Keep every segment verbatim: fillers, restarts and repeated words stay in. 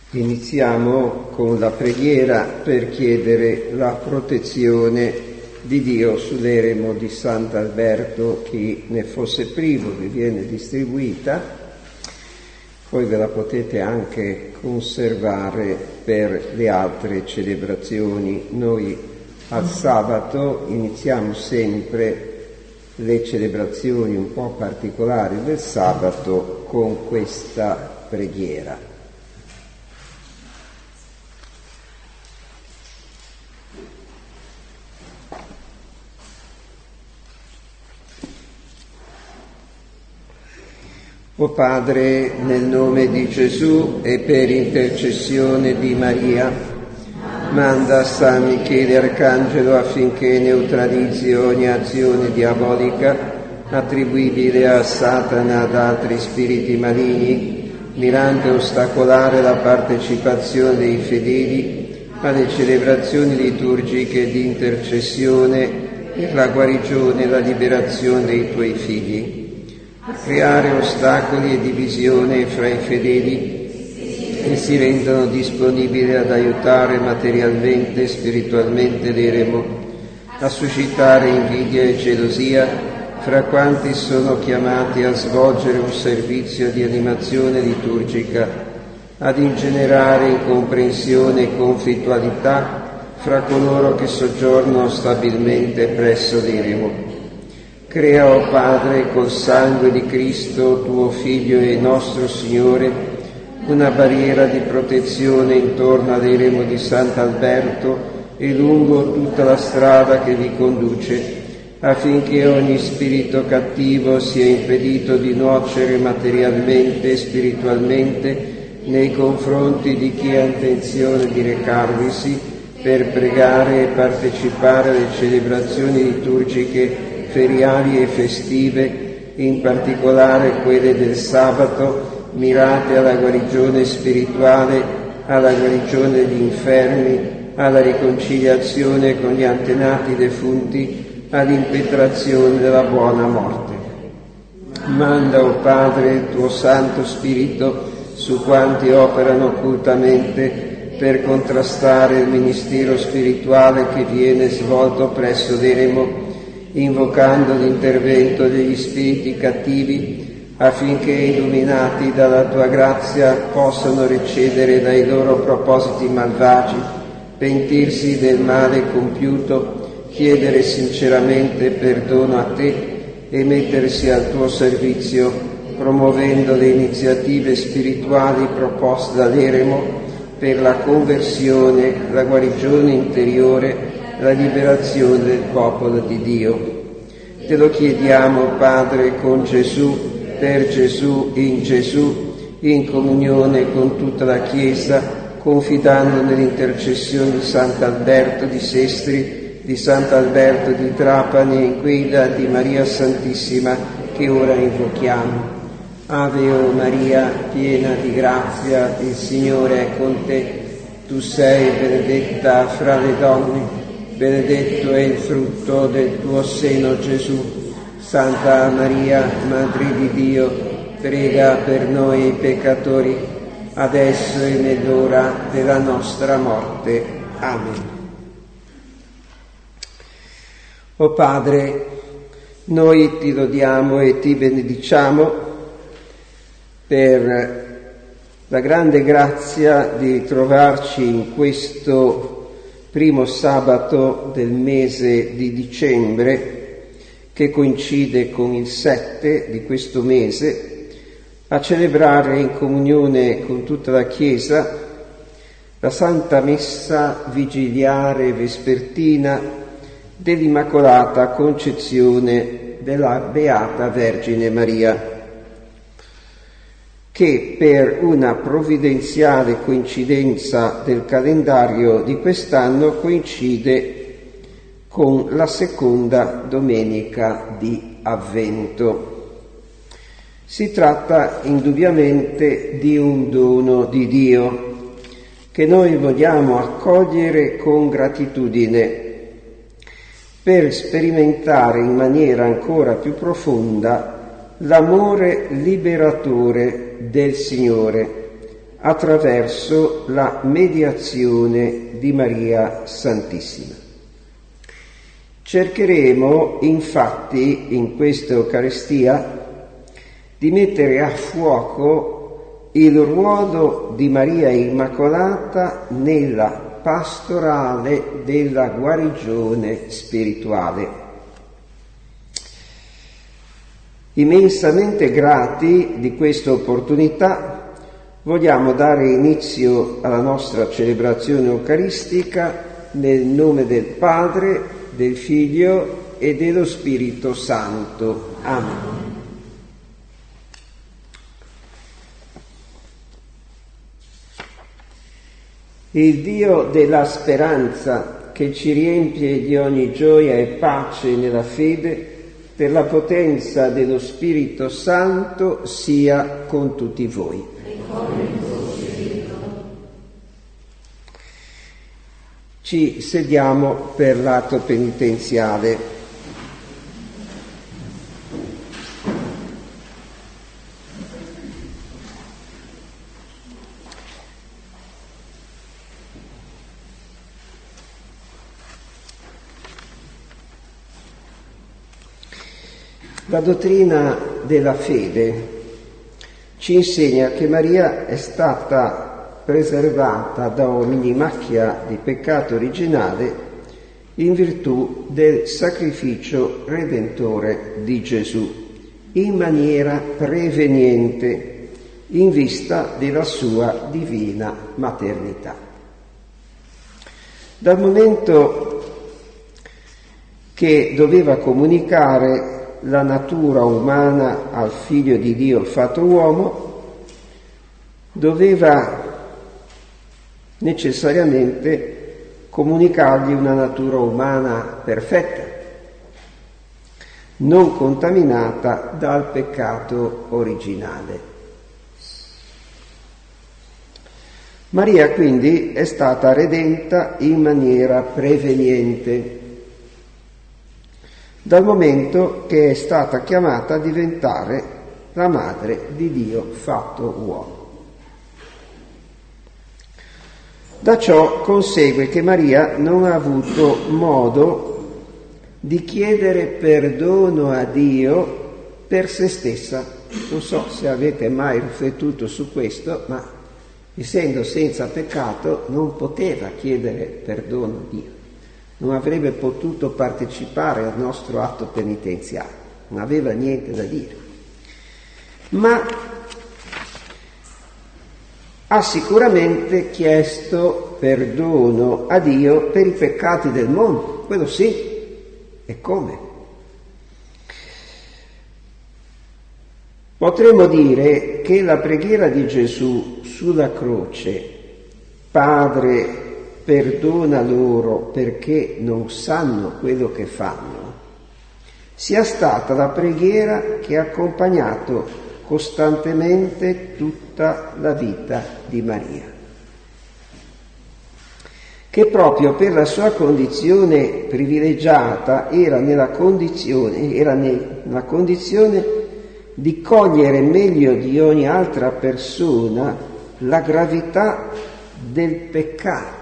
Iniziamo con la preghiera per chiedere la protezione di Dio sull'eremo di Sant'Alberto. Chi ne fosse privo vi viene distribuita, poi ve la potete anche conservare per le altre celebrazioni. Noi al sabato iniziamo sempre le celebrazioni un po' particolari del sabato con questa preghiera. O Padre, nel nome di Gesù e per intercessione di Maria, manda San Michele Arcangelo affinché neutralizzi ogni azione diabolica attribuibile a Satana ad altri spiriti maligni, mirante a ostacolare la partecipazione dei fedeli alle celebrazioni liturgiche di intercessione per la guarigione e la liberazione dei tuoi figli. Creare ostacoli e divisione fra i fedeli che si rendono disponibili ad aiutare materialmente e spiritualmente l'eremo, a suscitare invidia e gelosia fra quanti sono chiamati a svolgere un servizio di animazione liturgica, ad ingenerare incomprensione e conflittualità fra coloro che soggiornano stabilmente presso l'eremo. Crea, o Padre, col sangue di Cristo, tuo Figlio e nostro Signore, una barriera di protezione intorno all'eremo di Sant'Alberto e lungo tutta la strada che vi conduce, affinché ogni spirito cattivo sia impedito di nuocere materialmente e spiritualmente nei confronti di chi ha intenzione di recarvisi per pregare e partecipare alle celebrazioni liturgiche feriali e festive, in particolare quelle del sabato, mirate alla guarigione spirituale, alla guarigione degli infermi, alla riconciliazione con gli antenati defunti, all'impetrazione della buona morte. Manda, o Padre, il tuo Santo Spirito su quanti operano occultamente per contrastare il ministero spirituale che viene svolto presso l'eremo, invocando l'intervento degli spiriti cattivi, affinché, illuminati dalla tua grazia, possano recedere dai loro propositi malvagi, pentirsi del male compiuto, chiedere sinceramente perdono a te e mettersi al tuo servizio, promuovendo le iniziative spirituali proposte dall'eremo per la conversione, la guarigione interiore, la liberazione del popolo di Dio. Te lo chiediamo, Padre, con Gesù, per Gesù, in Gesù, in comunione con tutta la Chiesa, confidando nell'intercessione di Sant'Alberto di Sestri, di Sant'Alberto di Trapani e in quella di Maria Santissima che ora invochiamo. Ave o Maria, piena di grazia, il Signore è con te. Tu sei benedetta fra le donne, benedetto è il frutto del tuo seno, Gesù. Santa Maria, Madre di Dio, prega per noi peccatori, adesso e nell'ora della nostra morte. Amen. O Padre, noi ti lodiamo e ti benediciamo per la grande grazia di trovarci in questo primo sabato del mese di dicembre, che coincide con il sette di questo mese, a celebrare in comunione con tutta la Chiesa la Santa Messa vigiliare vespertina dell'Immacolata Concezione della Beata Vergine Maria, che per una provvidenziale coincidenza del calendario di quest'anno coincide con la seconda domenica di Avvento. Si tratta indubbiamente di un dono di Dio che noi vogliamo accogliere con gratitudine per sperimentare in maniera ancora più profonda l'amore liberatore del Signore, attraverso la mediazione di Maria Santissima. Cercheremo infatti in questa Eucaristia di mettere a fuoco il ruolo di Maria Immacolata nella pastorale della guarigione spirituale. Immensamente grati di questa opportunità, vogliamo dare inizio alla nostra celebrazione eucaristica nel nome del Padre, del Figlio e dello Spirito Santo. Amen. Il Dio della speranza, che ci riempie di ogni gioia e pace nella fede, per la potenza dello Spirito Santo, sia con tutti voi. Ci sediamo per l'atto penitenziale. La dottrina della fede ci insegna che Maria è stata preservata da ogni macchia di peccato originale in virtù del sacrificio redentore di Gesù, in maniera preveniente, in vista della sua divina maternità. Dal momento che doveva comunicare la natura umana al Figlio di Dio fatto uomo, doveva necessariamente comunicargli una natura umana perfetta, non contaminata dal peccato originale. Maria quindi è stata redenta in maniera preveniente, dal momento che è stata chiamata a diventare la madre di Dio fatto uomo. Da ciò consegue che Maria non ha avuto modo di chiedere perdono a Dio per se stessa. Non so se avete mai riflettuto su questo, ma essendo senza peccato non poteva chiedere perdono a Dio. Non avrebbe potuto partecipare al nostro atto penitenziale, non aveva niente da dire. Ma ha sicuramente chiesto perdono a Dio per i peccati del mondo, quello sì, e come? Potremmo dire che la preghiera di Gesù sulla croce, Padre, perdona loro perché non sanno quello che fanno, sia stata la preghiera che ha accompagnato costantemente tutta la vita di Maria, che proprio per la sua condizione privilegiata era nella condizione, era nella condizione di cogliere meglio di ogni altra persona la gravità del peccato,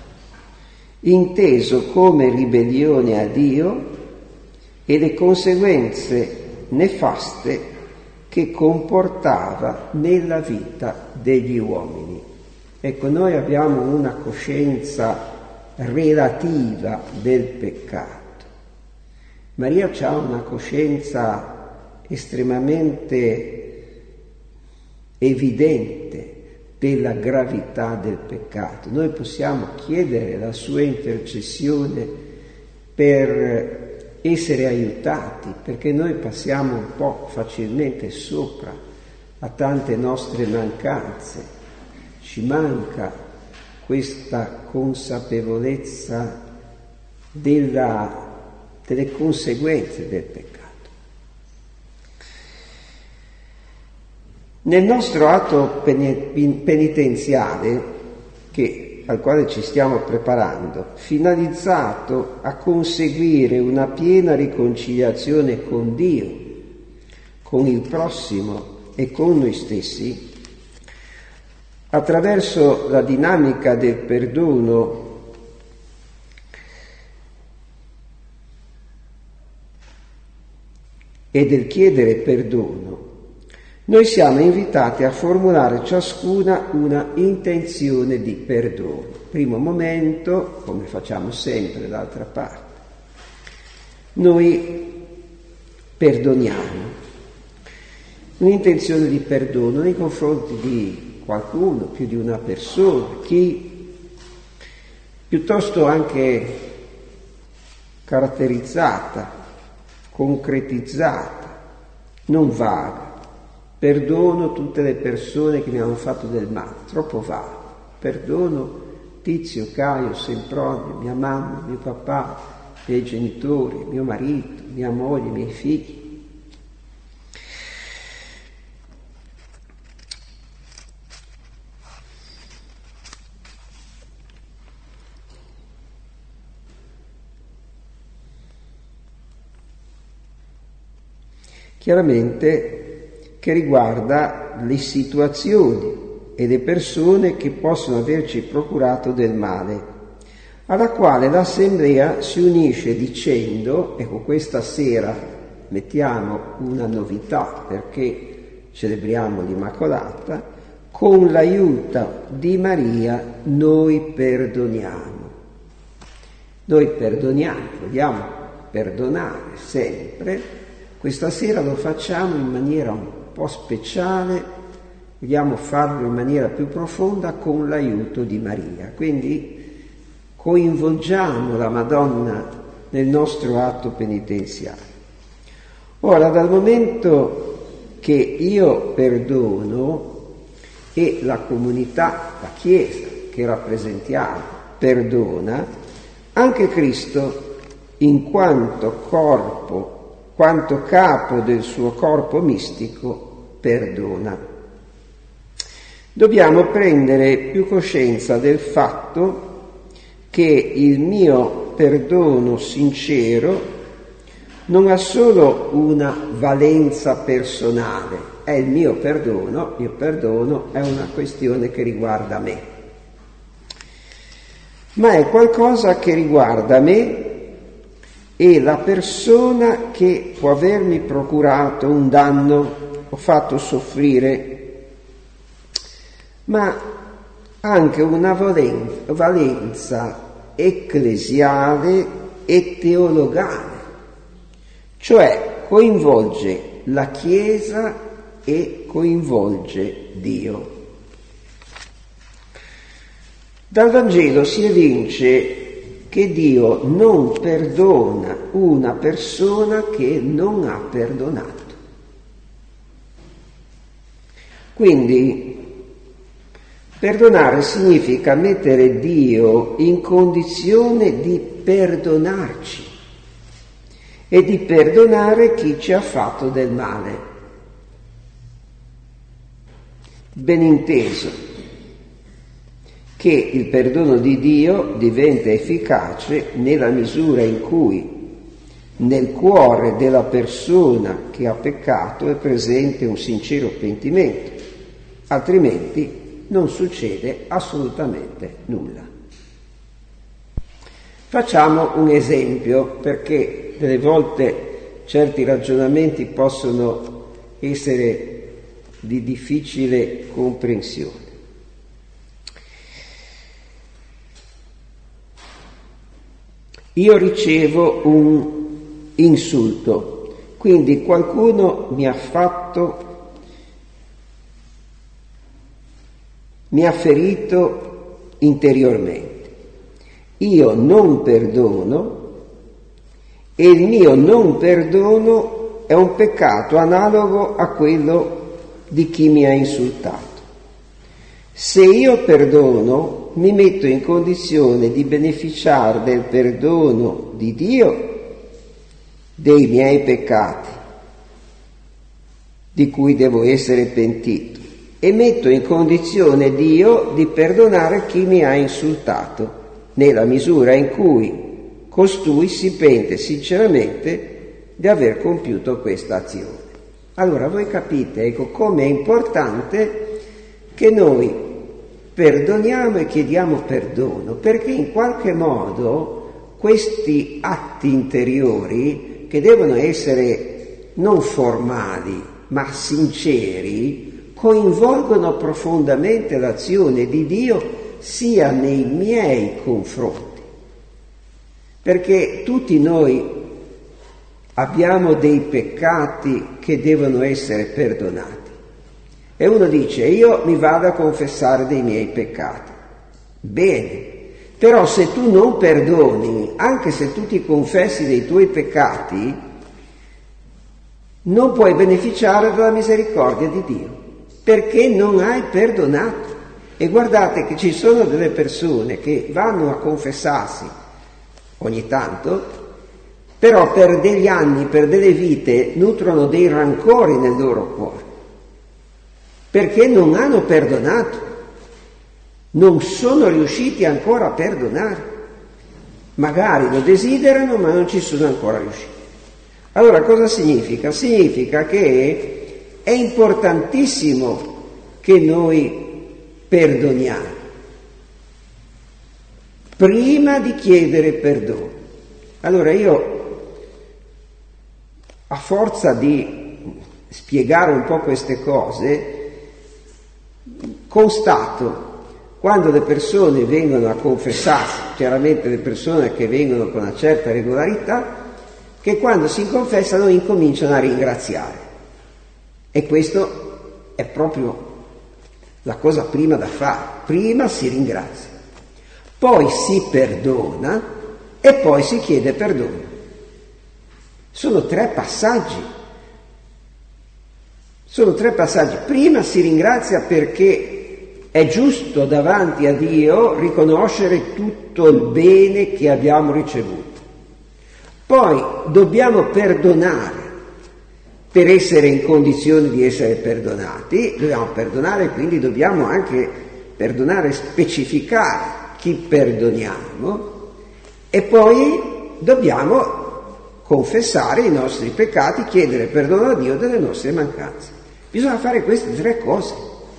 inteso come ribellione a Dio e le conseguenze nefaste che comportava nella vita degli uomini. Ecco, noi abbiamo una coscienza relativa del peccato. Maria ha una coscienza estremamente evidente della gravità del peccato. Noi possiamo chiedere la sua intercessione per essere aiutati, perché noi passiamo un po' facilmente sopra a tante nostre mancanze. Ci manca questa consapevolezza della, delle conseguenze del peccato. Nel nostro atto penitenziale, che al quale ci stiamo preparando, finalizzato a conseguire una piena riconciliazione con Dio, con il prossimo e con noi stessi, attraverso la dinamica del perdono e del chiedere perdono, noi siamo invitati a formulare ciascuna una intenzione di perdono. Primo momento, come facciamo sempre d'altra parte, noi perdoniamo. Un'intenzione di perdono nei confronti di qualcuno, più di una persona, chi piuttosto anche caratterizzata, concretizzata, non vaga. Perdono tutte le persone che mi hanno fatto del male, troppo vago. Perdono Tizio, Caio, Sempronio, mia mamma, mio papà, i miei genitori, mio marito, mia moglie, i miei figli. Chiaramente che riguarda le situazioni e le persone che possono averci procurato del male, alla quale l'Assemblea si unisce dicendo, ecco, questa sera mettiamo una novità perché celebriamo l'Immacolata, con l'aiuto di Maria noi perdoniamo. Noi perdoniamo, vogliamo perdonare sempre. Questa sera lo facciamo in maniera un po' speciale, vogliamo farlo in maniera più profonda con l'aiuto di Maria. Quindi coinvolgiamo la Madonna nel nostro atto penitenziale. Ora, dal momento che io perdono e la comunità, la Chiesa che rappresentiamo, perdona, anche Cristo, in quanto corpo, quanto capo del suo corpo mistico, perdona. Dobbiamo prendere più coscienza del fatto che il mio perdono sincero non ha solo una valenza personale, è il mio perdono, il perdono è una questione che riguarda me, ma è qualcosa che riguarda me e la persona che può avermi procurato un danno o fatto soffrire, ma anche una valenza ecclesiale e teologale, cioè coinvolge la Chiesa e coinvolge Dio. Dal Vangelo si evince che Dio non perdona una persona che non ha perdonato. Quindi perdonare significa mettere Dio in condizione di perdonarci e di perdonare chi ci ha fatto del male. Ben inteso che il perdono di Dio diventa efficace nella misura in cui nel cuore della persona che ha peccato è presente un sincero pentimento, altrimenti non succede assolutamente nulla. Facciamo un esempio, perché delle volte certi ragionamenti possono essere di difficile comprensione. Io ricevo un insulto, quindi qualcuno mi ha fatto, mi ha ferito interiormente. Io non perdono e il mio non perdono è un peccato analogo a quello di chi mi ha insultato. Se io perdono, mi metto in condizione di beneficiare del perdono di Dio dei miei peccati, di cui devo essere pentito, e metto in condizione Dio di perdonare chi mi ha insultato, nella misura in cui costui si pente sinceramente di aver compiuto questa azione. Allora voi capite, ecco, come è importante che noi perdoniamo e chiediamo perdono, perché in qualche modo questi atti interiori, che devono essere non formali ma sinceri, coinvolgono profondamente l'azione di Dio sia nei miei confronti, perché tutti noi abbiamo dei peccati che devono essere perdonati. E uno dice: io mi vado a confessare dei miei peccati. Bene, però se tu non perdoni, anche se tu ti confessi dei tuoi peccati, non puoi beneficiare della misericordia di Dio, perché non hai perdonato. E guardate che ci sono delle persone che vanno a confessarsi ogni tanto, però per degli anni, per delle vite, nutrono dei rancori nel loro cuore, perché non hanno perdonato, non sono riusciti ancora a perdonare. Magari lo desiderano, ma non ci sono ancora riusciti. Allora cosa significa? Significa che è importantissimo che noi perdoniamo prima di chiedere perdono. Allora io, a forza di spiegare un po' queste cose, constato quando le persone vengono a confessarsi, chiaramente le persone che vengono con una certa regolarità, che quando si confessano incominciano a ringraziare. E questo è proprio la cosa prima da fare. Prima si ringrazia, poi si perdona e poi si chiede perdono. Sono tre passaggi. Sono tre passaggi. Prima si ringrazia perché è giusto davanti a Dio riconoscere tutto il bene che abbiamo ricevuto. Poi dobbiamo perdonare per essere in condizione di essere perdonati. Dobbiamo perdonare, quindi dobbiamo anche perdonare, specificare chi perdoniamo, e poi dobbiamo confessare i nostri peccati, chiedere perdono a Dio delle nostre mancanze. Bisogna fare queste tre cose.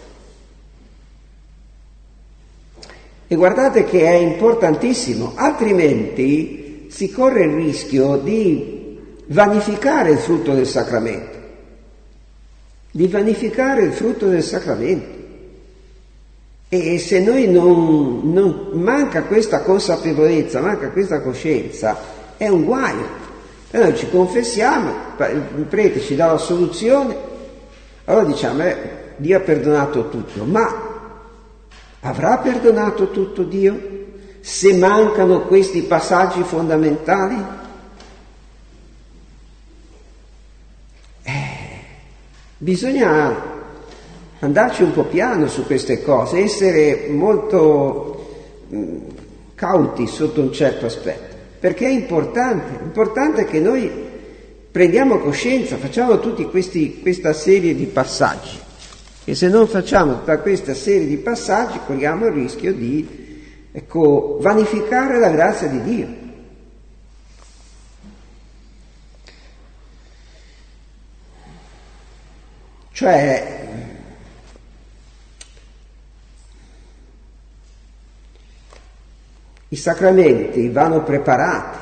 E guardate che è importantissimo, altrimenti si corre il rischio di vanificare il frutto del sacramento, di vanificare il frutto del sacramento. E se noi non, non manca questa consapevolezza, manca questa coscienza, è un guaio. E noi ci confessiamo, il prete ci dà la soluzione, allora diciamo, eh, Dio ha perdonato tutto, ma avrà perdonato tutto Dio se mancano questi passaggi fondamentali? Eh, bisogna andarci un po' piano su queste cose, essere molto mh, cauti sotto un certo aspetto, perché è importante, importante che noi prendiamo coscienza, facciamo tutti questi, questa serie di passaggi, e se non facciamo tutta questa serie di passaggi corriamo il rischio di ecco, vanificare la grazia di Dio. Cioè, i sacramenti vanno preparati.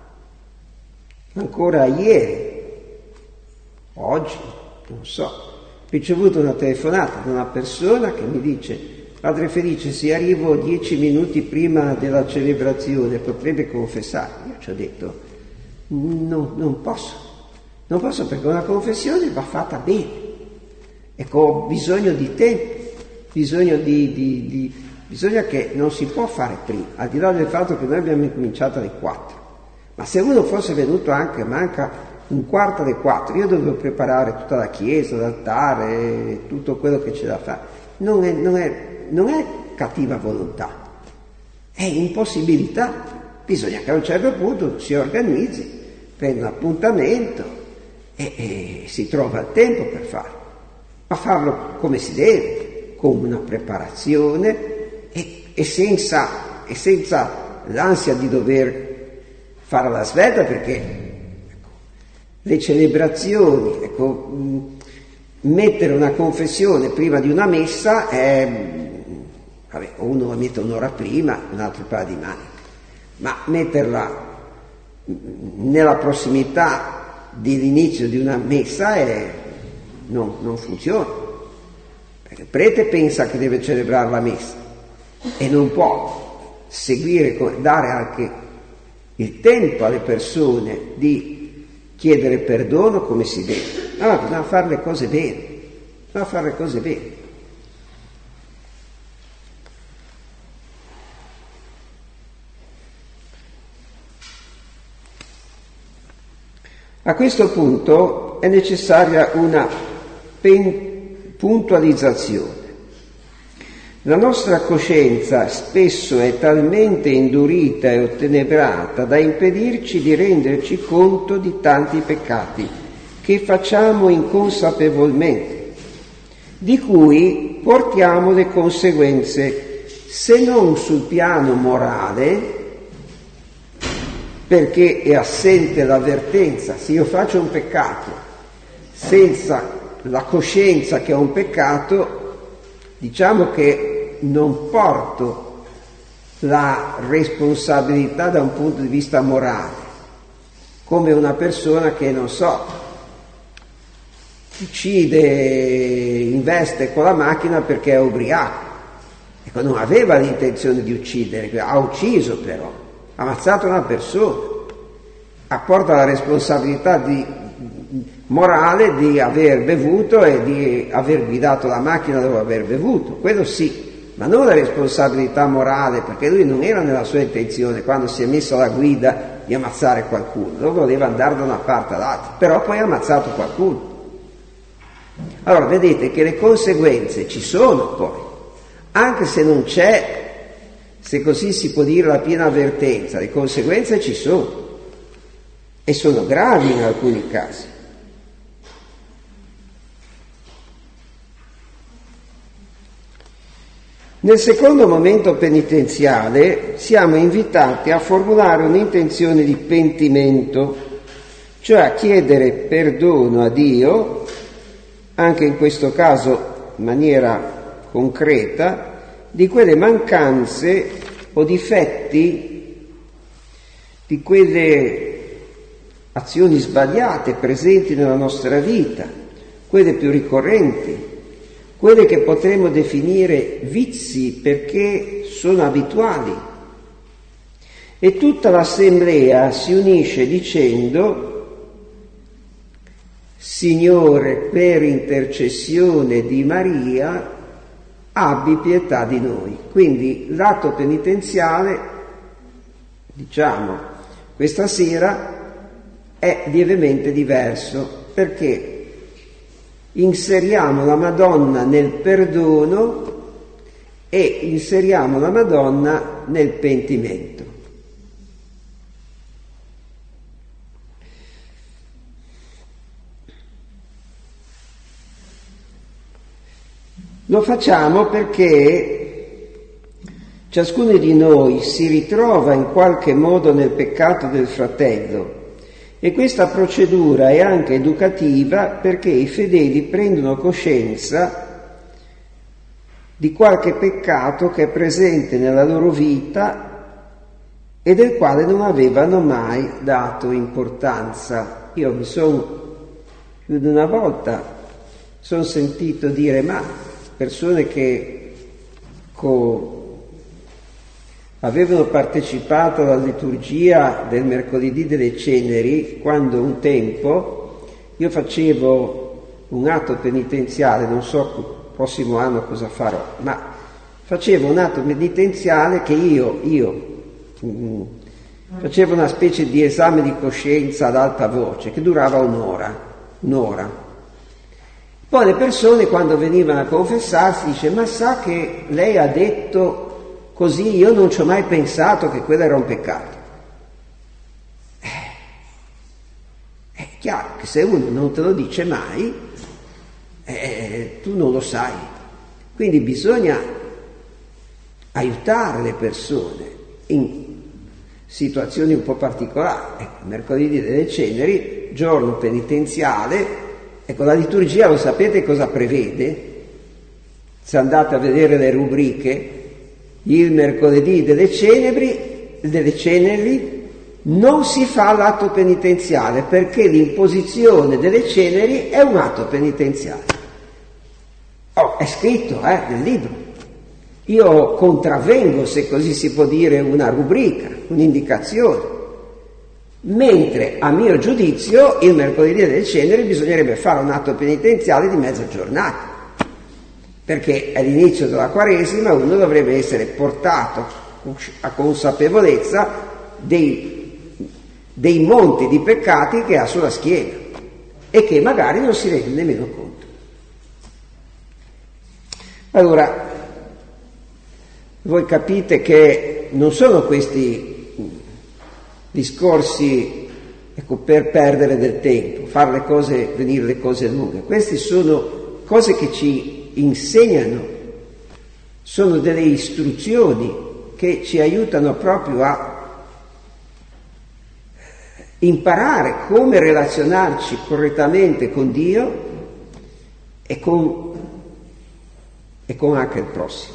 Ancora ieri, oggi, non so, ho ricevuto una telefonata da una persona che mi dice: Padre Felice, se arrivo dieci minuti prima della celebrazione potrebbe confessare? Io ci ho detto: no, non posso, non posso, perché una confessione va fatta bene. Ecco, ho bisogno di tempo, bisogno di, di, di bisogna che non si può fare prima, al di là del fatto che noi abbiamo incominciato alle quattro. Ma se uno fosse venuto anche, manca un quarto alle quattro, io dovevo preparare tutta la chiesa, l'altare, tutto quello che c'è da fare. Non è, non è, non è cattiva volontà, è impossibilità. Bisogna che a un certo punto si organizzi, prenda un appuntamento e, e si trova il tempo per farlo, ma farlo come si deve, con una preparazione e, e, senza, e senza l'ansia di dover fare la svelta, perché ecco, le celebrazioni, ecco, mh, mettere una confessione prima di una messa è, Vabbè, uno la mette un'ora prima, un altro paio di maniche, ma metterla nella prossimità dell'inizio di una messa è, non, non funziona, perché il prete pensa che deve celebrare la messa e non può seguire, dare anche il tempo alle persone di chiedere perdono come si deve. Allora bisogna fare le cose bene, bisogna fare le cose bene. A questo punto è necessaria una pen- puntualizzazione. La nostra coscienza spesso è talmente indurita e ottenebrata da impedirci di renderci conto di tanti peccati che facciamo inconsapevolmente, di cui portiamo le conseguenze, se non sul piano morale, perché è assente l'avvertenza. Se io faccio un peccato senza la coscienza che è un peccato, diciamo che non porto la responsabilità da un punto di vista morale, come una persona che, non so, uccide, investe con la macchina perché è ubriaco. Ecco, non aveva l'intenzione di uccidere, ha ucciso però, ha ammazzato una persona, apporta la responsabilità di, morale di aver bevuto e di aver guidato la macchina dopo aver bevuto, quello sì, ma non la responsabilità morale, perché lui non era nella sua intenzione quando si è messo alla guida di ammazzare qualcuno, lui voleva andare da una parte all'altra, però poi ha ammazzato qualcuno. Allora vedete che le conseguenze ci sono poi, anche se non c'è, se così si può dire, la piena avvertenza, le conseguenze ci sono e sono gravi in alcuni casi. Nel secondo momento penitenziale siamo invitati a formulare un'intenzione di pentimento, cioè a chiedere perdono a Dio, anche in questo caso in maniera concreta, di quelle mancanze o difetti, di quelle azioni sbagliate presenti nella nostra vita, quelle più ricorrenti, quelle che potremmo definire vizi perché sono abituali. E tutta l'assemblea si unisce dicendo: Signore, per intercessione di Maria, abbi pietà di noi. Quindi l'atto penitenziale, diciamo, questa sera è lievemente diverso, perché inseriamo la Madonna nel perdono e inseriamo la Madonna nel pentimento. Lo facciamo perché ciascuno di noi si ritrova in qualche modo nel peccato del fratello, e questa procedura è anche educativa perché i fedeli prendono coscienza di qualche peccato che è presente nella loro vita e del quale non avevano mai dato importanza. Io mi sono più di una volta sono sentito dire: ma persone che co- avevano partecipato alla liturgia del mercoledì delle ceneri, quando un tempo io facevo un atto penitenziale, non so il prossimo anno cosa farò, ma facevo un atto penitenziale che io, io mh, facevo una specie di esame di coscienza ad alta voce, che durava un'ora, un'ora. Poi le persone, quando venivano a confessarsi, dice: ma sa che lei ha detto così, io non ci ho mai pensato che quello era un peccato. Eh, è chiaro che se uno non te lo dice mai, eh, tu non lo sai. Quindi bisogna aiutare le persone in situazioni un po' particolari. Ecco, mercoledì delle ceneri, giorno penitenziale, ecco, la liturgia lo sapete cosa prevede? Se andate a vedere le rubriche, Il mercoledì delle ceneri, delle ceneri non si fa l'atto penitenziale, perché l'imposizione delle ceneri è un atto penitenziale. Oh, è scritto eh, nel libro. Io contravvengo, se così si può dire, una rubrica, un'indicazione. Mentre a mio giudizio il mercoledì delle ceneri bisognerebbe fare un atto penitenziale di mezza giornata, perché all'inizio della Quaresima uno dovrebbe essere portato a consapevolezza dei, dei monti di peccati che ha sulla schiena e che magari non si rende nemmeno conto. Allora, voi capite che non sono questi discorsi, ecco, per perdere del tempo, fare le cose, venire le cose lunghe. Queste sono cose che ci insegnano, sono delle istruzioni che ci aiutano proprio a imparare come relazionarci correttamente con Dio e con, e con anche il prossimo.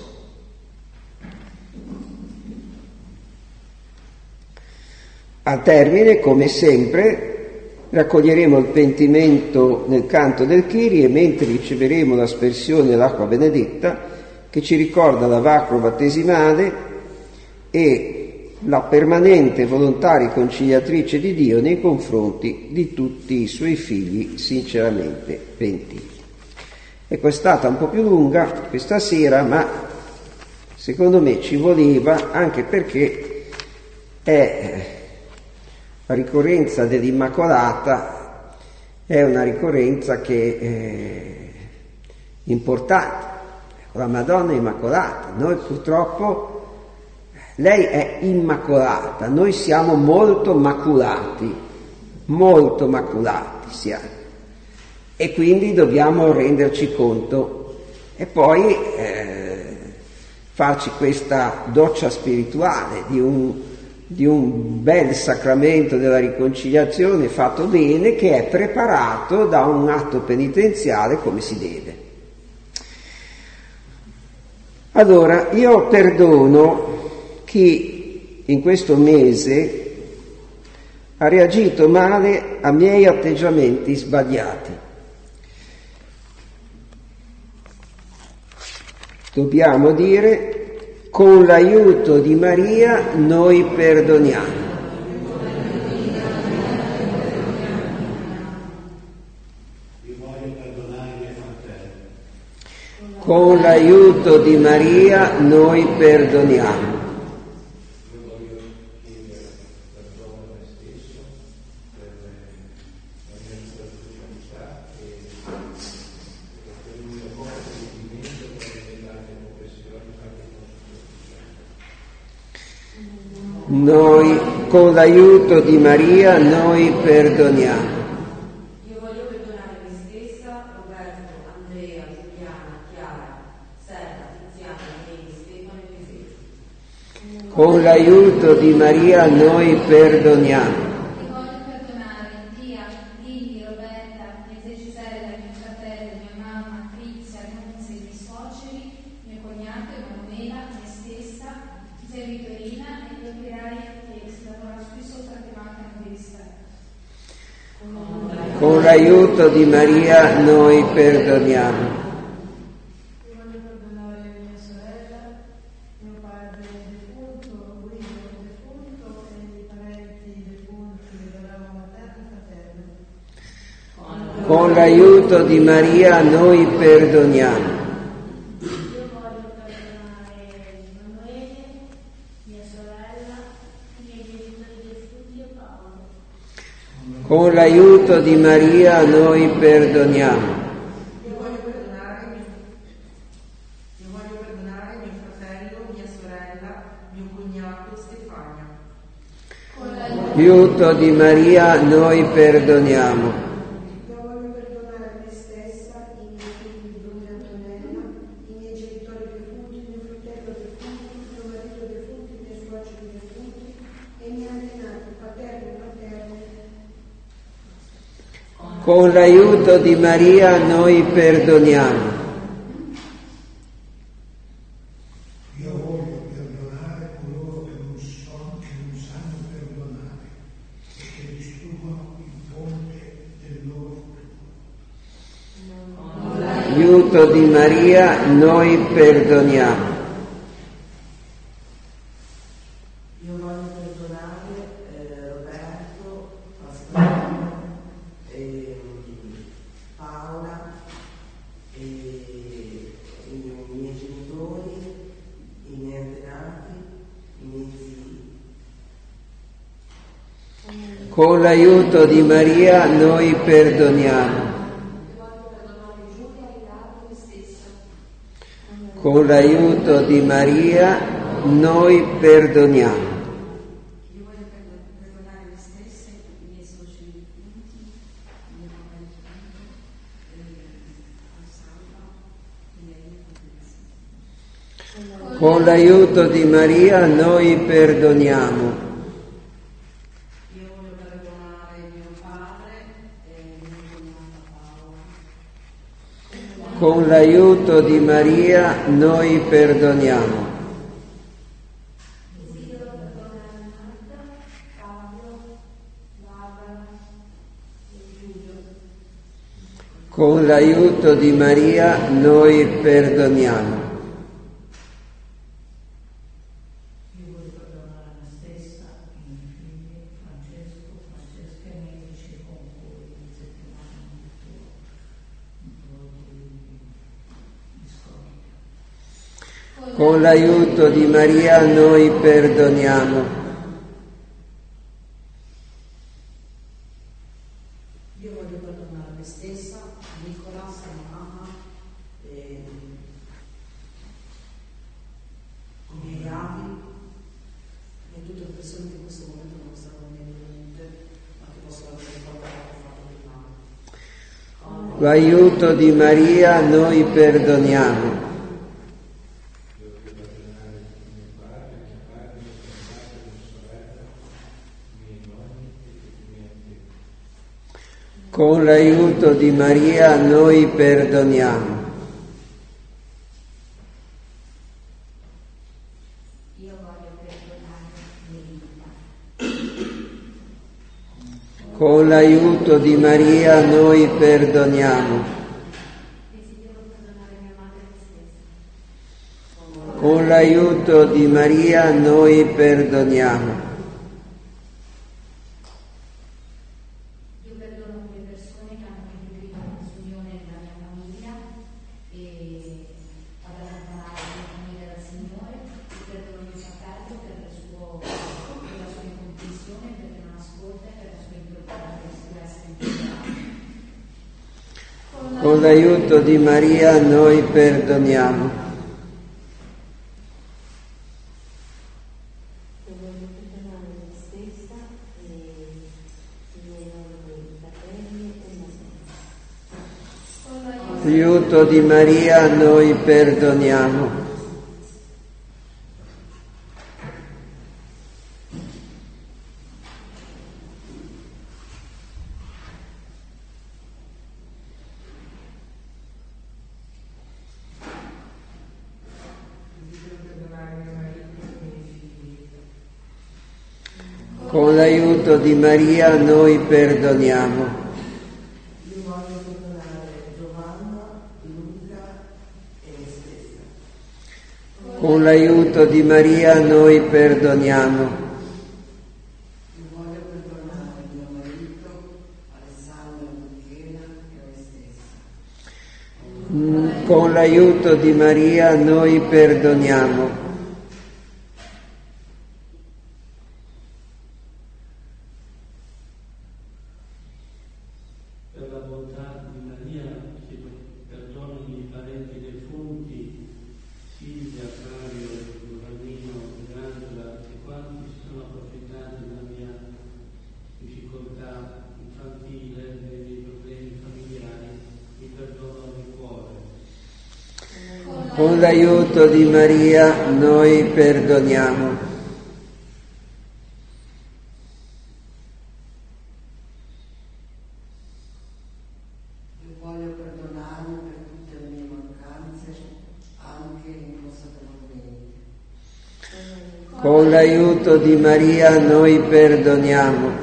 Al termine, come sempre, raccoglieremo il pentimento nel canto del Kyrie, mentre riceveremo l'aspersione dell'acqua benedetta che ci ricorda la vacro battesimale e la permanente volontà riconciliatrice di Dio nei confronti di tutti i suoi figli sinceramente pentiti. Ecco, è stata un po' più lunga questa sera, ma secondo me ci voleva, anche perché è la ricorrenza dell'Immacolata, è una ricorrenza che è importante. La Madonna Immacolata, noi purtroppo, lei è immacolata, noi siamo molto maculati, molto maculati siamo, e quindi dobbiamo renderci conto e poi eh, farci questa doccia spirituale di un di un bel sacramento della riconciliazione fatto bene, che è preparato da un atto penitenziale come si deve. Allora, io perdono chi in questo mese ha reagito male a miei atteggiamenti sbagliati. Dobbiamo dire: con l'aiuto di Maria noi perdoniamo. Con l'aiuto di Maria noi perdoniamo. Noi, con l'aiuto di Maria, noi perdoniamo. Io voglio perdonare me stessa, Roberto, Andrea, Giuliana, Chiara, Serra, Tiziana, Neri, Stefano e Giuseppe. Con l'aiuto di Maria, noi perdoniamo. Io voglio perdonare Lia, Lili, Roberta, mia zia Gisella, mio fratello, mia mamma, Crizia, Nunzia, i miei suoceri, mio cognato, Emanuela, me stessa, zia Vittorina e gli operai che si lavorano spesso perché mancano di rispetto. Con l'aiuto di Maria noi perdoniamo. Io voglio perdonare mia sorella, mio padre defunto, Guido defunto e i parenti defunti della materna e paterna. Con l'aiuto di Maria noi perdoniamo. Io voglio perdonare Emanuele, mia sorella, i miei genitori defunti e Paolo. Con l'aiuto di Maria noi perdoniamo. Io voglio perdonare mio, io voglio perdonare mio fratello, mia sorella, mio cognato Stefania. Con Aiuto di Maria noi perdoniamo. Io voglio perdonare me stessa, i miei figli Bruno e Antonella, i miei genitori defunti, mio fratello defunto, mio marito defunto, i miei suoceri defunti e i miei antenati paterni e materni. Con l'aiuto di Maria noi perdoniamo. Io voglio l'aiuto di Maria noi perdoniamo. Io voglio perdonare eh, Roberto, Pasquale, eh, Paola, e i miei genitori, i miei antenati, i miei zii. Con l'aiuto di Maria noi perdoniamo. Con l'aiuto di Maria noi perdoniamo. Io voglio perdonare me stessa, i miei suoceri punti, il mio fratello punto, Alessandra, i miei Con l'aiuto di Maria noi perdoniamo. Io voglio perdonare mio padre e mia cognata Paola. Con l'aiuto di Maria noi perdoniamo. Desidero perdonare Marta, Fabio, Barbara e Giulio. Con l'aiuto di Maria noi perdoniamo. Io voglio perdonare me stessa, i miei figli, Francesco, Francesca e i miei amici con cui in settimana ho avuto un po' di discordia. Con l'aiuto di Maria noi perdoniamo. Io voglio perdonare me stessa, Nicolas, mamma, e i miei avi e tutte le persone che in questo momento non stanno venendo, ma che possono aver ricordato che ho fatto di male. L'aiuto di Maria noi perdoniamo. Con l'aiuto di Maria noi perdoniamo. Io voglio perdonare Melita. Con l'aiuto di Maria noi perdoniamo. Desidero perdonare mia madre e me stessa. Con l'aiuto di Maria noi perdoniamo. Io perdono quelle persone che hanno contribuito alla disunione della mia famiglia e ad allontanare la mia famiglia dal Signore. Io perdono mio fratello per, il suo, per la sua incomprensione, perché non ascolta e per la sua intolleranza e sua essere intollerante. Con l'aiuto di Maria noi perdoniamo. Io voglio perdonare me stessa e i miei nonni, fratelli e la sorella. Con l'aiuto L'aiuto di Maria noi perdoniamo. Desidero perdonare mio marito e i miei figli. Con l'aiuto di Maria noi perdoniamo. Io voglio perdonare Giovanna, Luca e me stessa. Con l'aiuto di Maria noi perdoniamo. Io voglio perdonare mio marito, Alessandro, Michela e me stessa. Con l'aiuto di Maria noi perdoniamo. Per la bontà di Maria si perdonano i parenti defunti, Silvia, Flavio, Giovannino, Angela e quanti si sono approfittati della mia difficoltà infantile, dei miei problemi familiari, mi perdono di cuore. Con l'aiuto di Maria noi perdoniamo. Io voglio perdonarmi per tutte le mie mancanze, anche inconsapevolmente. Con l'aiuto di Maria noi perdoniamo.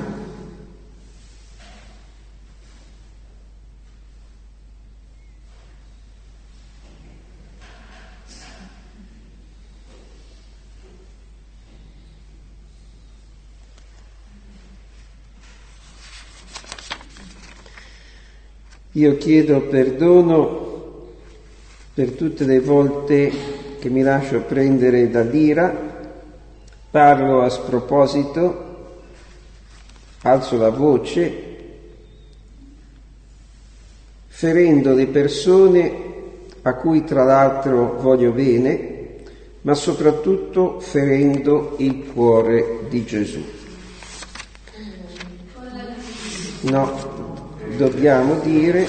Io chiedo perdono per tutte le volte che mi lascio prendere dall'ira, parlo a sproposito, alzo la voce, ferendo le persone a cui tra l'altro voglio bene, ma soprattutto ferendo il cuore di Gesù. No, dobbiamo dire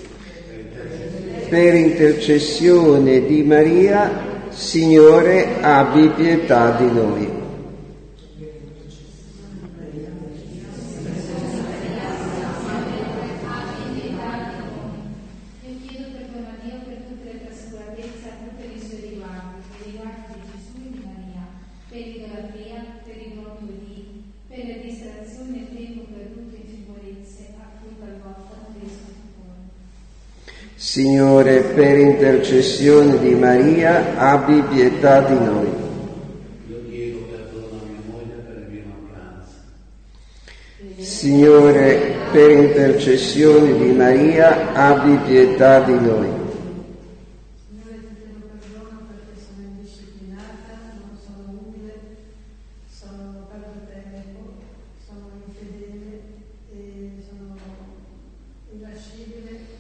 per intercessione di Maria, Signore, abbi pietà di noi. Signore, per intercessione di Maria, abbi pietà di noi. Io chiedo perdono a mia moglie per le mie mancanze. Signore, per intercessione di Maria, abbi pietà di noi. Signore, ti chiedo perdono perché sono indisciplinata, non sono umile, sono perdo tempo, sono infedele e sono irascibile.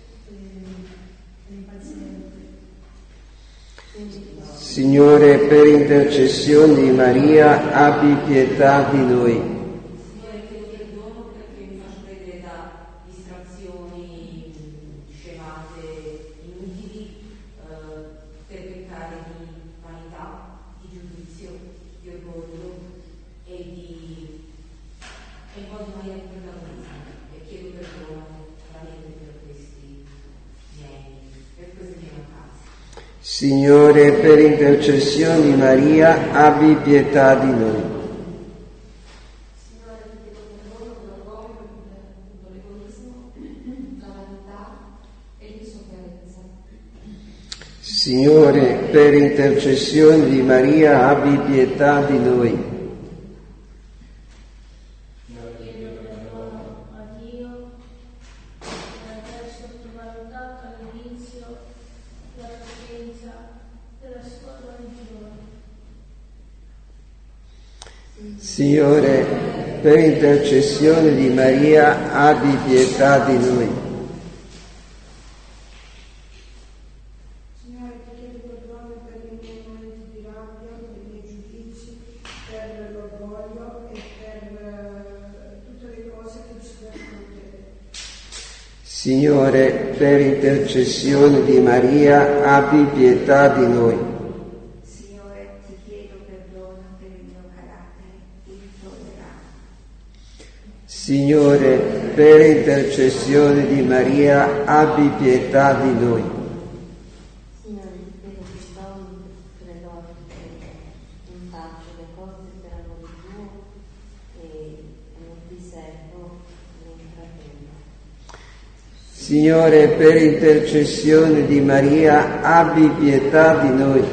Signore, per intercessione di Maria, abbi pietà di noi. Signore, chiedo perdono perché mi faccio prendere da distrazioni, scemate, inutili, eh, per peccare di vanità, di giudizio, di orgoglio e di e in modo Maria di protagonismo. E chiedo perdono veramente per questi miei, per queste mie mancanze. Signore, per intercessione di Maria, abbi pietà di noi. Signore, ti chiedo perdono per l'orgoglio, per l'egoismo, la vanità e l'insofferenza. Signore, per intercessione di Maria, abbi pietà di noi. Chiedo perdono a Dio per aver sottovalutato all'inizio la sapienza della sua religione. Signore, per intercessione di Maria, abbi pietà di noi. Signore, ti chiedo perdono per i miei momenti di rabbia, per i miei giudizi, per l'orgoglio e per eh, tutte le cose che disperdono te. Signore, per intercessione di Maria, abbi pietà di noi. Signore, ti chiedo perdono per il mio carattere intollerante. Signore, per intercessione di Maria, abbi pietà di noi. Signore, ti chiedo perdono per le volte che non faccio le cose per amore tuo e non ti servo né fratello. Signore, per intercessione di Maria, abbi pietà di noi.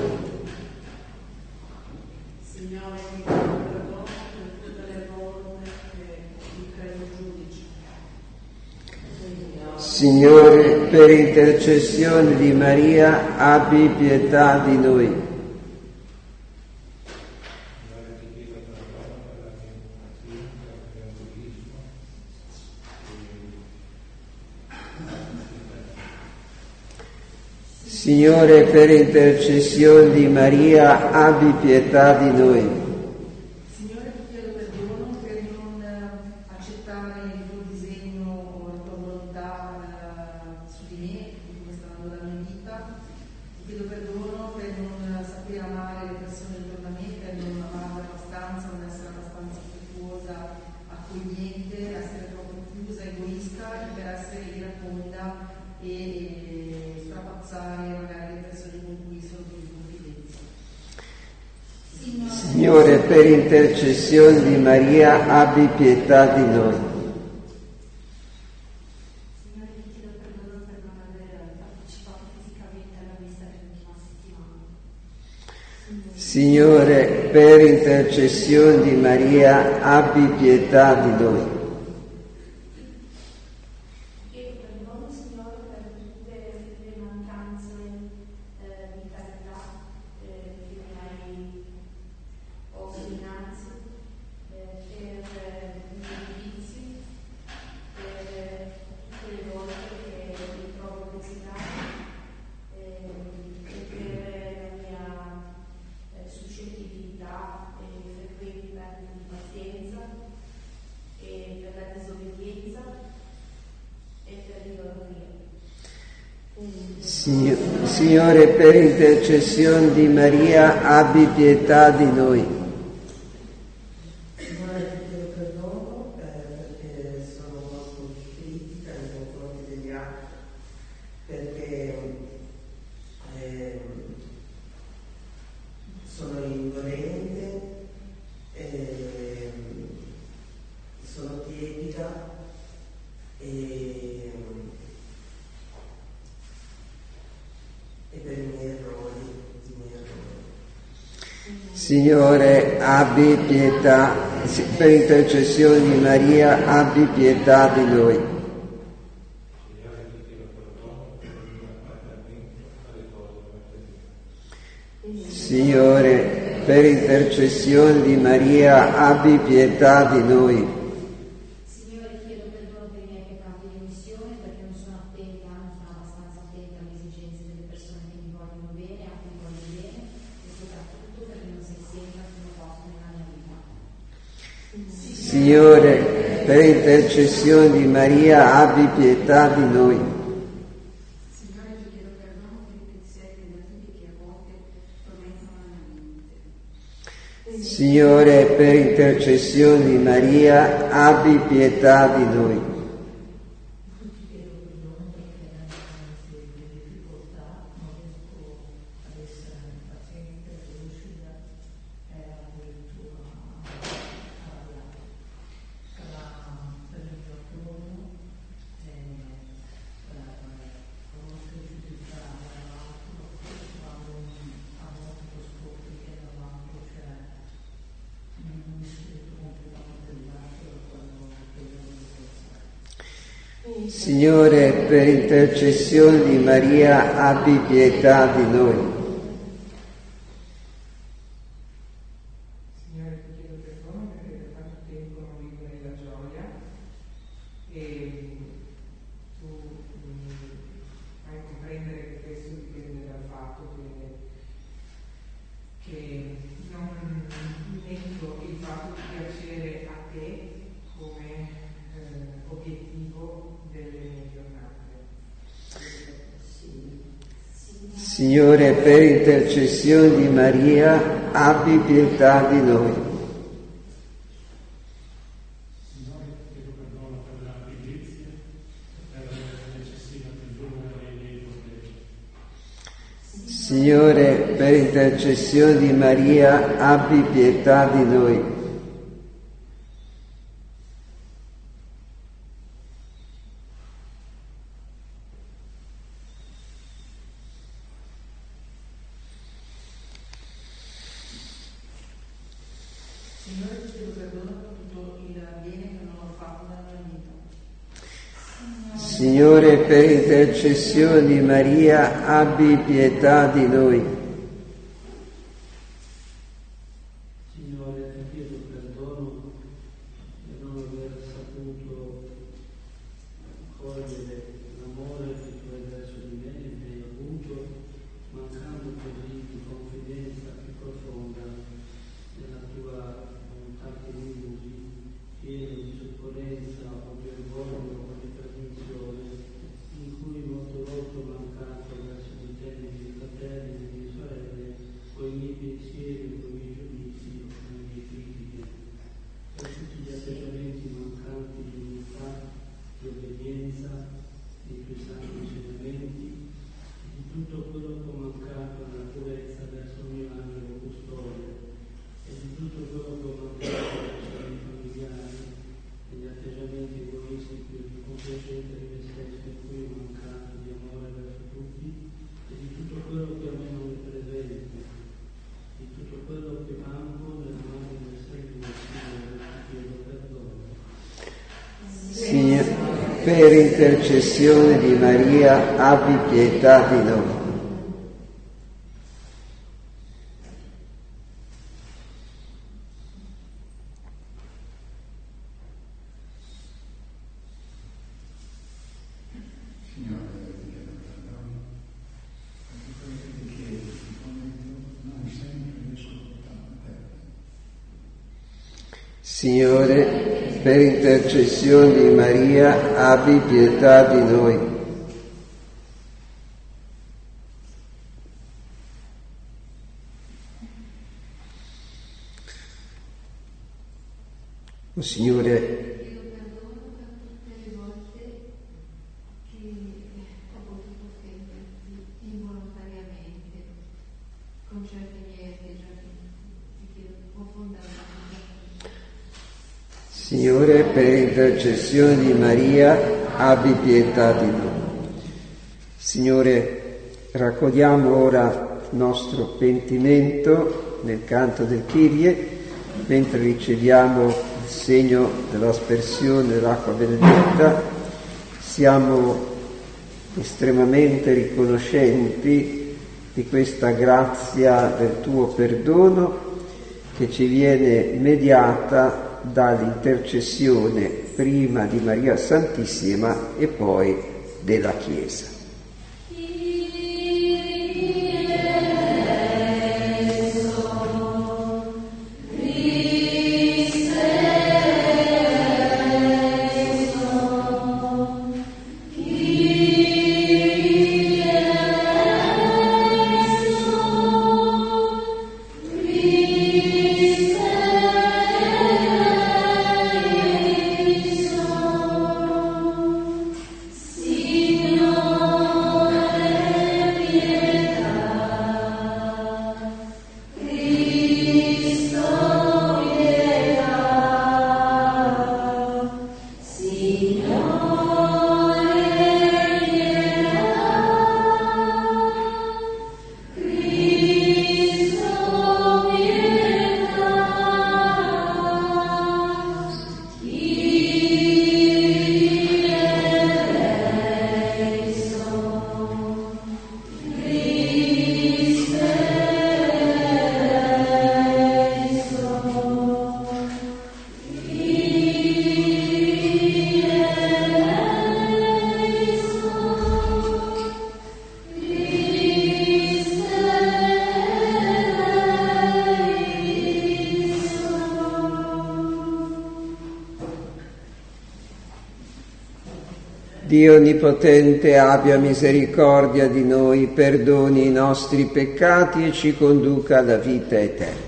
Signore, ti chiedo perdono per tutte le volte che ti credo giudice. Signore, per intercessione di Maria, abbi pietà di noi. Signore, per intercessione di Maria, abbi pietà di noi. Signore, ti chiedo perdono per non accettare il tuo disegno o la tua volontà eh, su di me, di come sta andando la mia vita. Ti chiedo perdono per non sapere amare le persone intorno a me, per non amarle abbastanza, non essere abbastanza affettuosa, accogliente, essere troppo chiusa, egoista e per essere iraconda e, e strapazzare magari le persone con cui sono più in confidenza. Signore, per intercessione di Maria, abbi pietà di noi. Signore, ti chiedo perdono per non aver partecipato fisicamente alla messa dell'ultima settimana. Signore, per intercessione di Maria, abbi pietà di noi. Chiedo perdono, Signore, Signore, per intercessione di Maria, abbi pietà di noi. Signore, ti chiedo perdono eh, perché sono molto critica nei confronti degli altri, perché eh, sono indolente, eh, sono tiepida e, e per i miei errori, i miei errori. Signore, abbi pietà, per intercessione di Maria, abbi pietà di noi. Signore, per intercessione di Maria, abbi pietà di noi. Signore, chiedo perdono per i miei peccati di omissione, perché non sono attenta, non sono abbastanza attenta alle esigenze delle persone che mi vogliono bene, a cui voglio bene, e soprattutto perché non sei sempre al primo posto nella mia vita. Signore, per intercessione di Maria, abbi pietà di noi. Signore, ti chiedo perdono per i pensieri negativi che a volte tormentano la mia mente. Signore, per intercessione di Maria, abbi pietà di noi. Ti chiedo perdono perché nelle difficoltà non riesco ad essere paziente, lucida e addirittura arrabbiata. Sarà per il mio turno e per conoscere e giudicare l'altro quando a volte scopri che dall'altro c'è un spirito completamente diverso da quello che io devo pensare. Signore, per intercessione di Maria, abbi pietà di noi. Signore, ti chiedo perdono perché da tanto tempo non vivo nella gioia e tu mi fai comprendere che questo dipende dal fatto che, che non metto il fatto di piacere a te come eh, obiettivo delle mie giornate. Signore, per intercessione di Maria, abbi pietà di noi. Signore, ti chiedo perdono per la pigrizia e per l'eccessiva prigione dei miei problemi. Signore, per intercessione di Maria, abbi pietà di noi. Signore, ti chiedo perdono per tutto il bene che non ho fatto nella mia vita. Signore, per intercessione di Maria, abbi pietà di noi. Signore, ti chiedo perdono per non aver saputo cogliere l'amore che tu hai verso di me e mi hai avuto, mancando così di confidenza più profonda nella tua volontà che mi usi, pieno di sofferenza o di orgoglio o di perdizione, in cui molte volte ho mancato verso di te, nei miei fratelli, le mie sorelle, con i miei pensieri, con i miei giudizi, con le mie critiche, per tutti gli atteggiamenti mancanti di unità, di obbedienza, dei tuoi santi insegnamenti, di tutto quello che ho mancato nella purezza verso il mio angelo custode, e di tutto quello che ho mancato verso i miei familiari, negli atteggiamenti egoistici e compiacenti di me stesso in cui ho mancato di amore verso tutti, e di tutto quello che a me non è presente, di tutto quello che manco nella mano del Signore, ti chiedo perdono. Signore, per intercessione di Maria, abbi pietà di noi. Signore, per intercessione di Maria, abbi pietà di noi. O Signore, chiedo perdono per tutte le volte che ho potuto offenderti involontariamente con certi miei atteggiamenti. Ti chiedo profondamente. Signore, per intercessione di Maria, abbi pietà di noi. Signore, raccogliamo ora il nostro pentimento nel canto del Kyrie, mentre riceviamo il segno dell'aspersione dell'acqua benedetta. Siamo estremamente riconoscenti di questa grazia del tuo perdono che ci viene mediata dall'intercessione prima di Maria Santissima e poi della Chiesa. Dio Onnipotente abbia misericordia di noi, perdoni i nostri peccati e ci conduca alla vita eterna.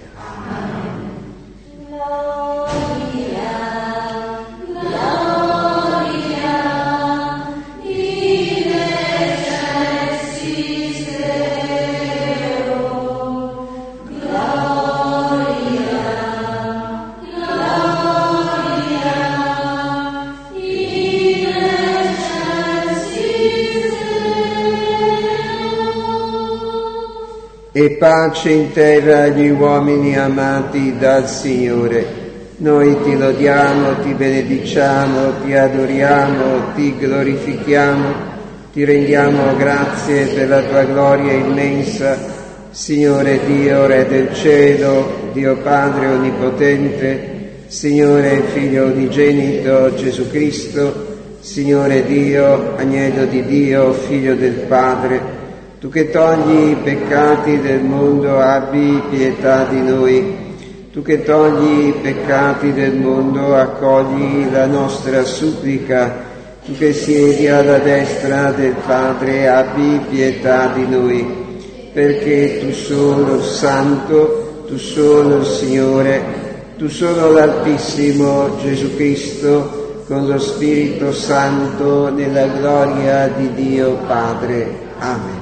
E pace in terra agli uomini amati dal Signore. Noi ti lodiamo, ti benediciamo, ti adoriamo, ti glorifichiamo, ti rendiamo grazie per la tua gloria immensa, Signore Dio, Re del cielo, Dio Padre Onnipotente, Signore Figlio unigenito Gesù Cristo, Signore Dio, Agnello di Dio, Figlio del Padre. Tu che togli i peccati del mondo, abbi pietà di noi. Tu che togli i peccati del mondo, accogli la nostra supplica. Tu che siedi alla destra del Padre, abbi pietà di noi. Perché tu solo Santo, tu solo Signore, tu solo l'Altissimo Gesù Cristo, con lo Spirito Santo, nella gloria di Dio Padre. Amen.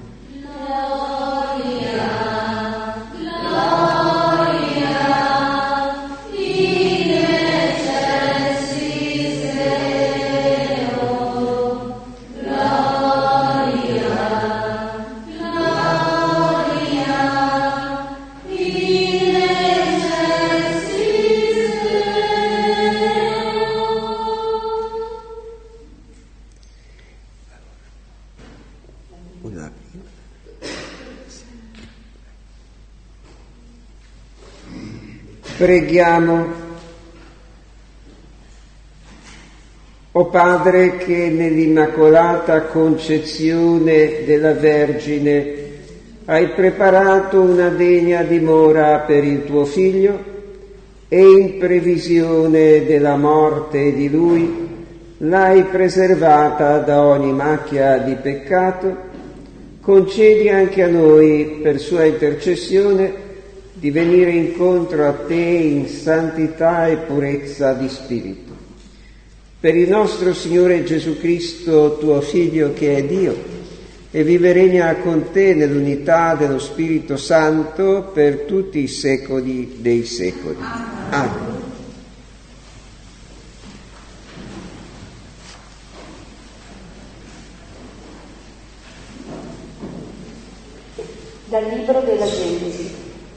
Preghiamo. O Padre, che nell'Immacolata Concezione della Vergine hai preparato una degna dimora per il tuo Figlio e in previsione della morte di Lui l'hai preservata da ogni macchia di peccato, concedi anche a noi, per sua intercessione, di venire incontro a te in santità e purezza di spirito. Per il nostro Signore Gesù Cristo, tuo Figlio che è Dio, e vive e regna con te nell'unità dello Spirito Santo per tutti i secoli dei secoli. Amen. Dal libro della Genesi.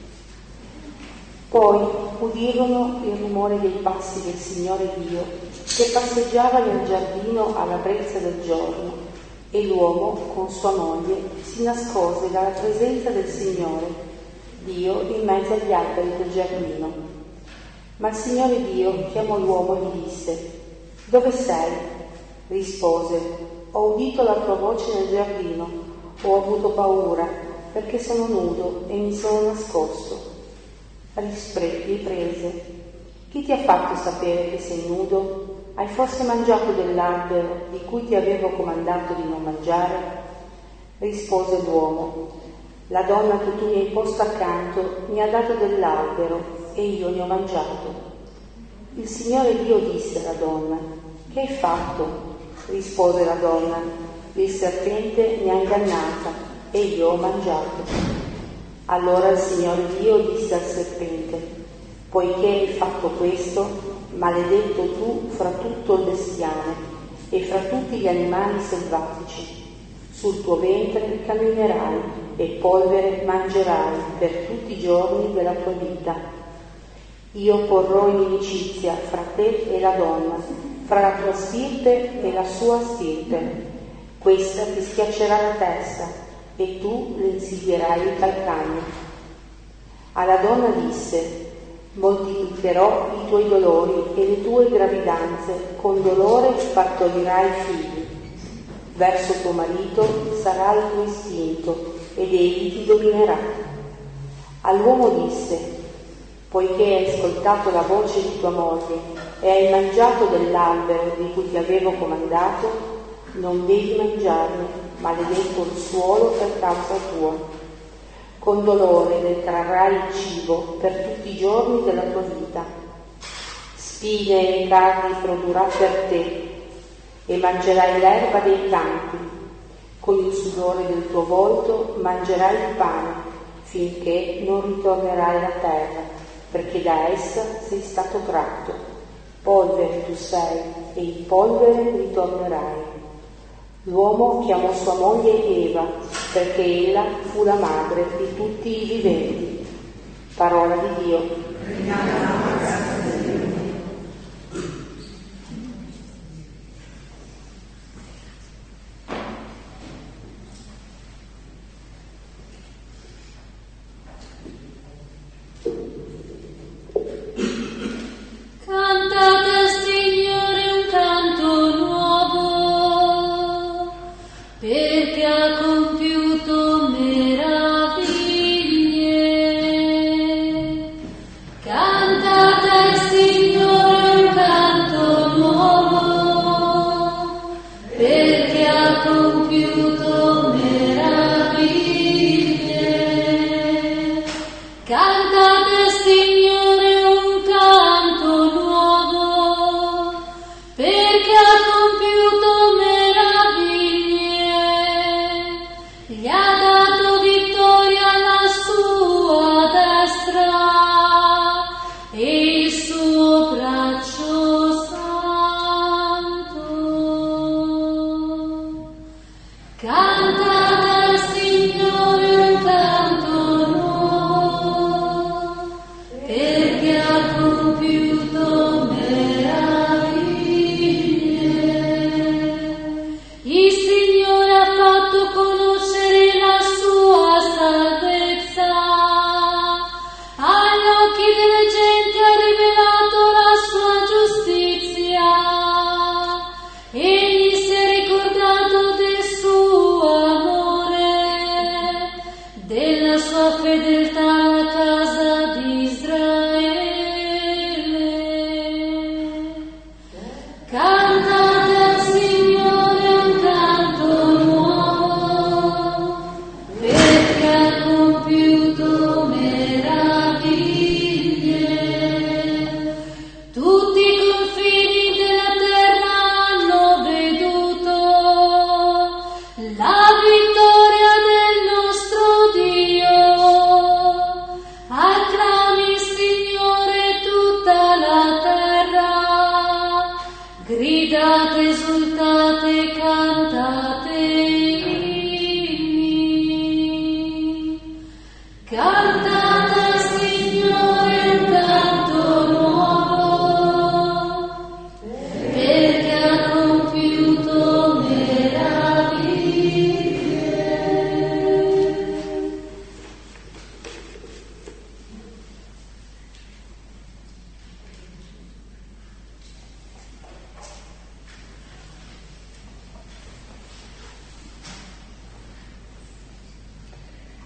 Poi udirono il rumore dei passi del Signore Dio che passeggiava nel giardino alla brezza del giorno, e l'uomo con sua moglie si nascose dalla presenza del Signore Dio in mezzo agli alberi del giardino. Ma il Signore Dio chiamò l'uomo e gli disse: «Dove sei?» Rispose: «Ho udito la tua voce nel giardino, ho avuto paura perché sono nudo e mi sono nascosto». Rispre- riprese: «Chi ti ha fatto sapere che sei nudo? Hai forse mangiato dell'albero di cui ti avevo comandato di non mangiare?» Rispose l'uomo: «La donna che tu mi hai posto accanto mi ha dato dell'albero e io ne ho mangiato». Il Signore Dio disse alla donna: «Che hai fatto?» Rispose la donna: «Il serpente mi ha ingannata e io ho mangiato». Allora il Signore Dio disse al serpente: «Poiché hai fatto questo, maledetto tu fra tutto il bestiame e fra tutti gli animali selvatici. Sul tuo ventre camminerai e polvere mangerai per tutti i giorni della tua vita. Io porrò inimicizia fra te e la donna, fra la tua stirpe e la sua stirpe. Questa ti schiaccerà la testa e tu le insidierai il calcagno». Alla donna disse: «Moltiplicherò i tuoi dolori e le tue gravidanze, con dolore partorirai figli. Verso tuo marito sarà il tuo istinto ed egli ti dominerà». All'uomo disse: «Poiché hai ascoltato la voce di tua moglie e hai mangiato dell'albero di cui ti avevo comandato, non devi mangiarne, maledetto il suolo per causa tua. Con dolore ne trarrai il cibo per tutti i giorni della tua vita. Spine e carni produrrà per te e mangerai l'erba dei campi. Con il sudore del tuo volto mangerai il pane finché non ritornerai alla terra, perché da essa sei stato tratto. Polvere tu sei e in polvere ritornerai». L'uomo chiamò sua moglie Eva, perché ella fu la madre di tutti i viventi. Parola di Dio. Cantate al Signore un canto nuovo, perché ha compiuto meraviglie. Cantate al Signore un canto nuovo, perché ha compiuto meraviglie. Cantate al Signore un canto nuovo, perché ha compiuto meraviglie. Gli ha dato vittoria alla sua destra e il suo braccio santo.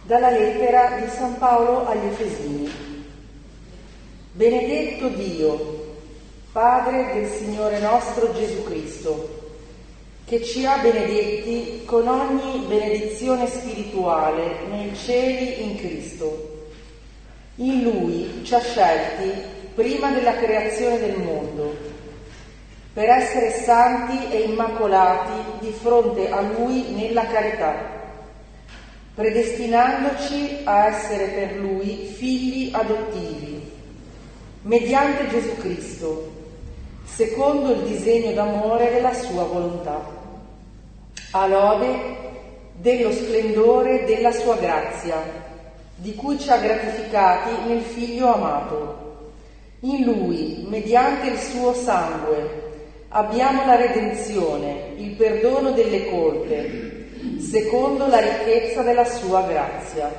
Dalla lettera di San Paolo agli Efesini. Benedetto Dio, Padre del Signore nostro Gesù Cristo, che ci ha benedetti con ogni benedizione spirituale nei cieli in Cristo. In Lui ci ha scelti prima della creazione del mondo, per essere santi e immacolati di fronte a Lui nella carità, predestinandoci a essere per Lui figli adottivi, mediante Gesù Cristo, secondo il disegno d'amore della sua volontà, a lode dello splendore della sua grazia, di cui ci ha gratificati nel Figlio amato. In Lui, mediante il suo sangue, abbiamo la redenzione, il perdono delle colpe, secondo la ricchezza della sua grazia.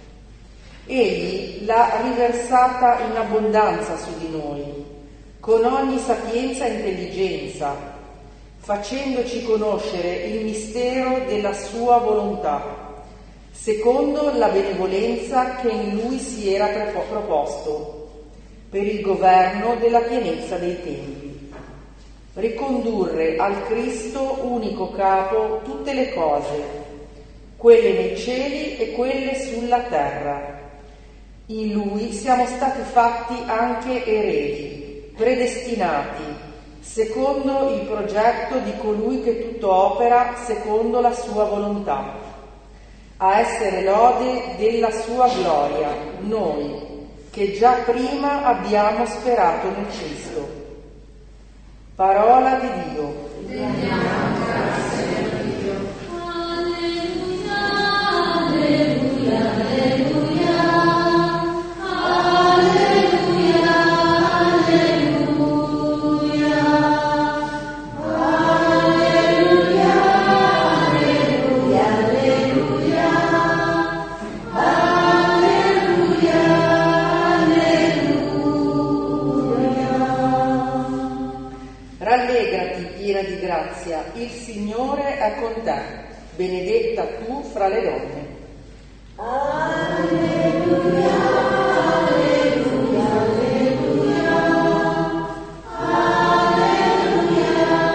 Egli l'ha riversata in abbondanza su di noi, con ogni sapienza e intelligenza, facendoci conoscere il mistero della sua volontà, secondo la benevolenza che in Lui si era proposto, per il governo della pienezza dei tempi. Ricondurre al Cristo unico capo tutte le cose, quelle nei cieli e quelle sulla terra. In Lui siamo stati fatti anche eredi, predestinati, secondo il progetto di colui che tutto opera secondo la sua volontà, a essere lode della sua gloria, noi, che già prima abbiamo sperato nel Cristo. Parola di Dio. Piena di grazia, il Signore è con te, benedetta tu fra le donne. Alleluia, alleluia, alleluia, alleluia,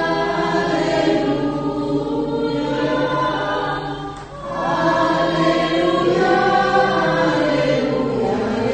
alleluia, alleluia,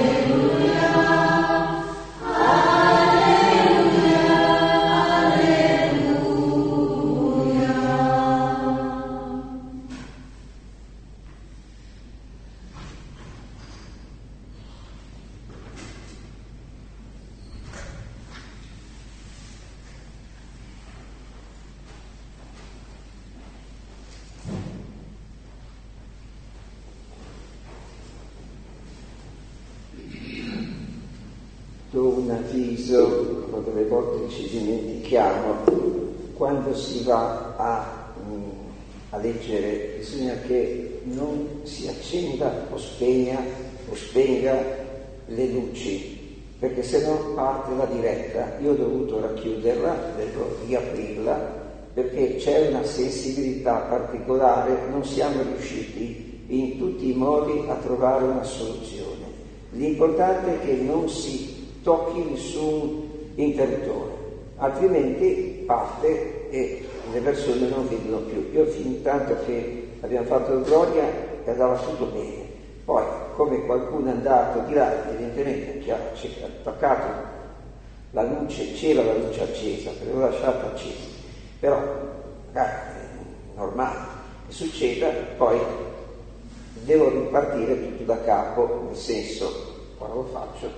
Do un avviso, delle volte ci dimentichiamo, quando si va a, a leggere bisogna che non si accenda o spegna o spenga le luci, perché se no parte la diretta. Io ho dovuto racchiuderla, devo riaprirla, perché c'è una sensibilità particolare, non siamo riusciti in tutti i modi a trovare una soluzione. L'importante è che non si tocchi nessun interruttore, altrimenti parte e le persone non vedono più. Io fin tanto che abbiamo fatto gloria e andava tutto bene, poi come qualcuno è andato di là, evidentemente ci ha attaccato la luce, c'era la luce accesa, l'avevo lasciata accesa, però magari è normale che succeda, poi devo ripartire tutto da capo, nel senso, ora lo faccio.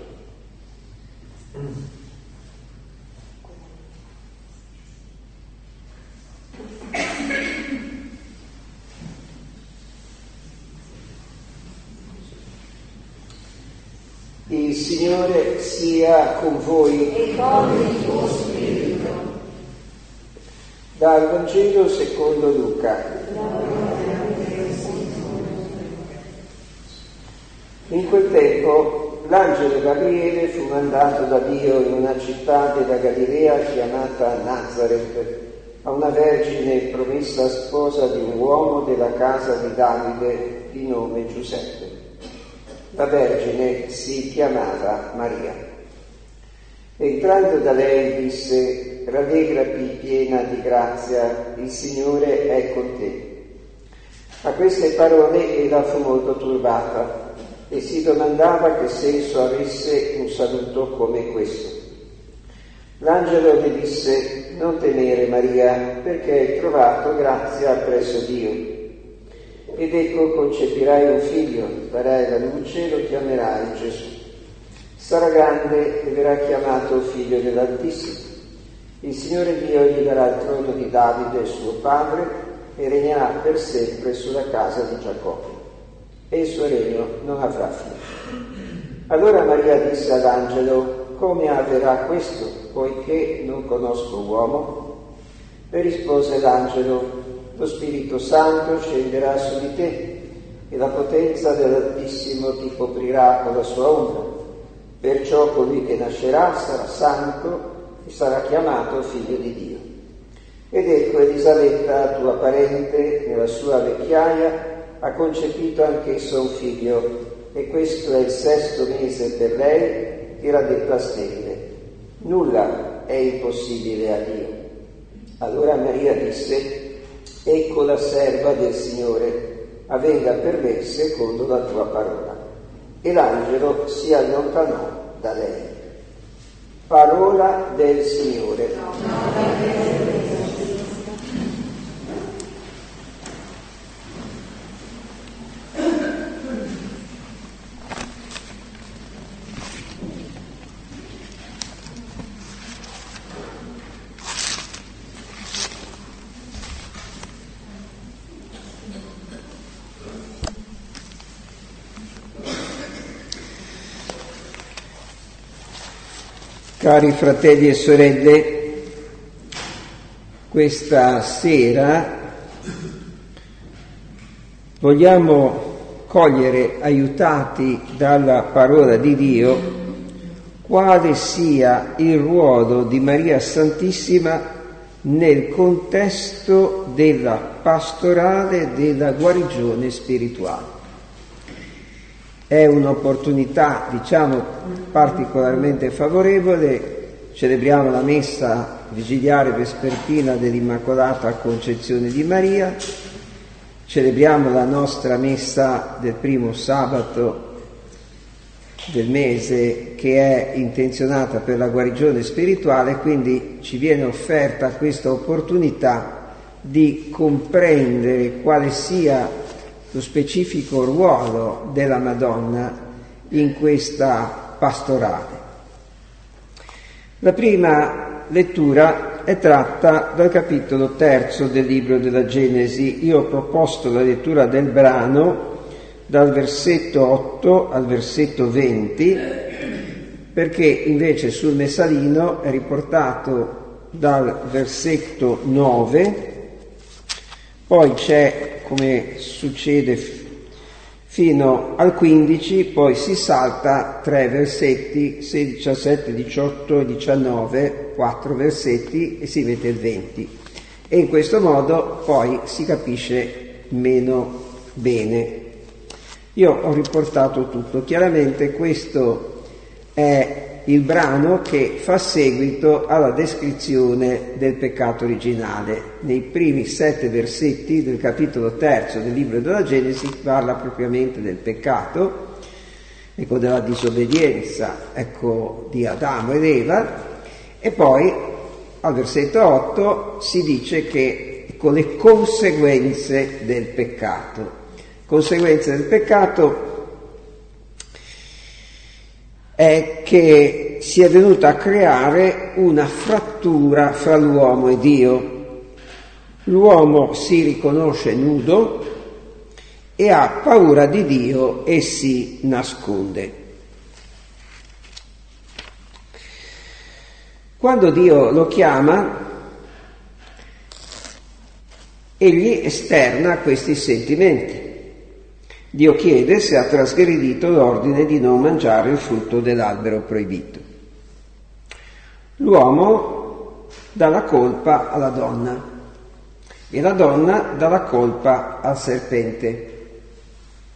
Il Signore sia con voi e con il tuo spirito. Dal Vangelo secondo Luca. In quel tempo l'angelo Gabriele fu mandato da Dio in una città della Galilea chiamata Nazareth, a una vergine promessa sposa di un uomo della casa di Davide, di nome Giuseppe. La Vergine si chiamava Maria. Entrando da lei disse: rallegrati piena di grazia, il Signore è con te. A queste parole ella fu molto turbata e si domandava che senso avesse un saluto come questo. L'angelo le disse: non temere Maria, perché hai trovato grazia presso Dio. Ed ecco, concepirai un figlio, darai la luce e lo chiamerai Gesù. Sarà grande e verrà chiamato figlio dell'Altissimo. Il Signore Dio gli darà il trono di Davide, suo padre, e regnerà per sempre sulla casa di Giacobbe. E il suo regno non avrà fine. Allora Maria disse all'angelo: come avverrà questo, poiché non conosco uomo? E rispose l'angelo: lo Spirito Santo scenderà su di te e la potenza dell'Altissimo ti coprirà con la sua ombra. Perciò colui che nascerà sarà santo e sarà chiamato figlio di Dio. Ed ecco, Elisabetta, tua parente, nella sua vecchiaia, ha concepito anch'essa un figlio, e questo è il sesto mese per lei, che era detta sterile. Nulla è impossibile a Dio. Allora Maria disse: ecco la serva del Signore, avvenga per me secondo la tua parola. E l'angelo si allontanò da lei. Parola del Signore. Cari fratelli e sorelle, questa sera vogliamo cogliere, aiutati dalla parola di Dio, quale sia il ruolo di Maria Santissima nel contesto della pastorale della guarigione spirituale. È un'opportunità, diciamo, particolarmente favorevole. Celebriamo la messa vigiliare vespertina dell'Immacolata Concezione di Maria, celebriamo la nostra messa del primo sabato del mese, che è intenzionata per la guarigione spirituale, quindi ci viene offerta questa opportunità di comprendere quale sia lo specifico ruolo della Madonna in questa pastorale. La prima lettura è tratta dal capitolo terzo del libro della Genesi. Io ho proposto la lettura del brano dal versetto otto al versetto venti, perché invece sul Messalino è riportato dal versetto nove, poi c'è, come succede fino al quindici, poi si salta tre versetti, sedici, diciassette, diciotto e diciannove, quattro versetti e si vede il venti. E in questo modo poi si capisce meno bene. Io ho riportato tutto. Chiaramente questo è il brano che fa seguito alla descrizione del peccato originale. Nei primi sette versetti del capitolo terzo del libro della Genesi parla propriamente del peccato, ecco, della disobbedienza, ecco, di Adamo ed Eva, e poi al versetto otto si dice che con le conseguenze del peccato. Conseguenze del peccato è che si è venuta a creare una frattura fra l'uomo e Dio. L'uomo si riconosce nudo e ha paura di Dio e si nasconde. Quando Dio lo chiama, egli esterna questi sentimenti. Dio chiede se ha trasgredito l'ordine di non mangiare il frutto dell'albero proibito. L'uomo dà la colpa alla donna e la donna dà la colpa al serpente.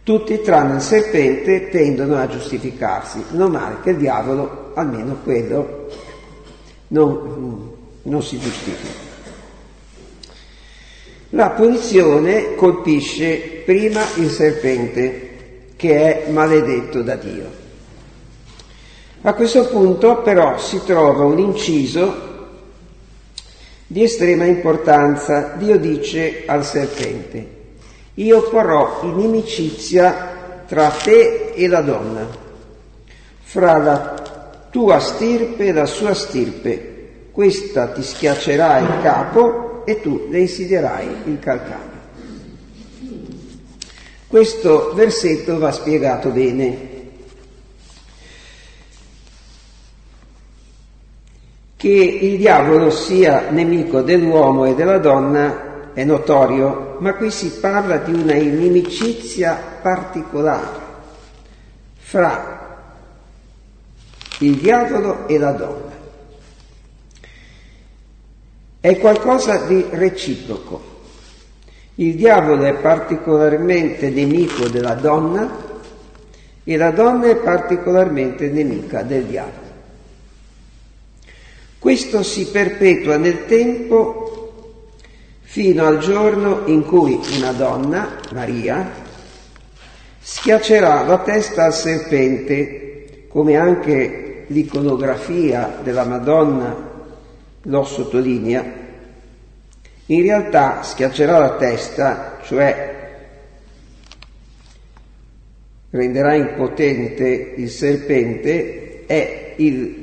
Tutti, tranne il serpente, tendono a giustificarsi. Non male che il diavolo, almeno quello, non, non si giustifica. La punizione colpisce prima il serpente, che è maledetto da Dio. A questo punto però si trova un inciso di estrema importanza. Dio dice al serpente: io porrò inimicizia tra te e la donna, fra la tua stirpe e la sua stirpe, questa ti schiaccerà il capo e tu le insidierai il calcagno. Questo versetto va spiegato bene. Che il diavolo sia nemico dell'uomo e della donna è notorio, ma qui si parla di una inimicizia particolare fra il diavolo e la donna. È qualcosa di reciproco. Il diavolo è particolarmente nemico della donna e la donna è particolarmente nemica del diavolo. Questo si perpetua nel tempo fino al giorno in cui una donna, Maria, schiaccerà la testa al serpente, come anche l'iconografia della Madonna lo sottolinea. In realtà schiaccerà la testa, cioè renderà impotente il serpente, è il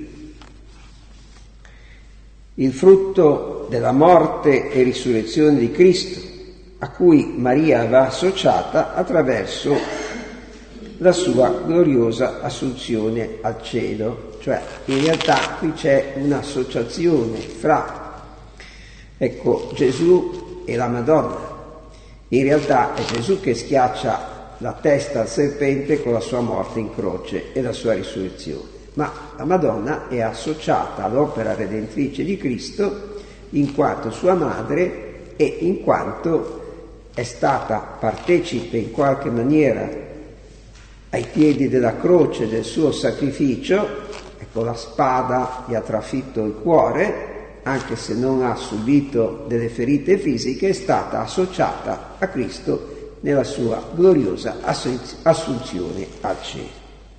il frutto della morte e risurrezione di Cristo, a cui Maria va associata attraverso la sua gloriosa assunzione al cielo. Cioè, in realtà qui c'è un'associazione fra, ecco, Gesù e la Madonna. In realtà è Gesù che schiaccia la testa al serpente con la sua morte in croce e la sua risurrezione. Ma la Madonna è associata all'opera redentrice di Cristo in quanto sua madre e in quanto è stata partecipe in qualche maniera ai piedi della croce del suo sacrificio. Ecco, la spada gli ha trafitto il cuore, anche se non ha subito delle ferite fisiche, è stata associata a Cristo nella sua gloriosa assunzione al cielo.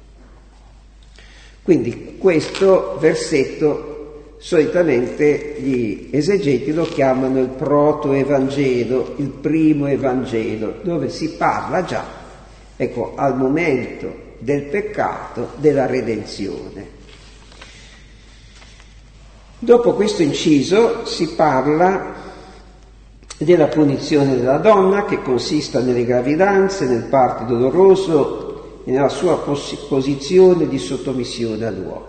Quindi questo versetto solitamente gli esegeti lo chiamano il proto-evangelo, il primo evangelo, dove si parla già, ecco, al momento del peccato, della redenzione. Dopo questo inciso si parla della punizione della donna, che consista nelle gravidanze, nel parto doloroso e nella sua pos- posizione di sottomissione all'uomo.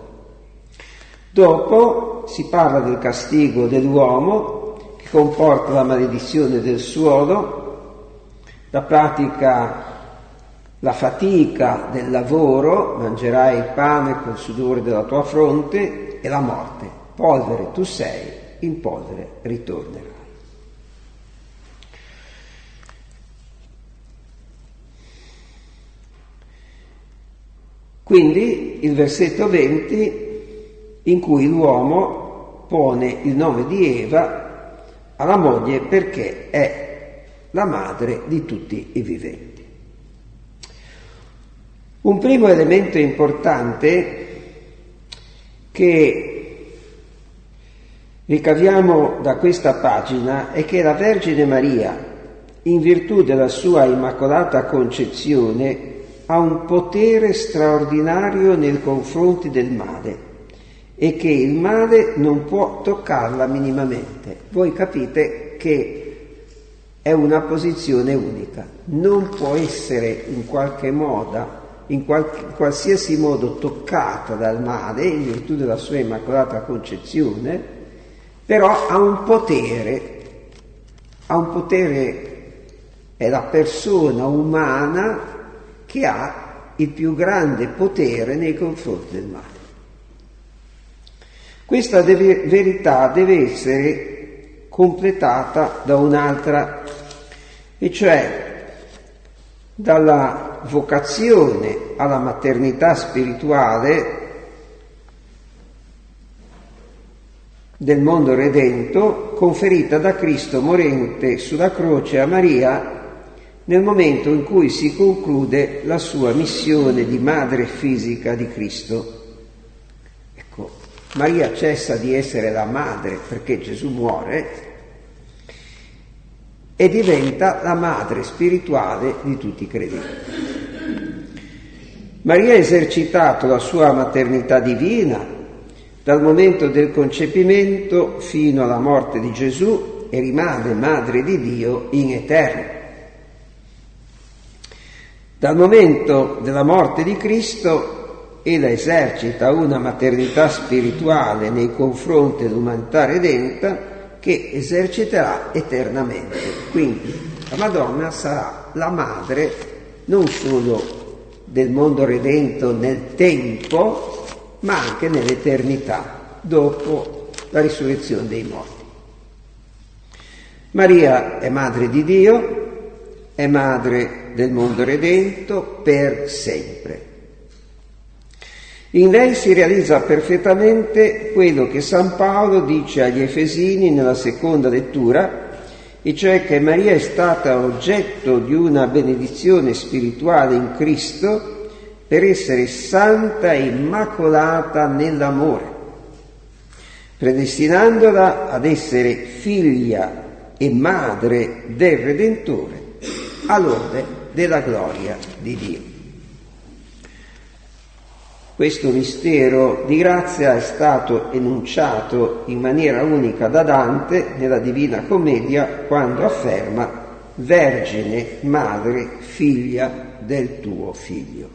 Dopo si parla del castigo dell'uomo, che comporta la maledizione del suolo, la pratica, la fatica del lavoro, mangerai il pane col sudore della tua fronte, e la morte. Polvere tu sei, in polvere ritornerai. Quindi il versetto venti, in cui l'uomo pone il nome di Eva alla moglie perché è la madre di tutti i viventi. Un primo elemento importante che ricaviamo da questa pagina è che la Vergine Maria, in virtù della sua immacolata concezione, ha un potere straordinario nei confronti del male e che il male non può toccarla minimamente. Voi capite che è una posizione unica, non può essere in qualche modo, in, qual- in qualsiasi modo toccata dal male in virtù della sua immacolata concezione, però ha un potere, ha un potere, è la persona umana che ha il più grande potere nei confronti del male. Questa deve, verità deve essere completata da un'altra, e cioè dalla vocazione alla maternità spirituale del mondo redento, conferita da Cristo morente sulla croce a Maria nel momento in cui si conclude la sua missione di madre fisica di Cristo. Ecco, Maria cessa di essere la madre perché Gesù muore e diventa la madre spirituale di tutti i credenti. Maria ha esercitato la sua maternità divina dal momento del concepimento fino alla morte di Gesù e rimane madre di Dio in eterno. Dal momento della morte di Cristo ella esercita una maternità spirituale nei confronti dell'umanità redenta che eserciterà eternamente. Quindi la Madonna sarà la madre non solo del mondo redento nel tempo, ma anche nell'eternità, dopo la risurrezione dei morti. Maria è madre di Dio, è madre del mondo redento per sempre. In lei si realizza perfettamente quello che San Paolo dice agli Efesini nella seconda lettura, e cioè che Maria è stata oggetto di una benedizione spirituale in Cristo per essere santa e immacolata nell'amore, predestinandola ad essere figlia e madre del Redentore, all'ode della gloria di Dio. Questo mistero di grazia è stato enunciato in maniera unica da Dante nella Divina Commedia quando afferma: Vergine, madre, figlia del tuo figlio.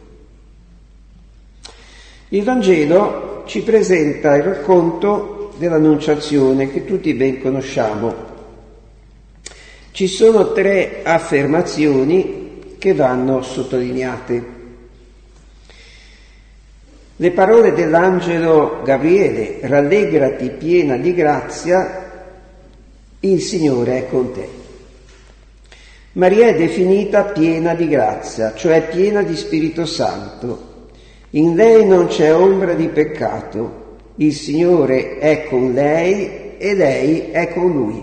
Il Vangelo ci presenta il racconto dell'Annunciazione che tutti ben conosciamo. Ci sono tre affermazioni che vanno sottolineate. Le parole dell'angelo Gabriele: rallegrati piena di grazia, il Signore è con te. Maria è definita piena di grazia, cioè piena di Spirito Santo. In lei non c'è ombra di peccato, il Signore è con lei e lei è con Lui.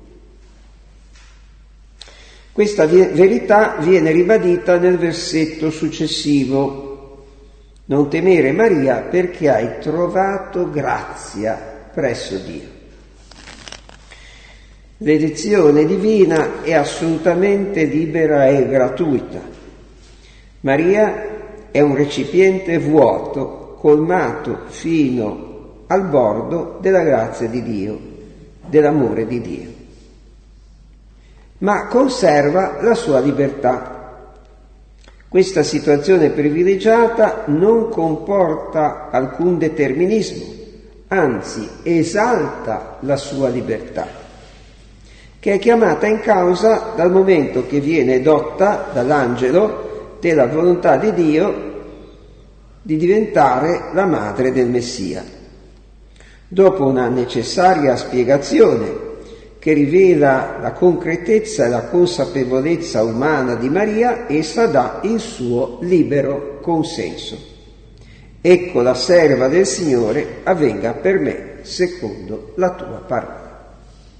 Questa verità viene ribadita nel versetto successivo: non temere Maria perché hai trovato grazia presso Dio. L'elezione divina è assolutamente libera e gratuita. Maria è un recipiente vuoto, colmato fino al bordo della grazia di Dio, dell'amore di Dio. Ma conserva la sua libertà. Questa situazione privilegiata non comporta alcun determinismo, anzi esalta la sua libertà, che è chiamata in causa dal momento che viene edotta dall'angelo della volontà di Dio di diventare la madre del Messia. Dopo una necessaria spiegazione che rivela la concretezza e la consapevolezza umana di Maria, essa dà il suo libero consenso. Ecco la serva del Signore, avvenga per me secondo la tua parola.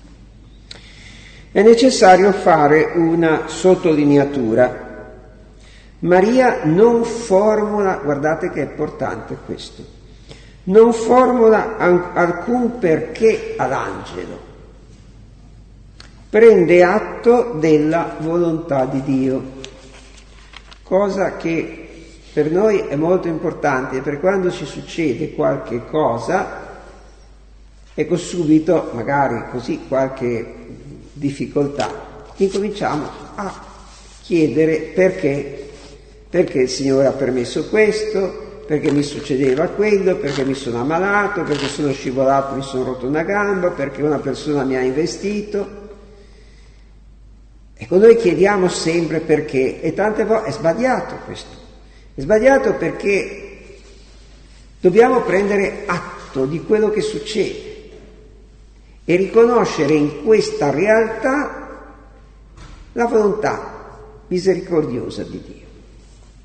È necessario fare una sottolineatura. Maria non formula, guardate che è importante questo, non formula alcun perché all'angelo, prende atto della volontà di Dio, cosa che per noi è molto importante, per quando ci succede qualche cosa, ecco subito, magari così qualche difficoltà, incominciamo a chiedere perché. Perché il Signore ha permesso questo, perché mi succedeva quello, perché mi sono ammalato, perché sono scivolato, mi sono rotto una gamba, perché una persona mi ha investito. Ecco, noi chiediamo sempre perché, e tante volte è sbagliato questo. È sbagliato perché dobbiamo prendere atto di quello che succede e riconoscere in questa realtà la volontà misericordiosa di Dio.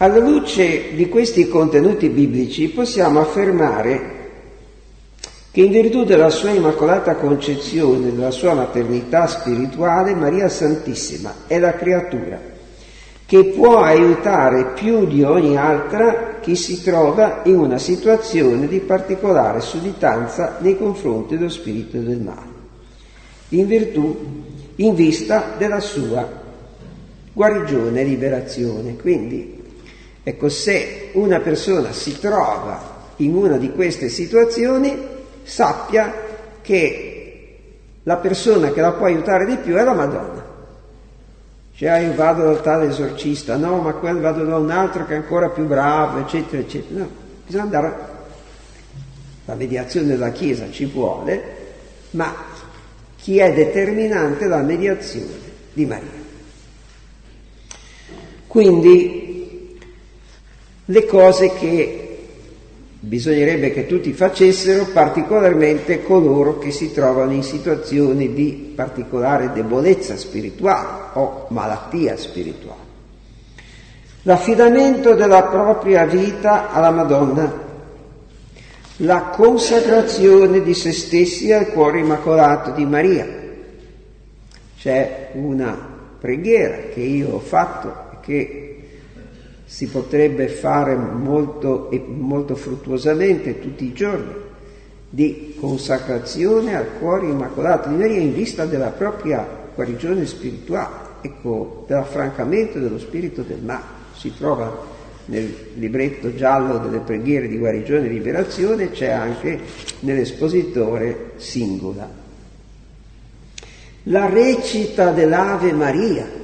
Alla luce di questi contenuti biblici possiamo affermare che in virtù della sua immacolata concezione, della sua maternità spirituale, Maria Santissima è la creatura che può aiutare più di ogni altra chi si trova in una situazione di particolare sudditanza nei confronti dello spirito del male, in virtù, in vista della sua guarigione e liberazione. Quindi, ecco, se una persona si trova in una di queste situazioni, sappia che la persona che la può aiutare di più è la Madonna. Cioè, io vado dal tale esorcista, no, ma quello vado da un altro che è ancora più bravo, eccetera, eccetera. No, bisogna andare. La mediazione della Chiesa ci vuole, ma chi è determinante è la mediazione di Maria. Quindi, le cose che bisognerebbe che tutti facessero, particolarmente coloro che si trovano in situazioni di particolare debolezza spirituale o malattia spirituale. L'affidamento della propria vita alla Madonna, la consacrazione di se stessi al cuore immacolato di Maria. C'è una preghiera che io ho fatto e che si potrebbe fare molto e molto fruttuosamente tutti i giorni, di consacrazione al cuore immacolato di Maria in vista della propria guarigione spirituale, ecco, dell'affrancamento dello spirito del male. Si trova nel libretto giallo delle preghiere di guarigione e liberazione, c'è anche nell'espositore singola. La recita dell'Ave Maria,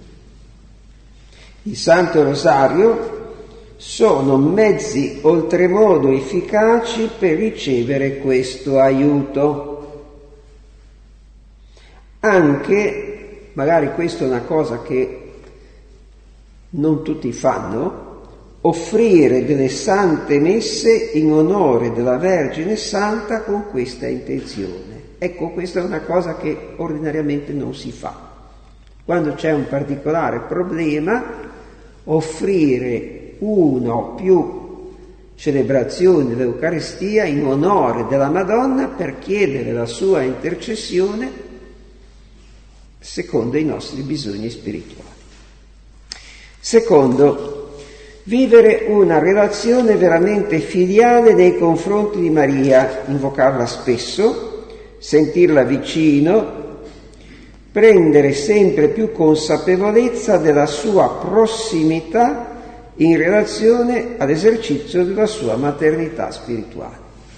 il Santo Rosario, sono mezzi oltremodo efficaci per ricevere questo aiuto. Anche, magari questa è una cosa che non tutti fanno, offrire delle sante messe in onore della Vergine Santa con questa intenzione. Ecco, questa è una cosa che ordinariamente non si fa. Quando c'è un particolare problema, offrire una o più celebrazioni dell'Eucaristia in onore della Madonna per chiedere la sua intercessione secondo i nostri bisogni spirituali. Secondo, vivere una relazione veramente filiale nei confronti di Maria, invocarla spesso, sentirla vicino, prendere sempre più consapevolezza della sua prossimità in relazione all'esercizio della sua maternità spirituale.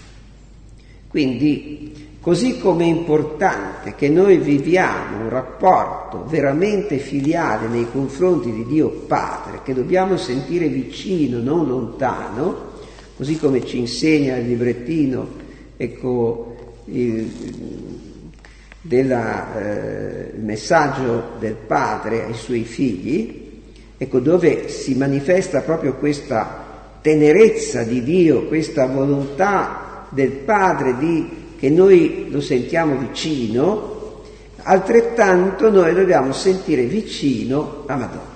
Quindi, così come è importante che noi viviamo un rapporto veramente filiale nei confronti di Dio Padre, che dobbiamo sentire vicino, non lontano, così come ci insegna il librettino, ecco, il del eh, messaggio del padre ai suoi figli, ecco, dove si manifesta proprio questa tenerezza di Dio, questa volontà del Padre di che noi lo sentiamo vicino, altrettanto noi dobbiamo sentire vicino la Madonna.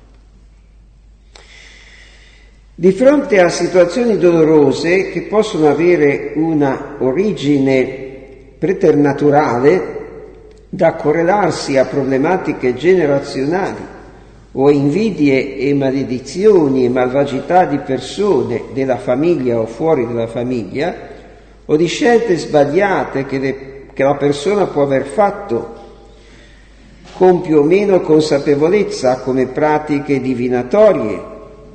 Di fronte a situazioni dolorose che possono avere una origine preternaturale da correlarsi a problematiche generazionali o invidie e maledizioni e malvagità di persone della famiglia o fuori dalla famiglia, o di scelte sbagliate che, le, che la persona può aver fatto con più o meno consapevolezza, come pratiche divinatorie,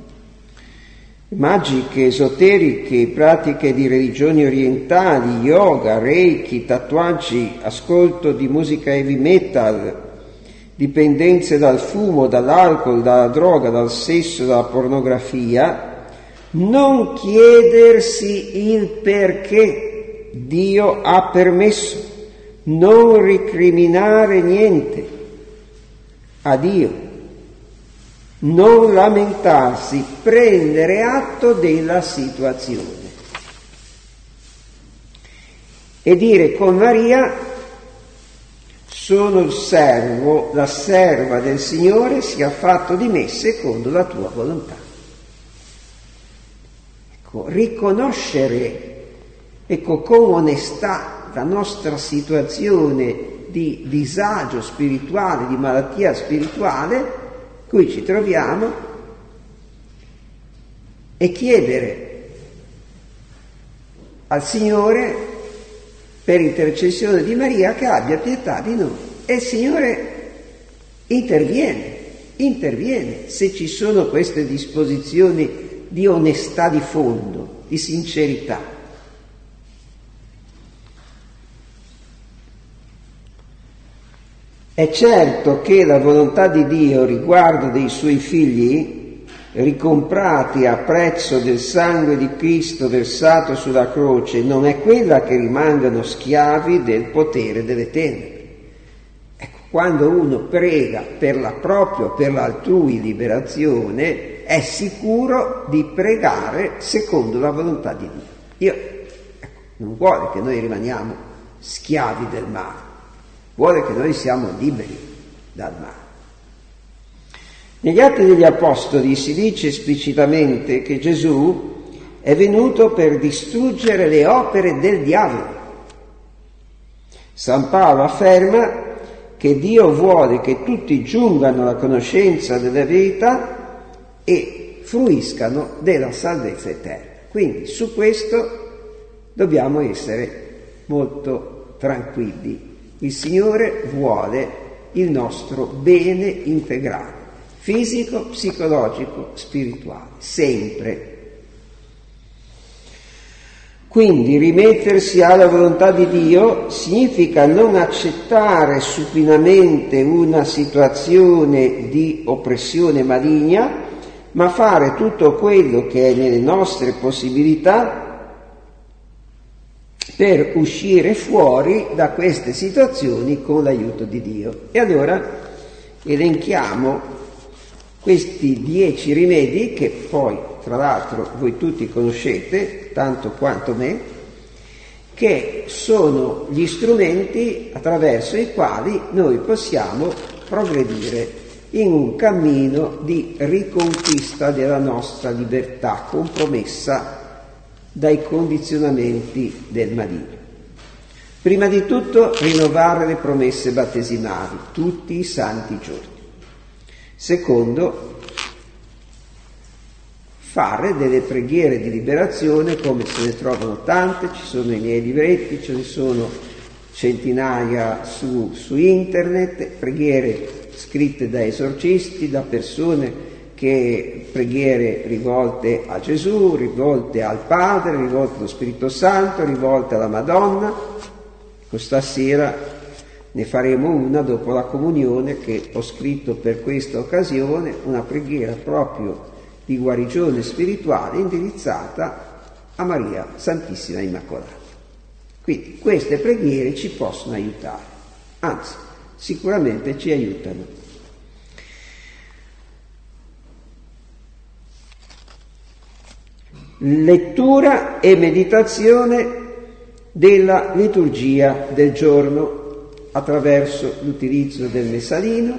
magiche, esoteriche, pratiche di religioni orientali, yoga, reiki, tatuaggi, ascolto di musica heavy metal, dipendenze dal fumo, dall'alcol, dalla droga, dal sesso, dalla pornografia, non chiedersi il perché Dio ha permesso, non ricriminare niente a Dio, non lamentarsi, prendere atto della situazione e dire con Maria: sono il servo, la serva del Signore, sia fatto di me secondo la tua volontà. ecco, riconoscere, ecco, con onestà la nostra situazione di disagio spirituale, di malattia spirituale in cui ci troviamo, e chiedere al Signore, per intercessione di Maria, che abbia pietà di noi. E il Signore interviene, interviene se ci sono queste disposizioni di onestà di fondo, di sincerità. È certo che la volontà di Dio riguardo dei suoi figli, ricomprati a prezzo del sangue di Cristo versato sulla croce, non è quella che rimangano schiavi del potere delle tenebre. Ecco, quando uno prega per la propria o per l'altrui liberazione, è sicuro di pregare secondo la volontà di Dio. Dio, ecco, non vuole che noi rimaniamo schiavi del male, vuole che noi siamo liberi dal male. Negli Atti degli Apostoli si dice esplicitamente che Gesù è venuto per distruggere le opere del diavolo. San Paolo afferma che Dio vuole che tutti giungano alla conoscenza della verità e fruiscano della salvezza eterna. Quindi su questo dobbiamo essere molto tranquilli. Il Signore vuole il nostro bene integrale, fisico, psicologico, spirituale, sempre. Quindi rimettersi alla volontà di Dio significa non accettare supinamente una situazione di oppressione maligna, ma fare tutto quello che è nelle nostre possibilità per uscire fuori da queste situazioni con l'aiuto di Dio. E allora elenchiamo questi dieci rimedi che poi, tra l'altro, voi tutti conoscete, tanto quanto me, che sono gli strumenti attraverso i quali noi possiamo progredire in un cammino di riconquista della nostra libertà compromessa dai condizionamenti del maligno. Prima di tutto, rinnovare le promesse battesimali tutti i santi giorni. Secondo, fare delle preghiere di liberazione, come se ne trovano tante, ci sono i miei libretti, ce ne sono centinaia su, su internet, preghiere scritte da esorcisti, da persone che preghiere rivolte a Gesù, rivolte al Padre, rivolte allo Spirito Santo, rivolte alla Madonna. Questa sera ne faremo una dopo la comunione, che ho scritto per questa occasione, una preghiera proprio di guarigione spirituale indirizzata a Maria Santissima Immacolata. Quindi queste preghiere ci possono aiutare, anzi sicuramente ci aiutano. Lettura e meditazione della liturgia del giorno attraverso l'utilizzo del messalino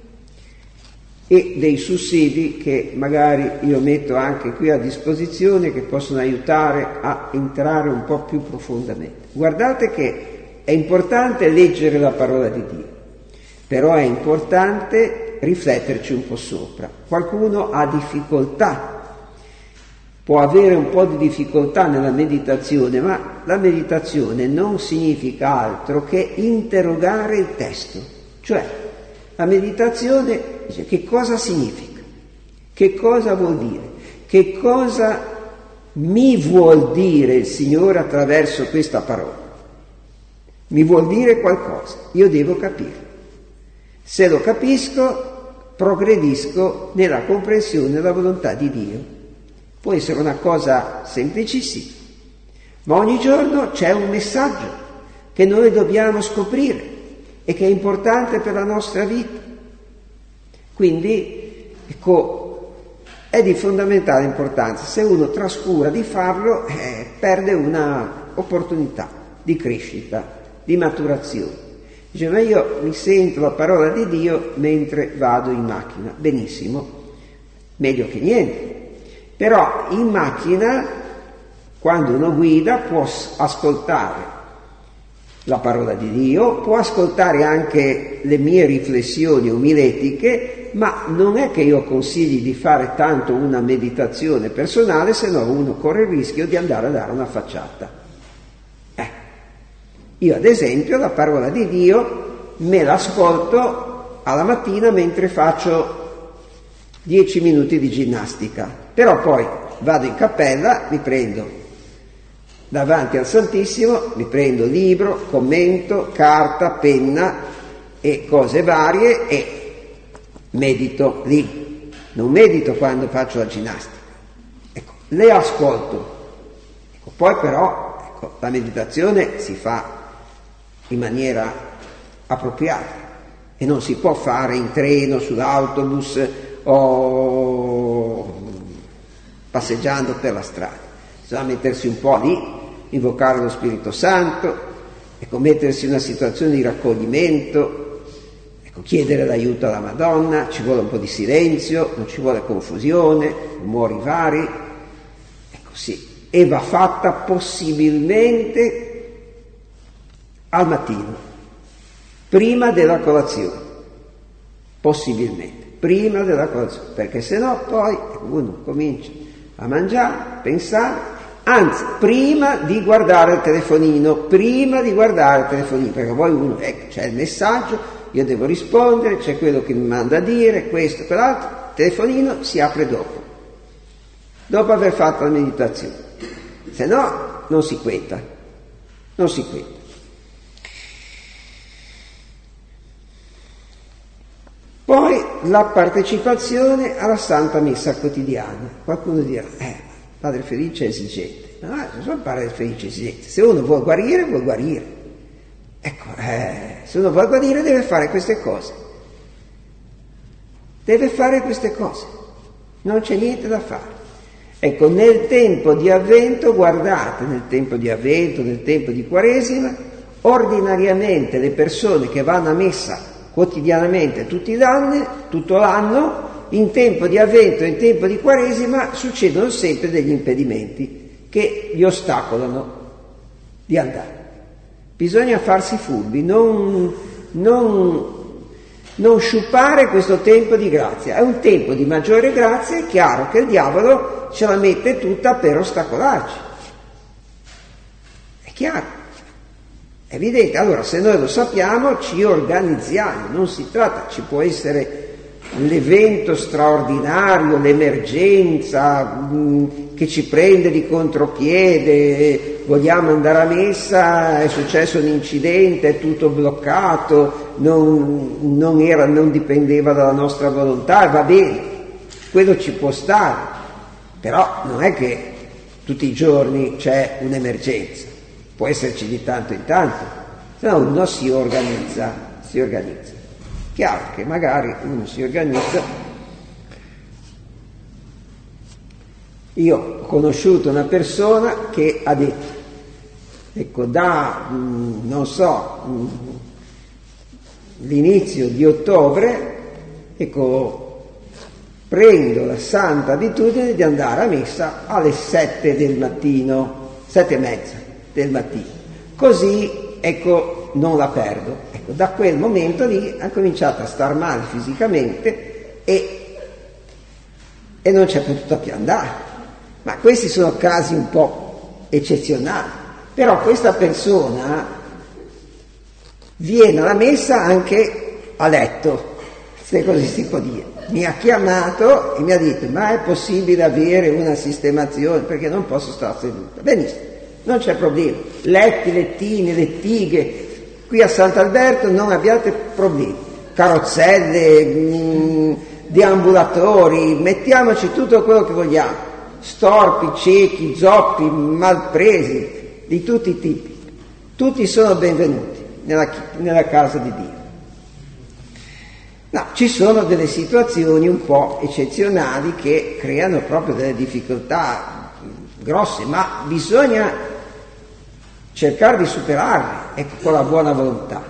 e dei sussidi che magari io metto anche qui a disposizione, che possono aiutare a entrare un po' più profondamente. Guardate che è importante leggere la parola di Dio, però è importante rifletterci un po' sopra. Qualcuno ha difficoltà, può avere un po' di difficoltà nella meditazione, ma la meditazione non significa altro che interrogare il testo. Cioè, la meditazione dice: che cosa significa? Che cosa vuol dire? Che cosa mi vuol dire il Signore attraverso questa parola? Mi vuol dire qualcosa, io devo capire. Se lo capisco, progredisco nella comprensione della volontà di Dio. Può essere una cosa semplicissima, ma ogni giorno c'è un messaggio che noi dobbiamo scoprire e che è importante per la nostra vita. Quindi, ecco, è di fondamentale importanza. Se uno trascura di farlo, eh, perde una opportunità di crescita, di maturazione. Dice: ma io mi sento la parola di Dio mentre vado in macchina. Benissimo, meglio che niente. Però in macchina Quando uno guida può ascoltare la parola di Dio, può ascoltare anche le mie riflessioni omiletiche, ma non è che io consigli di fare tanto una meditazione personale, se no uno corre il rischio di andare a dare una facciata. Eh. Io ad esempio la parola di Dio me l'ascolto alla mattina mentre faccio dieci minuti di ginnastica, però poi vado in cappella, mi prendo davanti al Santissimo, mi prendo libro, commento, carta, penna e cose varie e medito lì. Non medito quando faccio la ginnastica. Ecco, le ascolto. Ecco, poi però ecco, la meditazione si fa in maniera appropriata e non si può fare in treno, sull'autobus o passeggiando per la strada. Bisogna mettersi un po' lì, invocare lo Spirito Santo, ecco, mettersi in una situazione di raccoglimento, ecco, chiedere l'aiuto alla Madonna, ci vuole un po' di silenzio, non ci vuole confusione, rumori vari, ecco sì, e va fatta possibilmente al mattino, prima della colazione, possibilmente, prima della colazione, perché sennò poi uno comincia a mangiare, pensare, anzi, prima di guardare il telefonino, prima di guardare il telefonino, perché poi uno, ecco, c'è il messaggio, io devo rispondere, c'è quello che mi manda a dire, questo, quell'altro, il telefonino si apre dopo, dopo aver fatto la meditazione, se no non si queta, non si queta. Poi la partecipazione alla Santa Messa quotidiana. Qualcuno dirà, eh, Padre Felice è esigente. No, non sono Padre Felice esigente. Se uno vuole guarire, vuole guarire. Ecco, eh, se uno vuole guarire deve fare queste cose. Deve fare queste cose. Non c'è niente da fare. Ecco, nel tempo di Avvento, guardate, nel tempo di Avvento, nel tempo di Quaresima, ordinariamente le persone che vanno a messa quotidianamente tutti gli anni, tutto l'anno, in tempo di Avvento e in tempo di Quaresima succedono sempre degli impedimenti che li ostacolano di andare. Bisogna farsi furbi, non, non, non sciupare questo tempo di grazia. È un tempo di maggiore grazia, è chiaro che il diavolo ce la mette tutta per ostacolarci. È chiaro. È evidente, allora se noi lo sappiamo ci organizziamo, non si tratta, ci può essere l'evento straordinario, l'emergenza mh, che ci prende di contropiede, vogliamo andare a messa, è successo un incidente, è tutto bloccato, non, non, era, non dipendeva dalla nostra volontà, va bene, quello ci può stare, però non è che tutti i giorni c'è un'emergenza. Può esserci di tanto in tanto, se no uno si organizza, si organizza. Chiaro che magari uno si organizza. Io ho conosciuto una persona che ha detto, ecco, da, mh, non so, mh, l'inizio di ottobre, ecco, prendo la santa abitudine di andare a messa alle sette del mattino, sette e mezza del mattino, così ecco non la perdo. Ecco, da quel momento lì ha cominciato a star male fisicamente e, e non c'è potuta più andare, ma questi sono casi un po' eccezionali, però questa persona viene alla messa anche a letto, se così si può dire. Mi ha chiamato e mi ha detto, ma è possibile avere una sistemazione perché non posso stare seduta? Benissimo, non c'è problema, letti, lettini, lettighe, qui a Sant'Alberto non abbiate problemi, carrozzelle, mh, deambulatori, mettiamoci tutto quello che vogliamo, storpi, ciechi, zoppi, malpresi, di tutti i tipi, tutti sono benvenuti nella, nella casa di Dio. No, ci sono delle situazioni un po' eccezionali che creano proprio delle difficoltà grosse, ma bisogna cercare di superarle, ecco, con la buona volontà.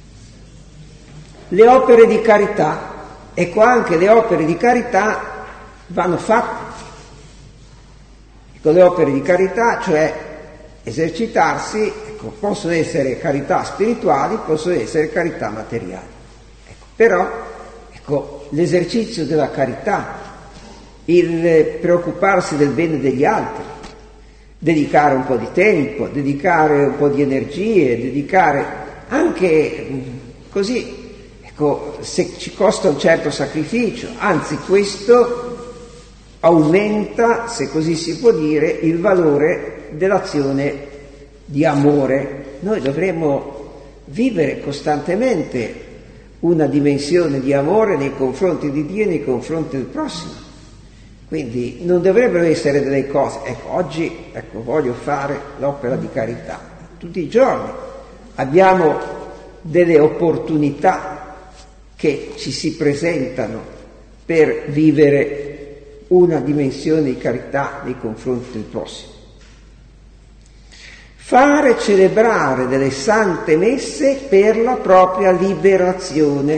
Le opere di carità, ecco, anche le opere di carità vanno fatte. Ecco, le opere di carità, cioè esercitarsi, ecco, possono essere carità spirituali, possono essere carità materiali. Ecco, però, ecco, l'esercizio della carità, il preoccuparsi del bene degli altri, dedicare un po' di tempo, dedicare un po' di energie, dedicare anche così, ecco, se ci costa un certo sacrificio, anzi questo aumenta, se così si può dire, il valore dell'azione di amore. Noi dovremmo vivere costantemente una dimensione di amore nei confronti di Dio e nei confronti del prossimo. Quindi non dovrebbero essere delle cose, ecco, oggi ecco, voglio fare l'opera di carità. Tutti i giorni abbiamo delle opportunità che ci si presentano per vivere una dimensione di carità nei confronti del prossimo. Fare celebrare delle sante messe per la propria liberazione.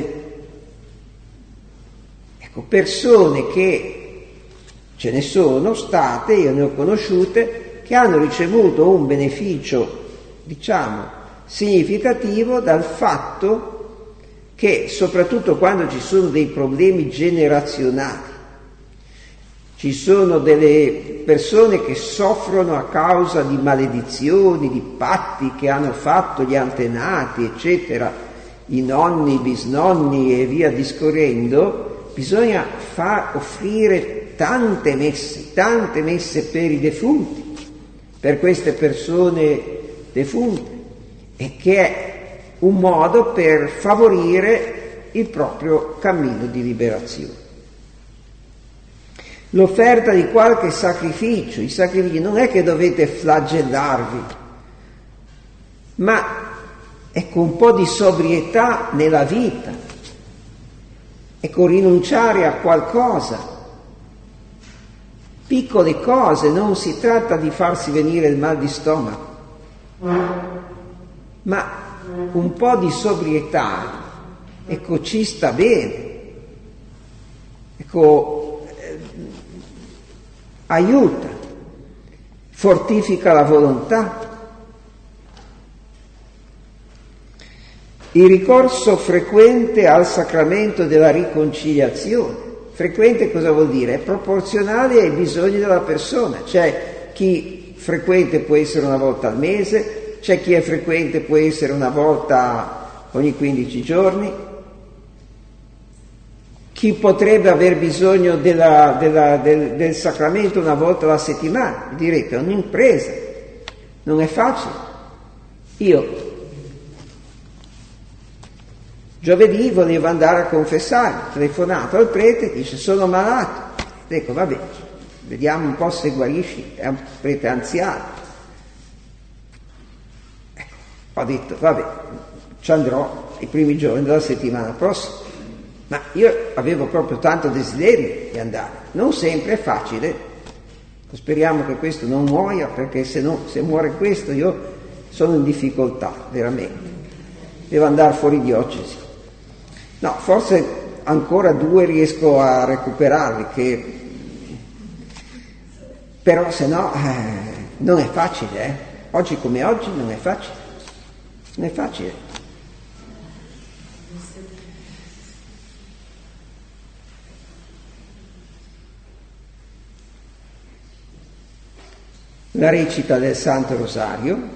Ecco, persone che ce ne sono state, io ne ho conosciute, che hanno ricevuto un beneficio, diciamo, significativo dal fatto che, soprattutto quando ci sono dei problemi generazionali, ci sono delle persone che soffrono a causa di maledizioni, di patti che hanno fatto gli antenati, eccetera, i nonni, i bisnonni e via discorrendo, bisogna far offrire tante messe, tante messe per i defunti, per queste persone defunte, e che è un modo per favorire il proprio cammino di liberazione. L'offerta di qualche sacrificio, i sacrifici non è che dovete flagellarvi, ma ecco un po' di sobrietà nella vita, ecco rinunciare a qualcosa, piccole cose, non si tratta di farsi venire il mal di stomaco, ma un po' di sobrietà, ecco, ci sta bene, ecco, eh, aiuta, fortifica la volontà. Il ricorso frequente al sacramento della riconciliazione. Frequente cosa vuol dire? È proporzionale ai bisogni della persona. C'è chi frequente può essere una volta al mese, c'è chi è frequente può essere una volta ogni quindici giorni, chi potrebbe aver bisogno della, della, del, del sacramento una volta alla settimana. Direte, è un'impresa, non è facile. Io giovedì volevo andare a confessare, ho telefonato al prete, dice sono malato. Dico vabbè, vediamo un po' se guarisci, è un prete anziano. Ecco, ho detto vabbè, ci andrò i primi giorni della settimana prossima. Ma io avevo proprio tanto desiderio di andare, non sempre è facile, speriamo che questo non muoia, perché se, no, se muore questo io sono in difficoltà, veramente, devo andare fuori diocesi. No, forse ancora due riesco a recuperarli, che però se no eh, non è facile, eh. Oggi come oggi non è facile, non è facile. La recita del Santo Rosario,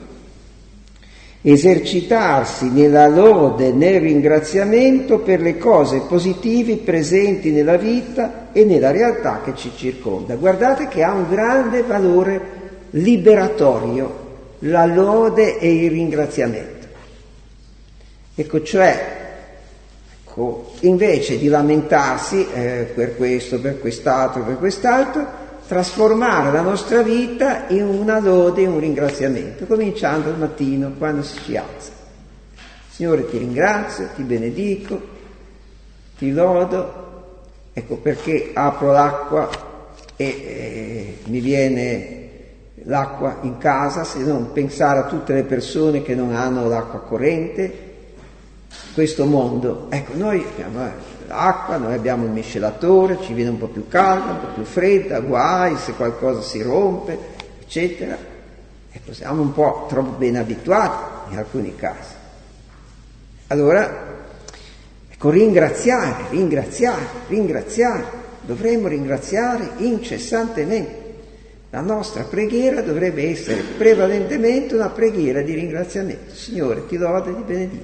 esercitarsi nella lode e nel ringraziamento per le cose positive presenti nella vita e nella realtà che ci circonda. Guardate che ha un grande valore liberatorio, la lode e il ringraziamento. Ecco, cioè, ecco, invece di lamentarsi eh, per questo, per quest'altro, per quest'altro, trasformare la nostra vita in una lode e un ringraziamento, cominciando al mattino quando si ci alza. Signore, ti ringrazio, ti benedico, ti lodo, ecco perché apro l'acqua e eh, mi viene l'acqua in casa, se non pensare a tutte le persone che non hanno l'acqua corrente, questo mondo. Ecco, noi l'acqua, noi abbiamo il miscelatore, ci viene un po' più calda, un po' più fredda, guai se qualcosa si rompe, eccetera. Ecco, siamo un po' troppo ben abituati in alcuni casi. Allora, ecco, ringraziare, ringraziare, ringraziare, dovremmo ringraziare incessantemente. La nostra preghiera dovrebbe essere prevalentemente una preghiera di ringraziamento. Signore, ti lodo e ti benedico.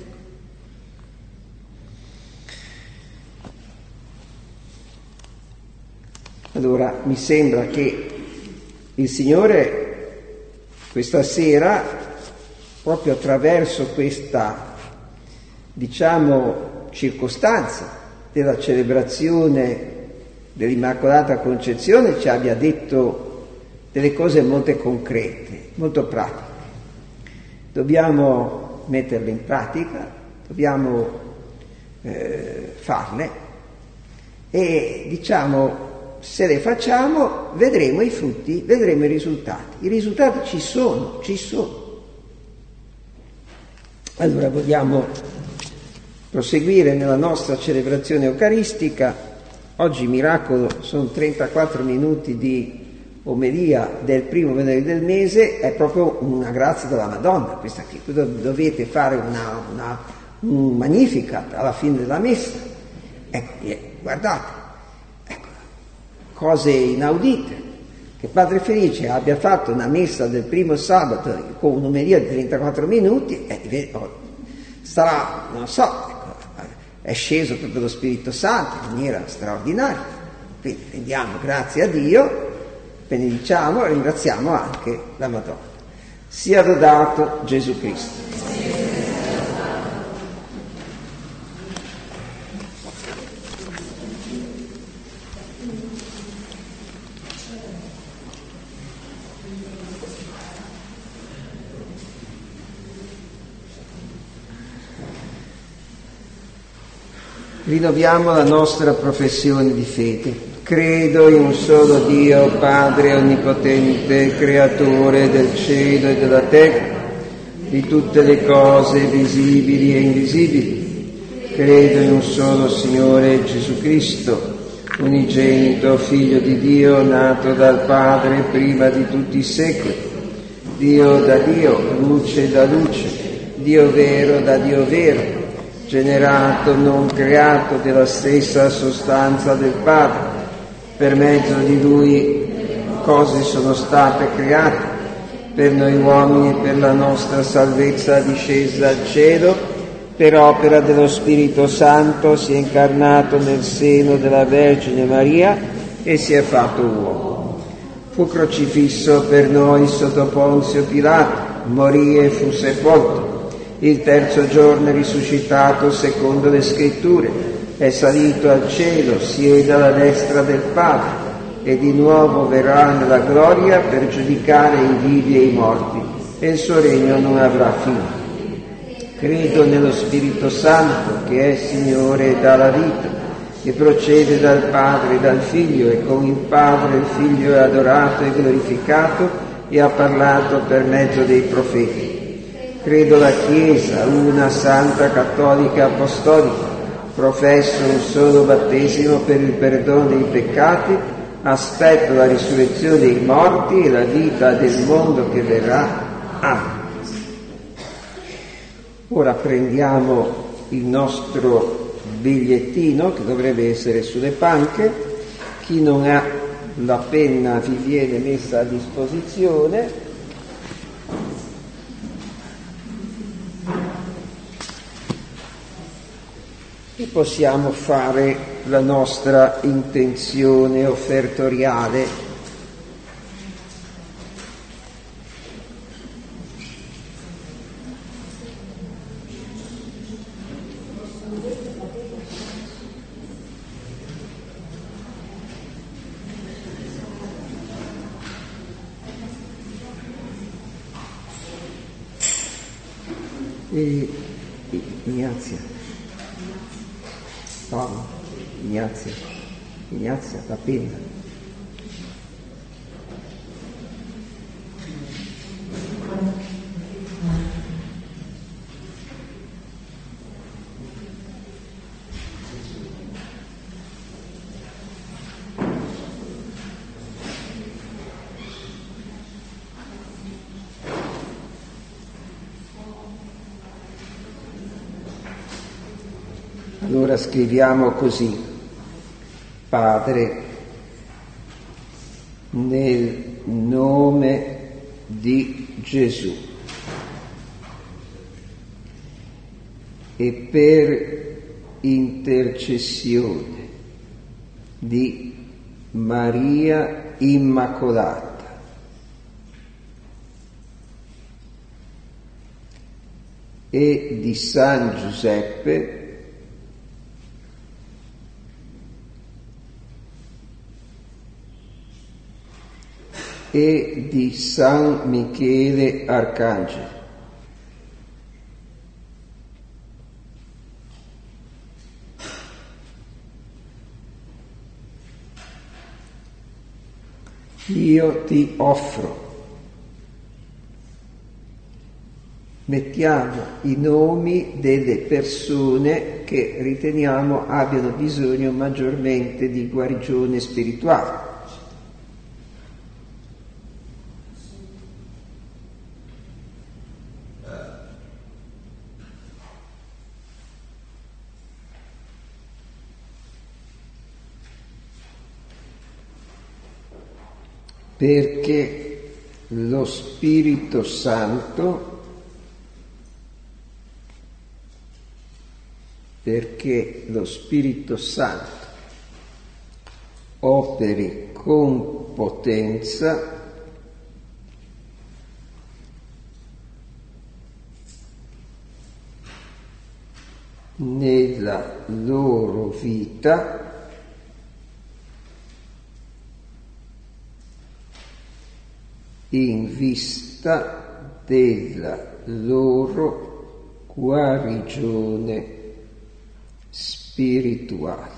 Allora, mi sembra che il Signore questa sera, proprio attraverso questa, diciamo, circostanza della celebrazione dell'Immacolata Concezione, ci abbia detto delle cose molto concrete, molto pratiche. Dobbiamo metterle in pratica, dobbiamo eh, farle e, diciamo, se le facciamo vedremo i frutti, vedremo i risultati. I risultati ci sono, ci sono. Allora vogliamo proseguire nella nostra celebrazione eucaristica. Oggi miracolo sono trentaquattro minuti di omelia del primo venerdì del mese, è proprio una grazia della Madonna, questa che dovete fare una, una, un Magnificat alla fine della messa. Ecco, guardate, ecco, cose inaudite, che Padre Felice abbia fatto una messa del primo sabato con un'omelia di trentaquattro minuti, e sarà, non so, ecco, è sceso proprio lo Spirito Santo in maniera straordinaria. Quindi rendiamo grazie a Dio, benediciamo e ringraziamo anche la Madonna. Sia lodato Gesù Cristo. Rinnoviamo la nostra professione di fede. Credo in un solo Dio, Padre Onnipotente, Creatore del cielo e della terra, di tutte le cose visibili e invisibili. Credo in un solo Signore Gesù Cristo, unigenito Figlio di Dio, nato dal Padre prima di tutti i secoli, Dio da Dio, luce da luce, Dio vero da Dio vero, generato, non creato, della stessa sostanza del Padre. Per mezzo di Lui cose sono state create, per noi uomini e per la nostra salvezza discesa dal cielo, per opera dello Spirito Santo si è incarnato nel seno della Vergine Maria e si è fatto uomo. Fu crocifisso per noi sotto Ponzio Pilato, morì e fu sepolto. Il terzo giorno è risuscitato secondo le Scritture, è salito al cielo, siede alla destra del Padre e di nuovo verrà nella gloria per giudicare i vivi e i morti, e il suo regno non avrà fine. Credo nello Spirito Santo, che è Signore e dà la vita, che procede dal Padre e dal Figlio, e con il Padre il Figlio è adorato e glorificato e ha parlato per mezzo dei profeti. Credo la Chiesa, una santa, cattolica, apostolica, professo un solo battesimo per il perdono dei peccati, aspetto la risurrezione dei morti e la vita del mondo che verrà. Amen. Ora prendiamo il nostro bigliettino che dovrebbe essere sulle panche. Chi non ha la penna vi viene messa a disposizione. E possiamo fare la nostra intenzione offertoriale. E Ignazia. Paolo, Ignazia, Ignazia, la penna. Allora scriviamo così: Padre, nel nome di Gesù e per intercessione di Maria Immacolata e di San Giuseppe, e di San Michele Arcangelo, io ti offro. Mettiamo i nomi delle persone che riteniamo abbiano bisogno maggiormente di guarigione spirituale. Perché lo Spirito Santo perché lo Spirito Santo operi con potenza nella loro vita in vista della loro guarigione spirituale.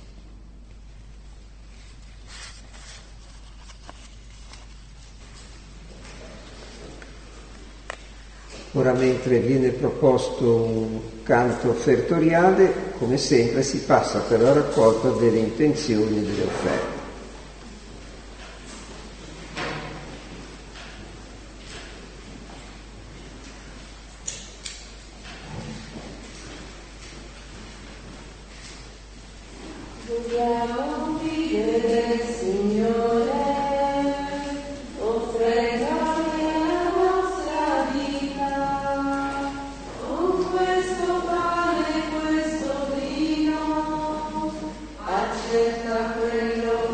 Ora, mentre viene proposto un canto offertoriale, come sempre si passa per la raccolta delle intenzioni e delle offerte. Dobbiamo vivere, Signore, offrendoti la nostra vita, con questo pane e questo vino, accetta quello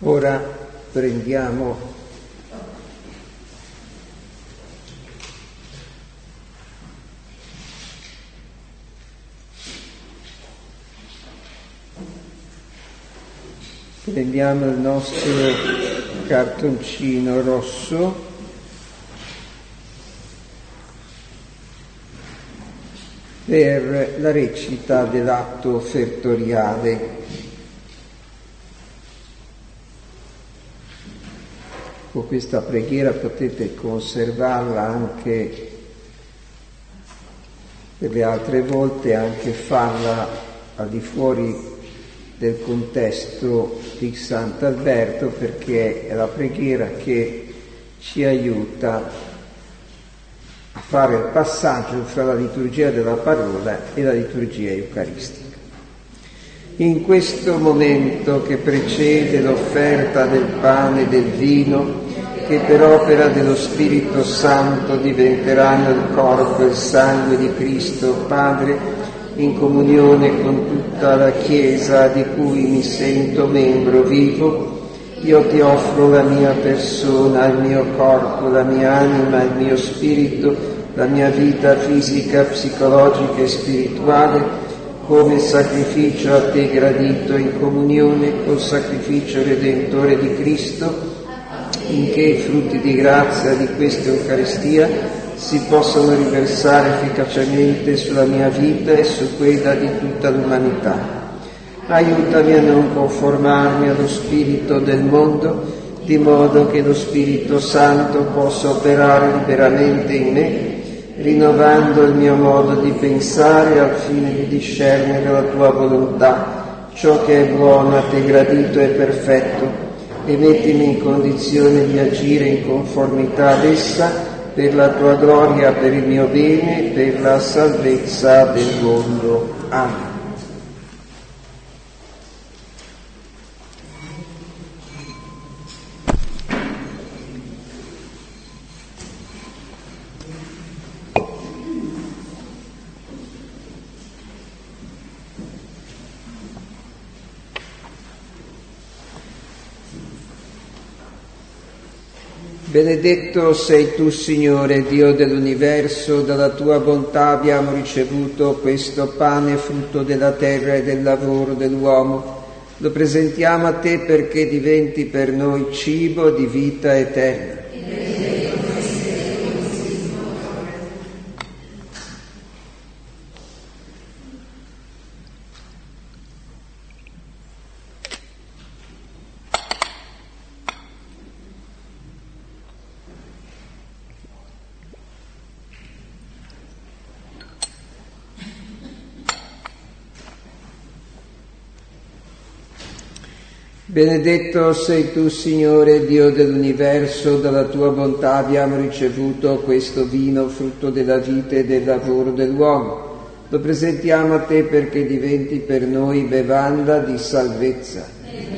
Ora prendiamo prendiamo il nostro cartoncino rosso per la recita dell'atto offertoriale. Con questa preghiera potete conservarla anche per le altre volte, anche farla al di fuori del contesto di Sant'Alberto, perché è la preghiera che ci aiuta a fare il passaggio fra la liturgia della parola e la liturgia eucaristica. In questo momento che precede l'offerta del pane e del vino, che per opera dello Spirito Santo diventeranno il corpo e il sangue di Cristo Padre, in comunione con tutta la Chiesa di cui mi sento membro vivo, io ti offro la mia persona, il mio corpo, la mia anima, il mio spirito, la mia vita fisica, psicologica e spirituale, come sacrificio a te gradito in comunione col sacrificio redentore di Cristo, finché i frutti di grazia di questa Eucaristia si possano riversare efficacemente sulla mia vita e su quella di tutta l'umanità. Aiutami a non conformarmi allo spirito del mondo, di modo che lo Spirito Santo possa operare liberamente in me, rinnovando il mio modo di pensare al fine di discernere la tua volontà, ciò che è buono, a te gradito e perfetto, e mettimi in condizione di agire in conformità ad essa, per la tua gloria, per il mio bene, per la salvezza del mondo. Amen. Benedetto sei tu, Signore, Dio dell'universo, dalla tua bontà abbiamo ricevuto questo pane, frutto della terra e del lavoro dell'uomo. Lo presentiamo a te perché diventi per noi cibo di vita eterna. Benedetto sei tu, Signore, Dio dell'universo, dalla tua bontà abbiamo ricevuto questo vino, frutto della vita e del lavoro dell'uomo. Lo presentiamo a te perché diventi per noi bevanda di salvezza.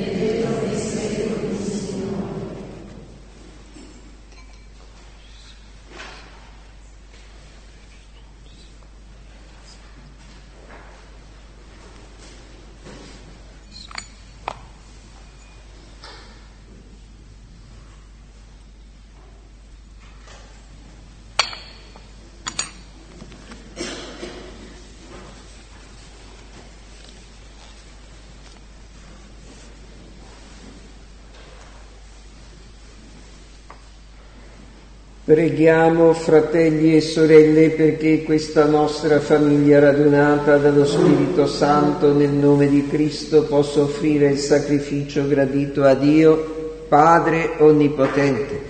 Preghiamo, fratelli e sorelle, perché questa nostra famiglia radunata dallo Spirito Santo nel nome di Cristo possa offrire il sacrificio gradito a Dio, Padre Onnipotente.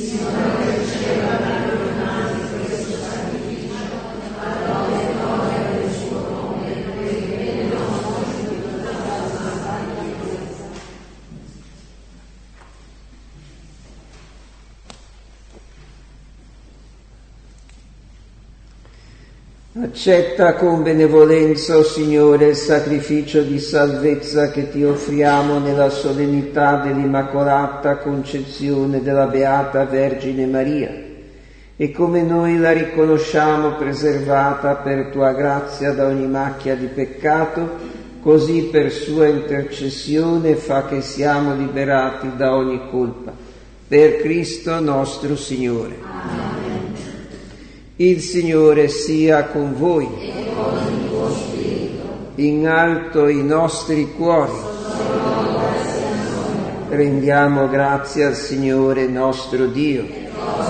Accetta con benevolenza, o Signore, il sacrificio di salvezza che ti offriamo nella solennità dell'Immacolata Concezione della Beata Vergine Maria, e come noi la riconosciamo preservata per tua grazia da ogni macchia di peccato, così per sua intercessione fa che siamo liberati da ogni colpa. Per Cristo nostro Signore. Amen. Il Signore sia con voi. E con il tuo spirito. In alto i nostri cuori. Rendiamo grazie al Signore nostro Dio.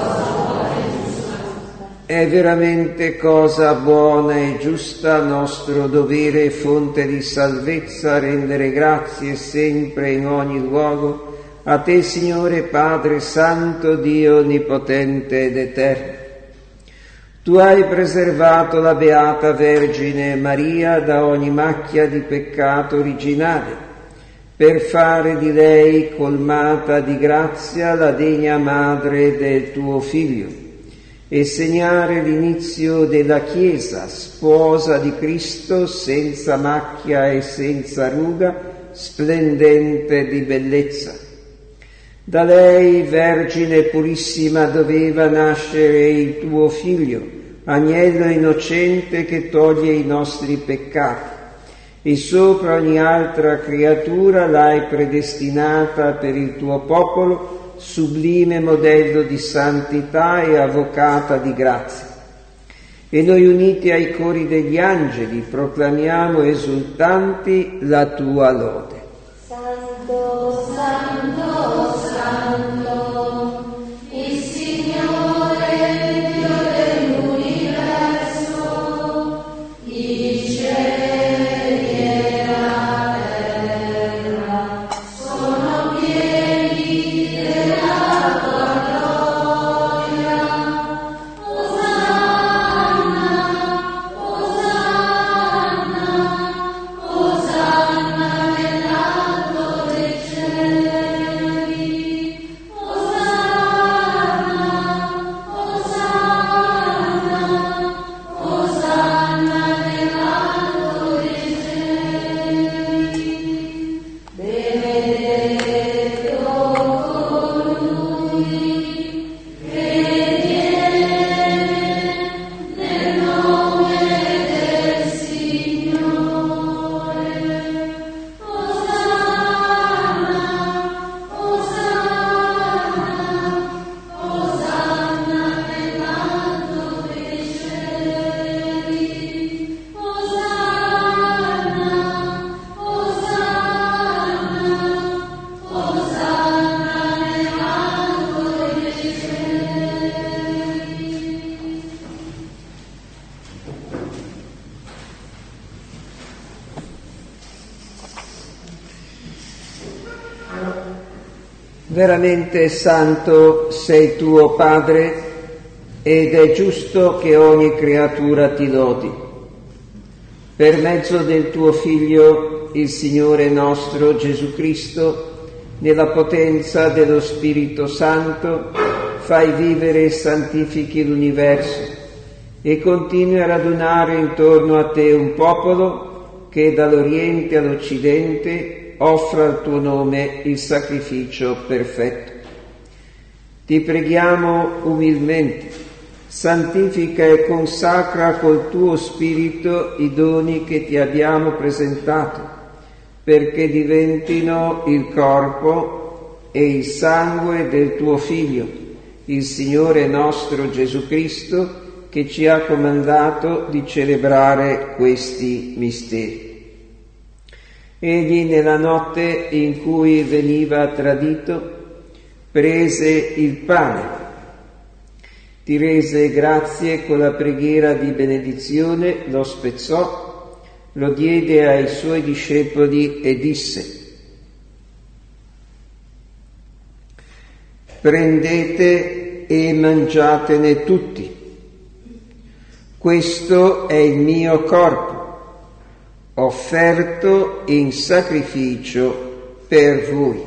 È veramente cosa buona e giusta, nostro dovere e fonte di salvezza, rendere grazie sempre in ogni luogo a Te, Signore Padre Santo, Dio Onnipotente ed Eterno. Tu hai preservato la Beata Vergine Maria da ogni macchia di peccato originale, per fare di lei, colmata di grazia, la degna madre del Tuo Figlio, e segnare l'inizio della Chiesa, sposa di Cristo, senza macchia e senza ruga, splendente di bellezza. Da lei, Vergine purissima, doveva nascere il Tuo Figlio, agnello innocente che toglie i nostri peccati, e sopra ogni altra creatura l'hai predestinata per il Tuo popolo, sublime modello di santità e avvocata di grazia. E noi uniti ai cori degli angeli proclamiamo esultanti la Tua lode. Santo, santo, santo, il Signore Dio dell'universo, i cieli e la terra sono pieni della Tua gloria. Osanna, Osanna, Osanna nell'alto dei cieli. Osanna, Osanna, Osanna nell'alto dei cieli. Benedetto colui che viene nel nome del Signore. Osanna, Osanna, Osanna nell'alto dei cieli. Osanna, Osanna, Osanna nell'alto dei cieli. Veramente santo sei tuo Padre, ed è giusto che ogni creatura ti lodi. Per mezzo del tuo Figlio, il Signore nostro Gesù Cristo, nella potenza dello Spirito Santo, fai vivere e santifichi l'universo e continui a radunare intorno a te un popolo che dall'Oriente all'Occidente offra al tuo nome il sacrificio perfetto. Ti preghiamo umilmente, santifica e consacra col tuo Spirito i doni che ti abbiamo presentato, perché diventino il corpo e il sangue del tuo Figlio, il Signore nostro Gesù Cristo, che ci ha comandato di celebrare questi misteri. Egli, nella notte in cui veniva tradito, prese il pane, ti rese grazie con la preghiera di benedizione, lo spezzò, lo diede ai suoi discepoli e disse: prendete e mangiatene tutti, questo è il mio corpo, offerto in sacrificio per voi.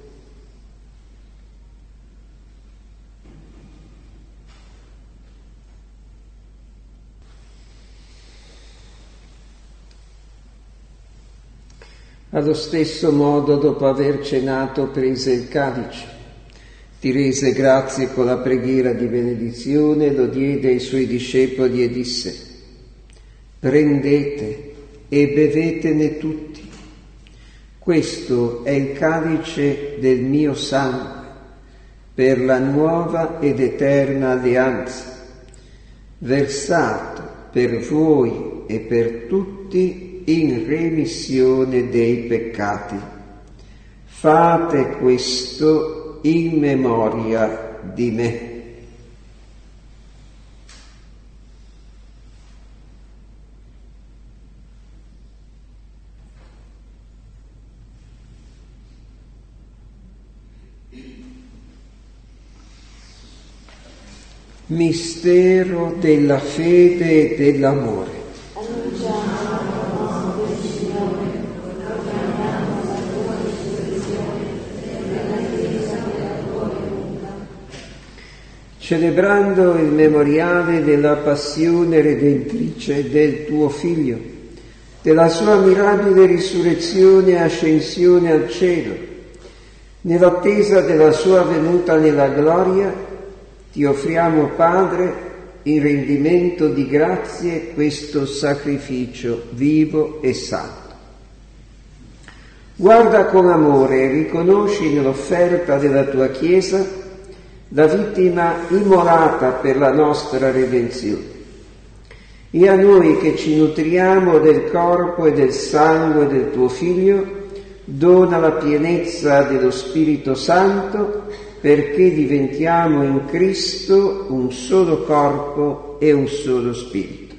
Allo stesso modo, dopo aver cenato, prese il calice, ti rese grazie con la preghiera di benedizione, lo diede ai suoi discepoli e disse: prendete e bevetene tutti. Questo è il calice del mio sangue, per la nuova ed eterna alleanza, versato per voi e per tutti in remissione dei peccati. Fate questo in memoria di me. Mistero della fede e dell'amore. Celebrando il memoriale della passione redentrice del tuo Figlio, della sua mirabile risurrezione e ascensione al cielo, nell'attesa della sua venuta nella gloria, ti offriamo, Padre, in rendimento di grazie questo sacrificio vivo e santo. Guarda con amore e riconosci nell'offerta della tua Chiesa la vittima immolata per la nostra redenzione. E a noi che ci nutriamo del corpo e del sangue del tuo Figlio, dona la pienezza dello Spirito Santo, perché diventiamo in Cristo un solo corpo e un solo spirito.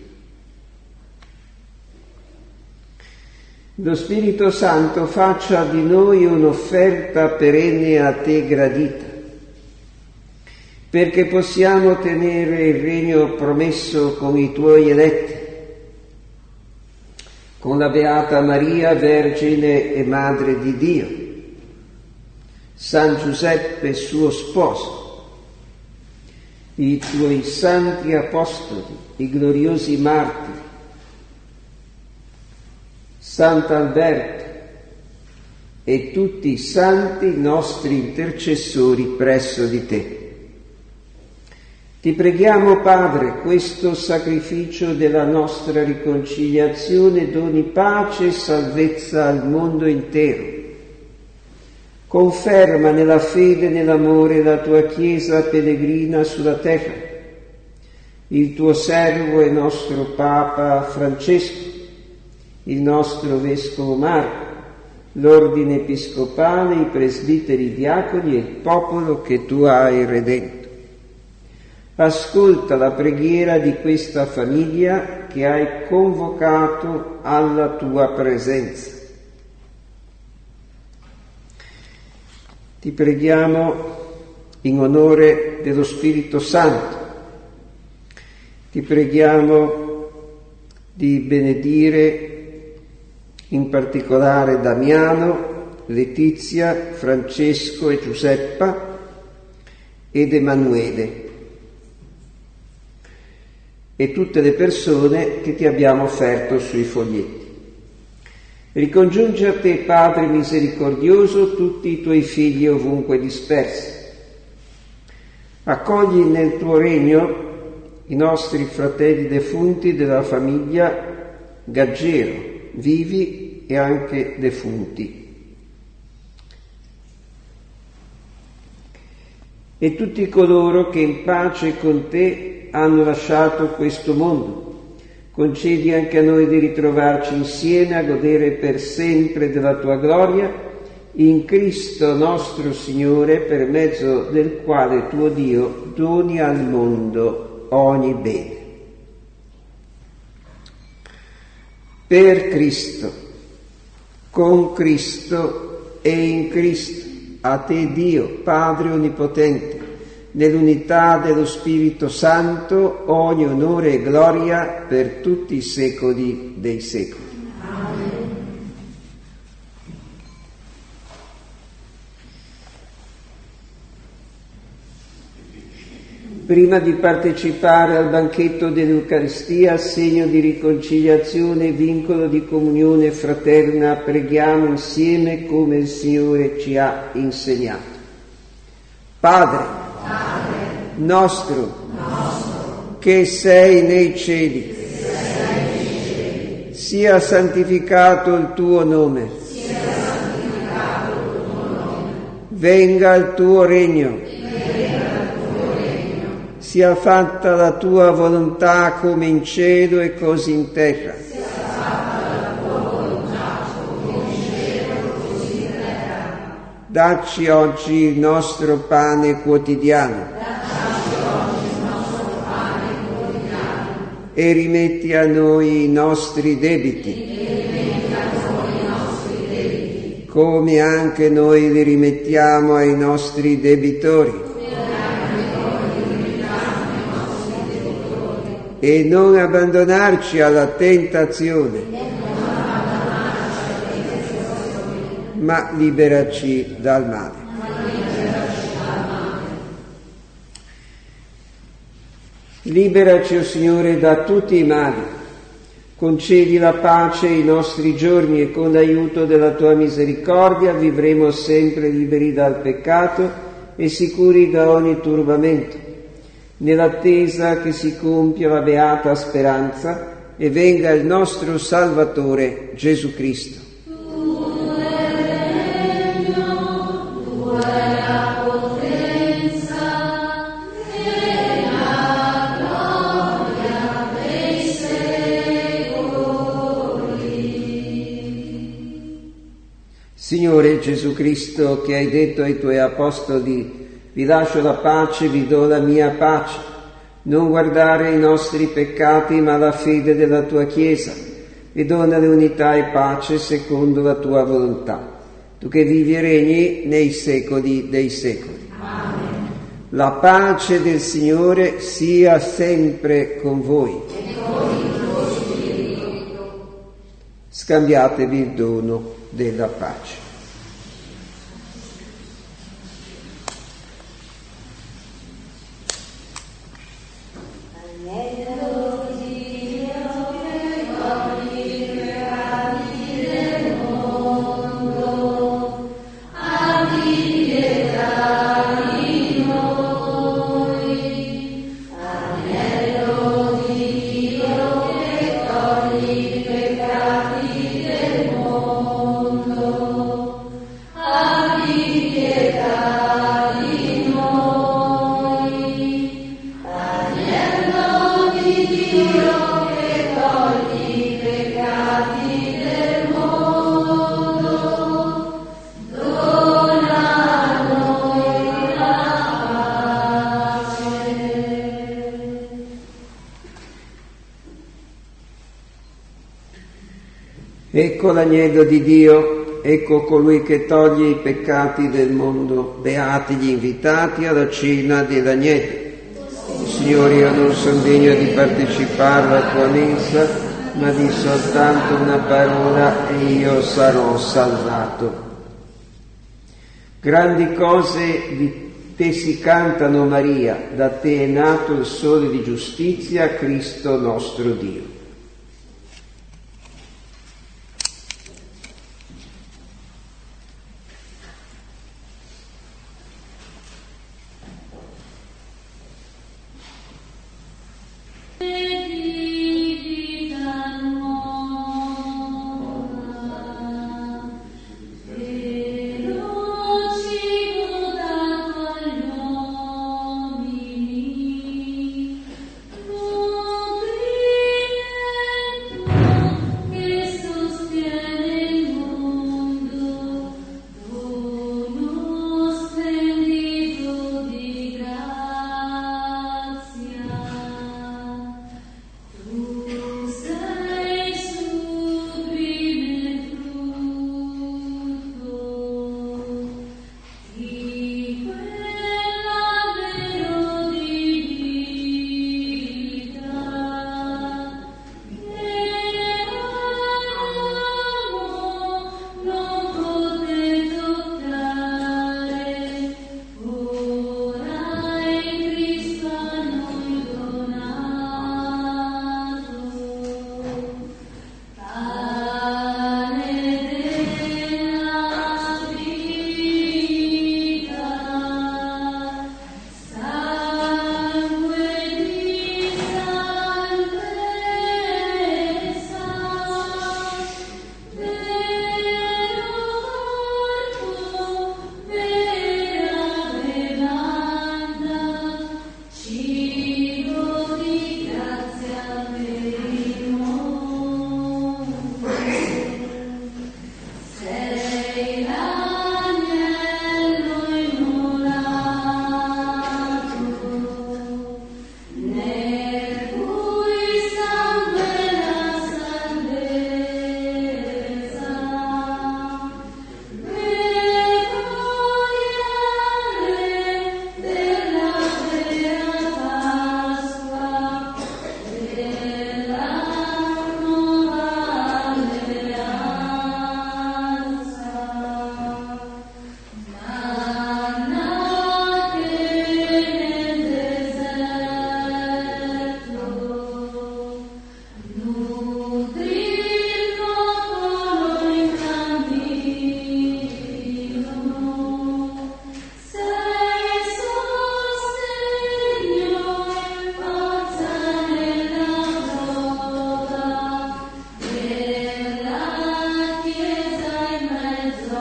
Lo Spirito Santo faccia di noi un'offerta perenne a te gradita, perché possiamo tenere il regno promesso con i tuoi eletti, con la Beata Maria, Vergine e Madre di Dio, San Giuseppe suo sposo, i tuoi santi apostoli, i gloriosi martiri, Sant'Alberto e tutti i santi nostri intercessori presso di te. Ti preghiamo, Padre, questo sacrificio della nostra riconciliazione doni pace e salvezza al mondo intero. Conferma nella fede e nell'amore la tua Chiesa pellegrina sulla terra, il tuo servo e nostro Papa Francesco, il nostro Vescovo Marco, l'ordine episcopale, i presbiteri, i diaconi e il popolo che tu hai redento. Ascolta la preghiera di questa famiglia che hai convocato alla tua presenza. Ti preghiamo in onore dello Spirito Santo. Ti preghiamo di benedire in particolare Damiano, Letizia, Francesco e Giuseppa ed Emanuele e tutte le persone che ti abbiamo offerto sui foglietti. Ricongiungi a te, Padre misericordioso, tutti i tuoi figli ovunque dispersi. Accogli nel tuo regno i nostri fratelli defunti della famiglia Gaggero, vivi e anche defunti. E tutti coloro che in pace con te hanno lasciato questo mondo. Concedi anche a noi di ritrovarci insieme a godere per sempre della tua gloria, in Cristo nostro Signore, per mezzo del quale tuo Dio doni al mondo ogni bene. Per Cristo, con Cristo e in Cristo, a te Dio, Padre Onnipotente, nell'unità dello Spirito Santo, ogni onore e gloria per tutti i secoli dei secoli. Amen. Prima di partecipare al banchetto dell'Eucaristia, segno di riconciliazione e vincolo di comunione fraterna, preghiamo insieme come il Signore ci ha insegnato. Padre, Padre nostro, nostro, che sei nei cieli, sei nei cieli, sia santificato il tuo nome. Venga il tuo regno. Sia fatta la tua volontà come in cielo e così in terra. Dacci oggi il nostro pane quotidiano. E rimetti a noi i nostri debiti, come anche noi li rimettiamo ai nostri debitori. E non abbandonarci alla tentazione, ma liberaci dal male. Liberaci, o Signore, da tutti i mali. Concedi la pace ai nostri giorni e con l'aiuto della tua misericordia vivremo sempre liberi dal peccato e sicuri da ogni turbamento, nell'attesa che si compia la beata speranza e venga il nostro Salvatore Gesù Cristo. Signore Gesù Cristo, che hai detto ai tuoi apostoli: vi lascio la pace, vi do la mia pace, non guardare i nostri peccati ma la fede della tua Chiesa, e dona l'unità e pace secondo la tua volontà, tu che vivi e regni nei secoli dei secoli. Amen. La pace del Signore sia sempre con voi. E con il tuo spirito. Scambiatevi il dono della pace. Ecco l'agnello di Dio, ecco colui che toglie i peccati del mondo. Beati gli invitati alla cena dell'agnello. Signore, io non sono degno di partecipare alla tua mensa, ma di soltanto una parola e io sarò salvato. Grandi cose di te si cantano, Maria, da te è nato il sole di giustizia, Cristo nostro Dio.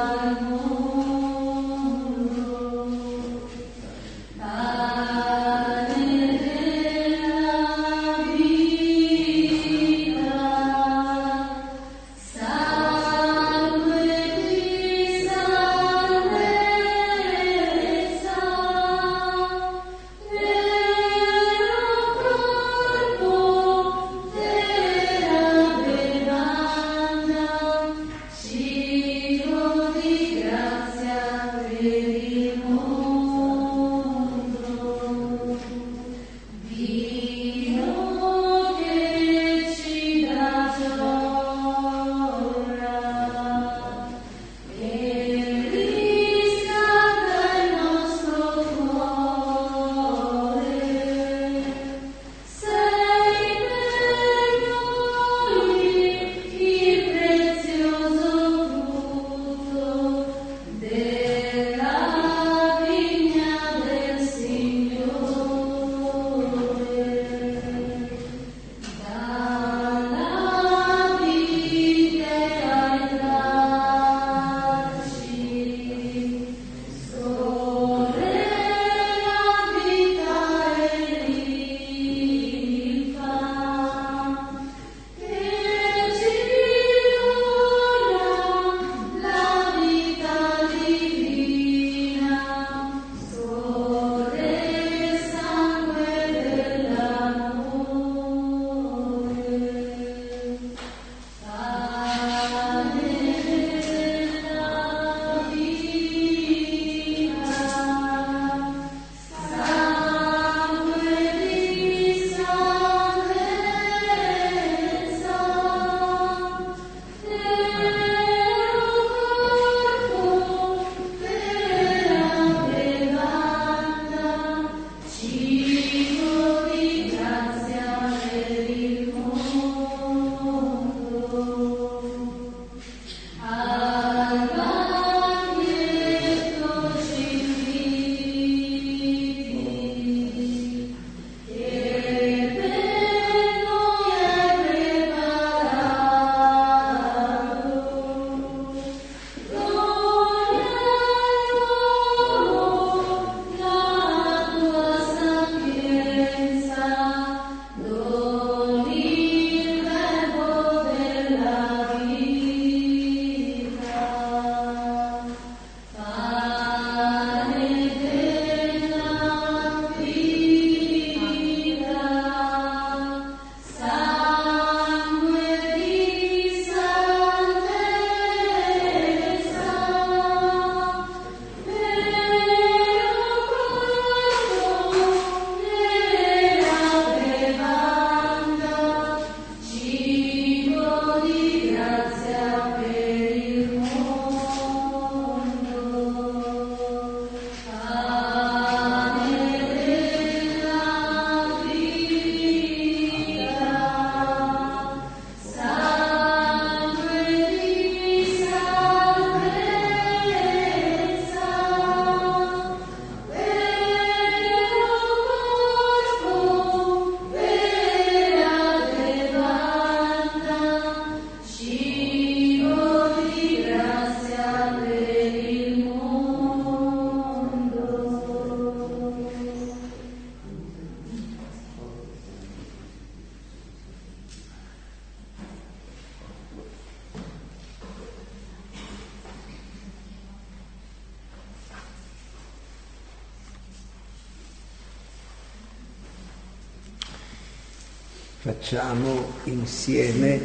Facciamo insieme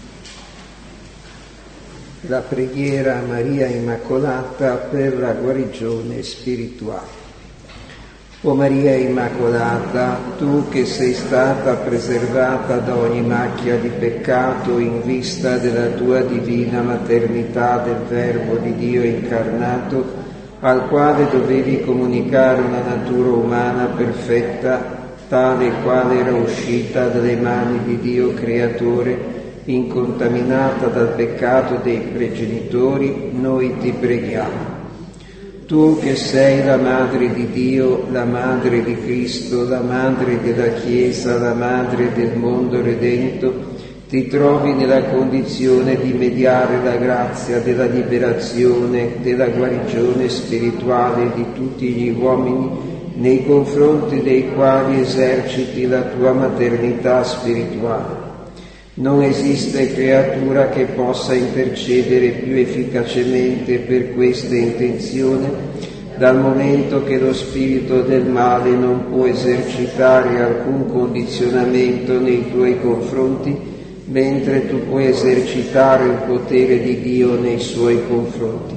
la preghiera a Maria Immacolata per la guarigione spirituale. O Maria Immacolata, tu che sei stata preservata da ogni macchia di peccato in vista della tua divina maternità del Verbo di Dio incarnato, al quale dovevi comunicare una natura umana perfetta, tale quale era uscita dalle mani di Dio Creatore, incontaminata dal peccato dei progenitori, noi ti preghiamo. Tu che sei la Madre di Dio, la Madre di Cristo, la Madre della Chiesa, la Madre del mondo redento, ti trovi nella condizione di mediare la grazia della liberazione, della guarigione spirituale di tutti gli uomini nei confronti dei quali eserciti la tua maternità spirituale. Non esiste creatura che possa intercedere più efficacemente per questa intenzione, dal momento che lo spirito del male non può esercitare alcun condizionamento nei tuoi confronti, mentre tu puoi esercitare il potere di Dio nei suoi confronti.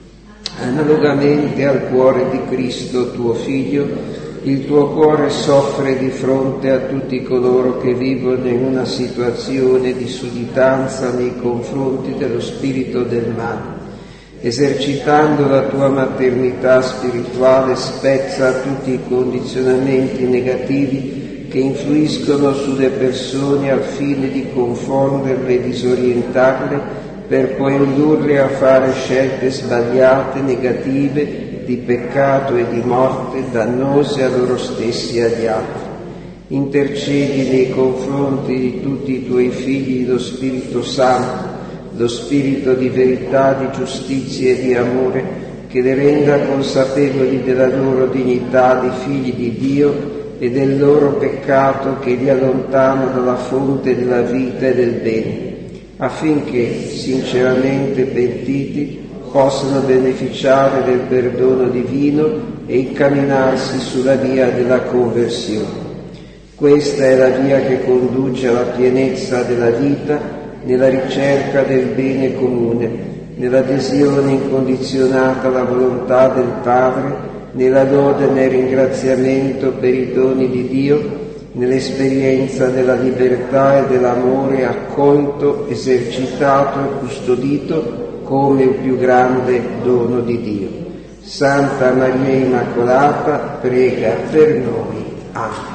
Analogamente al cuore di Cristo, tuo Figlio, il tuo cuore soffre di fronte a tutti coloro che vivono in una situazione di sudditanza nei confronti dello spirito del male. Esercitando la tua maternità spirituale, spezza tutti i condizionamenti negativi che influiscono sulle persone al fine di confonderle e disorientarle, per poi indurle a fare scelte sbagliate, negative, di peccato e di morte, dannose a loro stessi e agli altri. Intercedi nei confronti di tutti i tuoi figli lo Spirito Santo, lo Spirito di verità, di giustizia e di amore, che li renda consapevoli della loro dignità di figli di Dio e del loro peccato che li allontana dalla fonte della vita e del bene, affinché, sinceramente pentiti, possano beneficiare del perdono divino e incamminarsi sulla via della conversione. Questa è la via che conduce alla pienezza della vita, nella ricerca del bene comune, nell'adesione incondizionata alla volontà del Padre, nella lode e nel ringraziamento per i doni di Dio, nell'esperienza della libertà e dell'amore accolto, esercitato e custodito come il più grande dono di Dio. Santa Maria Immacolata, prega per noi. Amen.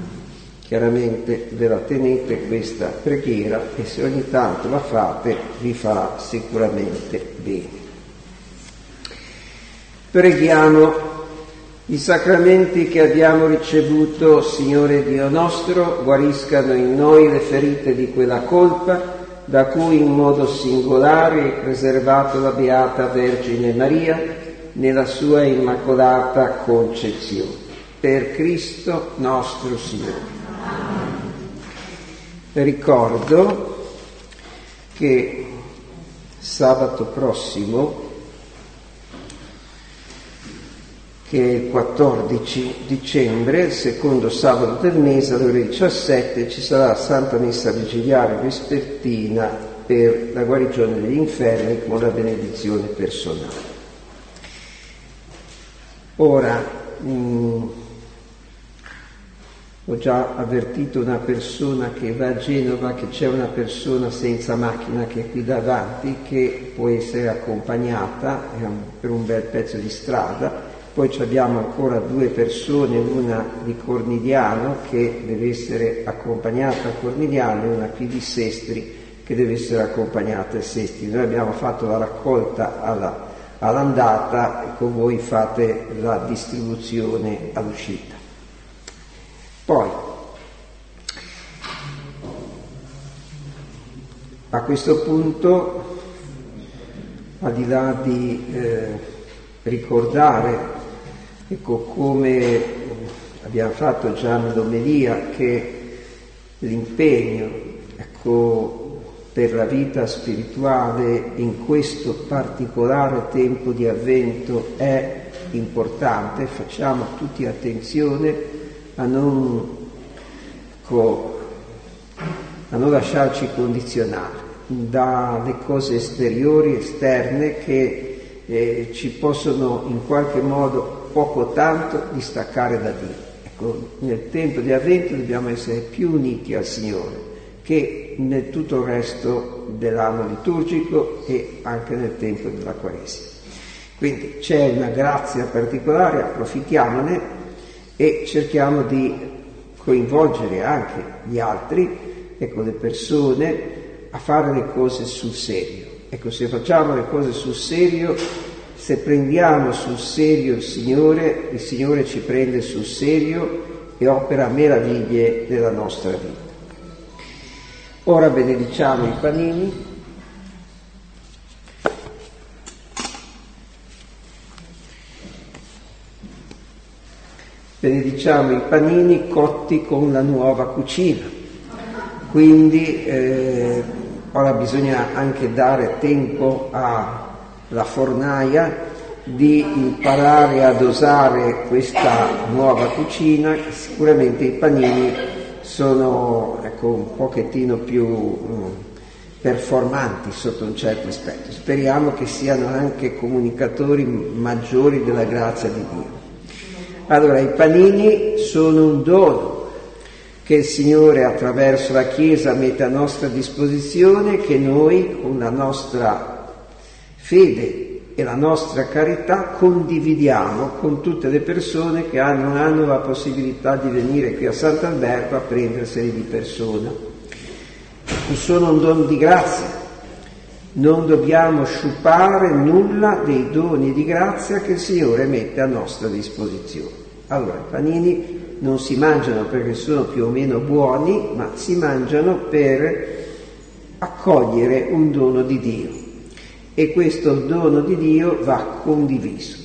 Chiaramente ve la tenete questa preghiera e se ogni tanto la fate vi farà sicuramente bene. Preghiamo. I sacramenti che abbiamo ricevuto, Signore Dio nostro, guariscano in noi le ferite di quella colpa da cui in modo singolare è preservato la Beata Vergine Maria nella sua Immacolata Concezione. Per Cristo nostro Signore. Ricordo che sabato prossimo, che è il quattordici dicembre, il secondo sabato del mese, alle ore diciassette, ci sarà la Santa Messa Vigiliare Vespertina per la guarigione degli infermi con la benedizione personale. Ora, mh, ho già avvertito una persona che va a Genova che c'è una persona senza macchina che è qui davanti, che può essere accompagnata per un bel pezzo di strada. Poi abbiamo ancora due persone, una di Cornigliano che deve essere accompagnata a Cornigliano e una qui di Sestri che deve essere accompagnata a Sestri. Noi abbiamo fatto la raccolta alla, all'andata e con voi fate la distribuzione all'uscita. Poi, a questo punto, al di là di eh, ricordare, ecco, come abbiamo fatto già nell'omelia, che l'impegno, ecco, per la vita spirituale in questo particolare tempo di Avvento è importante. Facciamo tutti attenzione a non, ecco, a non lasciarci condizionare dalle cose esteriori, esterne, che eh, ci possono in qualche modo poco o tanto distaccare da Dio. Ecco, nel tempo di Avvento dobbiamo essere più uniti al Signore che nel tutto il resto dell'anno liturgico e anche nel tempo della Quaresima. Quindi c'è una grazia particolare, approfittiamone e cerchiamo di coinvolgere anche gli altri, ecco, le persone, a fare le cose sul serio. Ecco, se facciamo le cose sul serio, se prendiamo sul serio il Signore, il Signore ci prende sul serio e opera meraviglie nella nostra vita. Ora benediciamo i panini. Benediciamo i panini cotti con la nuova cucina. Quindi eh, ora bisogna anche dare tempo alla fornaia di imparare a dosare questa nuova cucina. Sicuramente i panini sono, ecco, un pochettino più um, performanti sotto un certo aspetto. Speriamo che siano anche comunicatori maggiori della grazia di Dio. Allora, i panini sono un dono che il Signore attraverso la Chiesa mette a nostra disposizione, che noi con la nostra fede e la nostra carità condividiamo con tutte le persone che non hanno la possibilità di venire qui a Sant'Alberto a prenderseli di persona. Sono un dono di grazia. Non dobbiamo sciupare nulla dei doni di grazia che il Signore mette a nostra disposizione. Allora, i panini non si mangiano perché sono più o meno buoni, ma si mangiano per accogliere un dono di Dio. E questo dono di Dio va condiviso.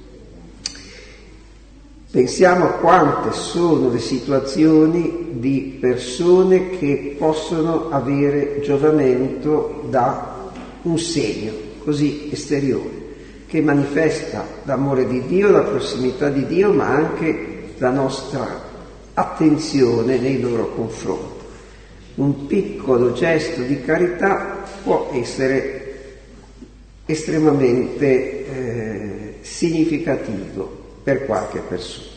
Pensiamo a quante sono le situazioni di persone che possono avere giovamento da un segno così esteriore, che manifesta l'amore di Dio, la prossimità di Dio, ma anche la nostra attenzione nei loro confronti. Un piccolo gesto di carità può essere estremamente eh, significativo per qualche persona.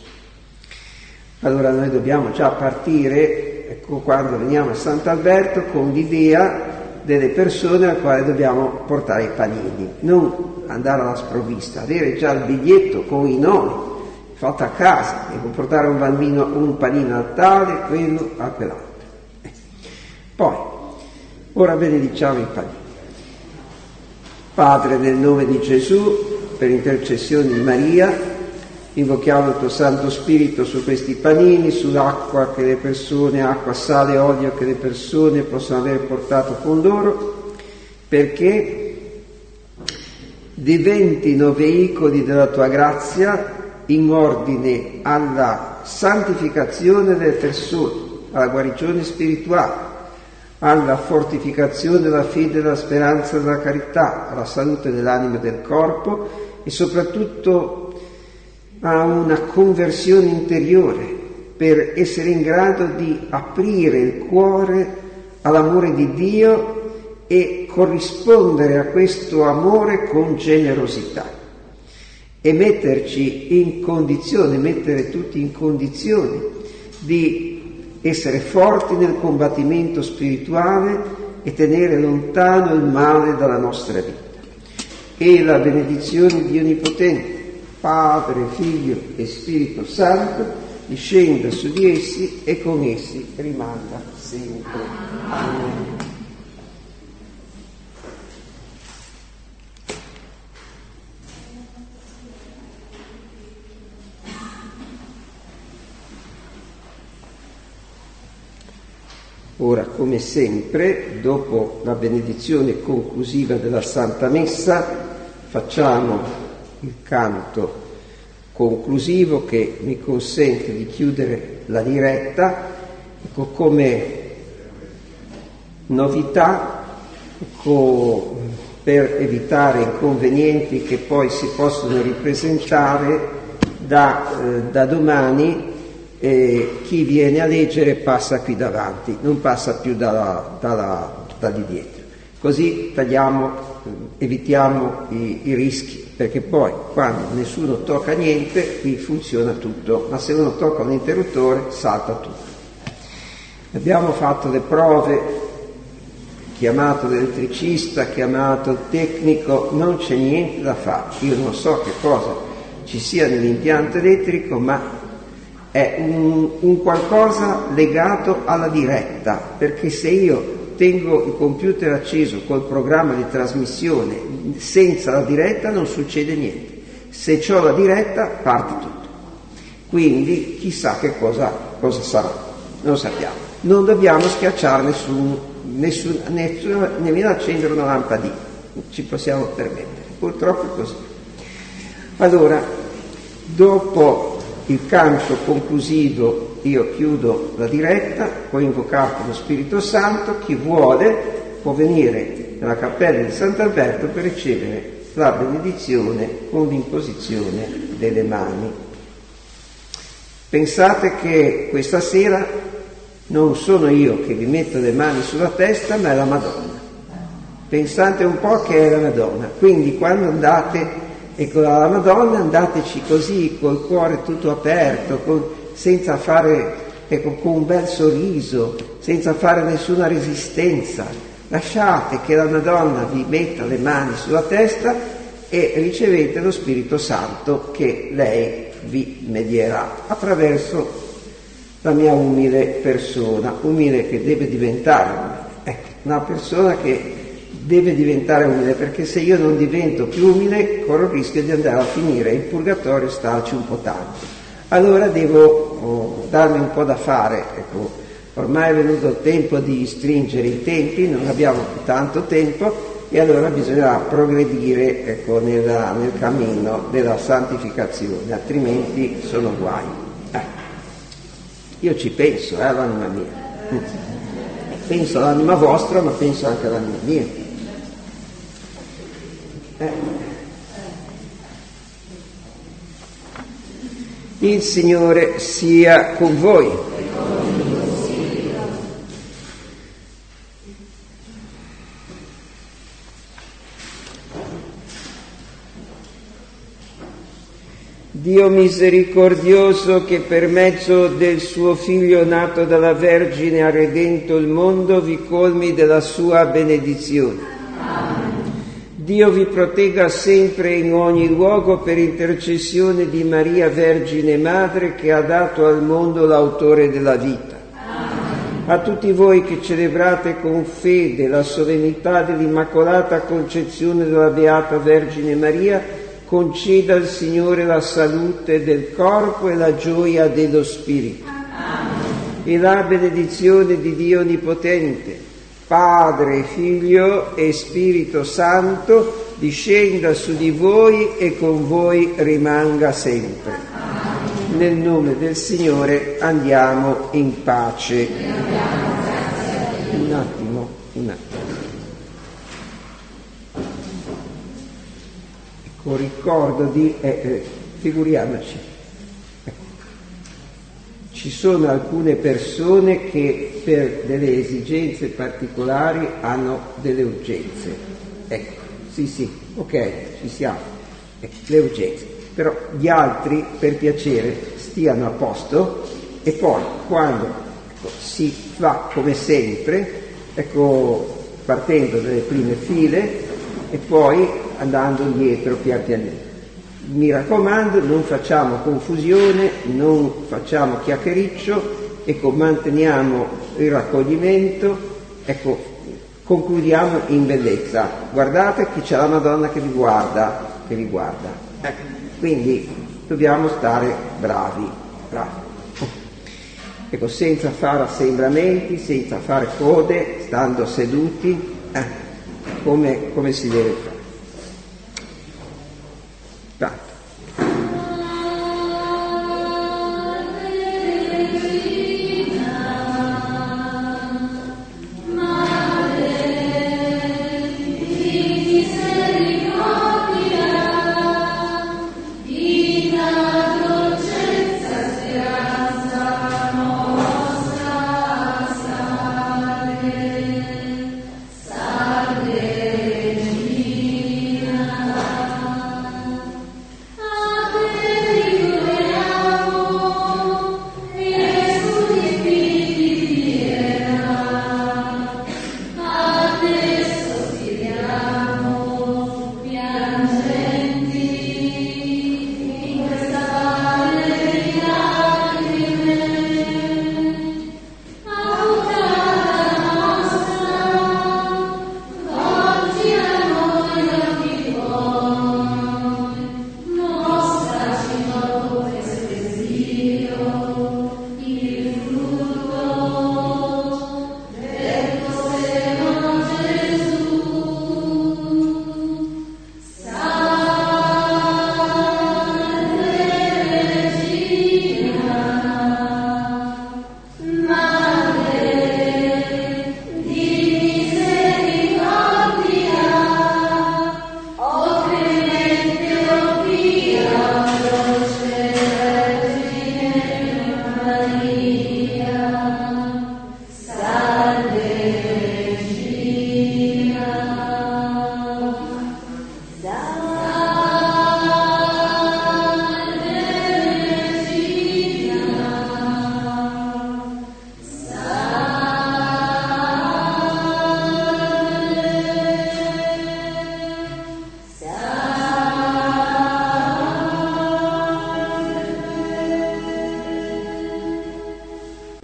Allora noi dobbiamo già partire, ecco, quando veniamo a Sant'Alberto, con l'idea delle persone al quale dobbiamo portare i panini, non andare alla sprovvista, avere già il biglietto con i nomi, fatto a casa, devo portare un bambino, un panino a tale, quello a quell'altro. Eh. Poi, ora benediciamo i panini. Padre, nel nome di Gesù, per intercessione di Maria, invochiamo il tuo Santo Spirito su questi panini, sull'acqua che le persone, acqua, sale, olio che le persone possono aver portato con loro, perché diventino veicoli della tua grazia in ordine alla santificazione delle persone, alla guarigione spirituale, alla fortificazione della fede, della speranza, della carità, alla salute dell'anima e del corpo e soprattutto a una conversione interiore per essere in grado di aprire il cuore all'amore di Dio e corrispondere a questo amore con generosità e metterci in condizione, mettere tutti in condizione di essere forti nel combattimento spirituale e tenere lontano il male dalla nostra vita. E la benedizione di Onnipotente, Padre, Figlio e Spirito Santo, discenda su di essi e con essi rimanga sempre. Amen. Ora, come sempre, dopo la benedizione conclusiva della Santa Messa, facciamo il canto conclusivo che mi consente di chiudere la diretta. Ecco, come novità, ecco, per evitare inconvenienti che poi si possono ripresentare, da, eh, da domani eh, chi viene a leggere passa qui davanti, non passa più dalla, dalla, da lì dietro. Così tagliamo, eh, evitiamo i, i rischi. Perché poi quando nessuno tocca niente, qui funziona tutto, ma se uno tocca un interruttore salta tutto. Abbiamo fatto le prove, chiamato l'elettricista, chiamato il tecnico, non c'è niente da fare. Io non so che cosa ci sia nell'impianto elettrico, ma è un, un qualcosa legato alla diretta, perché se io tengo il computer acceso col programma di trasmissione, senza la diretta non succede niente. Se c'ho la diretta parte tutto. Quindi chissà che cosa, cosa sarà, non lo sappiamo. Non dobbiamo schiacciare nessun nessun, nessuno, nemmeno accendere una lampadina, ci possiamo permettere, purtroppo è così. Allora, dopo il canto conclusivo io chiudo la diretta, ho invocato lo Spirito Santo, chi vuole può venire nella cappella di Sant'Alberto per ricevere la benedizione con l'imposizione delle mani. Pensate che questa sera non sono io che vi metto le mani sulla testa, ma è la Madonna. Pensate un po' che è la Madonna. Quindi quando andate e con la Madonna andateci così, col cuore tutto aperto, con, senza fare, ecco, con un bel sorriso, senza fare nessuna resistenza. Lasciate che la Madonna vi metta le mani sulla testa e ricevete lo Spirito Santo che lei vi medierà attraverso la mia umile persona, umile che deve diventare umile. Ecco, una persona che deve diventare umile, perché se io non divento più umile corro il rischio di andare a finire in purgatorio e starci un po' tanto. Allora devo oh, darmi un po' da fare, ecco, ormai è venuto il tempo di stringere i tempi, non abbiamo più tanto tempo e allora bisognerà progredire, ecco, nella, nel cammino della santificazione, altrimenti sono guai. Eh. Io ci penso, eh, all'anima mia. Penso all'anima vostra, ma penso anche all'anima mia. Eh. Il Signore sia con voi. Dio misericordioso, che per mezzo del suo Figlio nato dalla Vergine ha redento il mondo, vi colmi della sua benedizione. Dio vi protegga sempre in ogni luogo per intercessione di Maria Vergine Madre, che ha dato al mondo l'autore della vita. A tutti voi che celebrate con fede la solennità dell'Immacolata Concezione della Beata Vergine Maria, conceda il Signore la salute del corpo e la gioia dello spirito. E la benedizione di Dio Onnipotente, Padre, Figlio e Spirito Santo, discenda su di voi e con voi rimanga sempre. Nel nome del Signore andiamo in pace. Un attimo, un attimo. Ecco, ricordo di, eh, eh, figuriamoci, ecco, ci sono alcune persone che per delle esigenze particolari hanno delle urgenze. Ecco, sì, sì, ok, ci siamo, ecco, le urgenze. Però gli altri, per piacere, stiano a posto e poi, quando ecco, si fa come sempre, ecco, partendo dalle prime file e poi andando indietro pian pianino. Mi raccomando, non facciamo confusione, non facciamo chiacchiericcio, ecco, manteniamo il raccoglimento, ecco, concludiamo in bellezza. Guardate che c'è la Madonna che vi guarda, che vi guarda. Ecco, quindi dobbiamo stare bravi, bravi. Ecco, senza fare assembramenti, senza fare code, stando seduti, eh, come, come si deve fare. Tanto. Ave Dio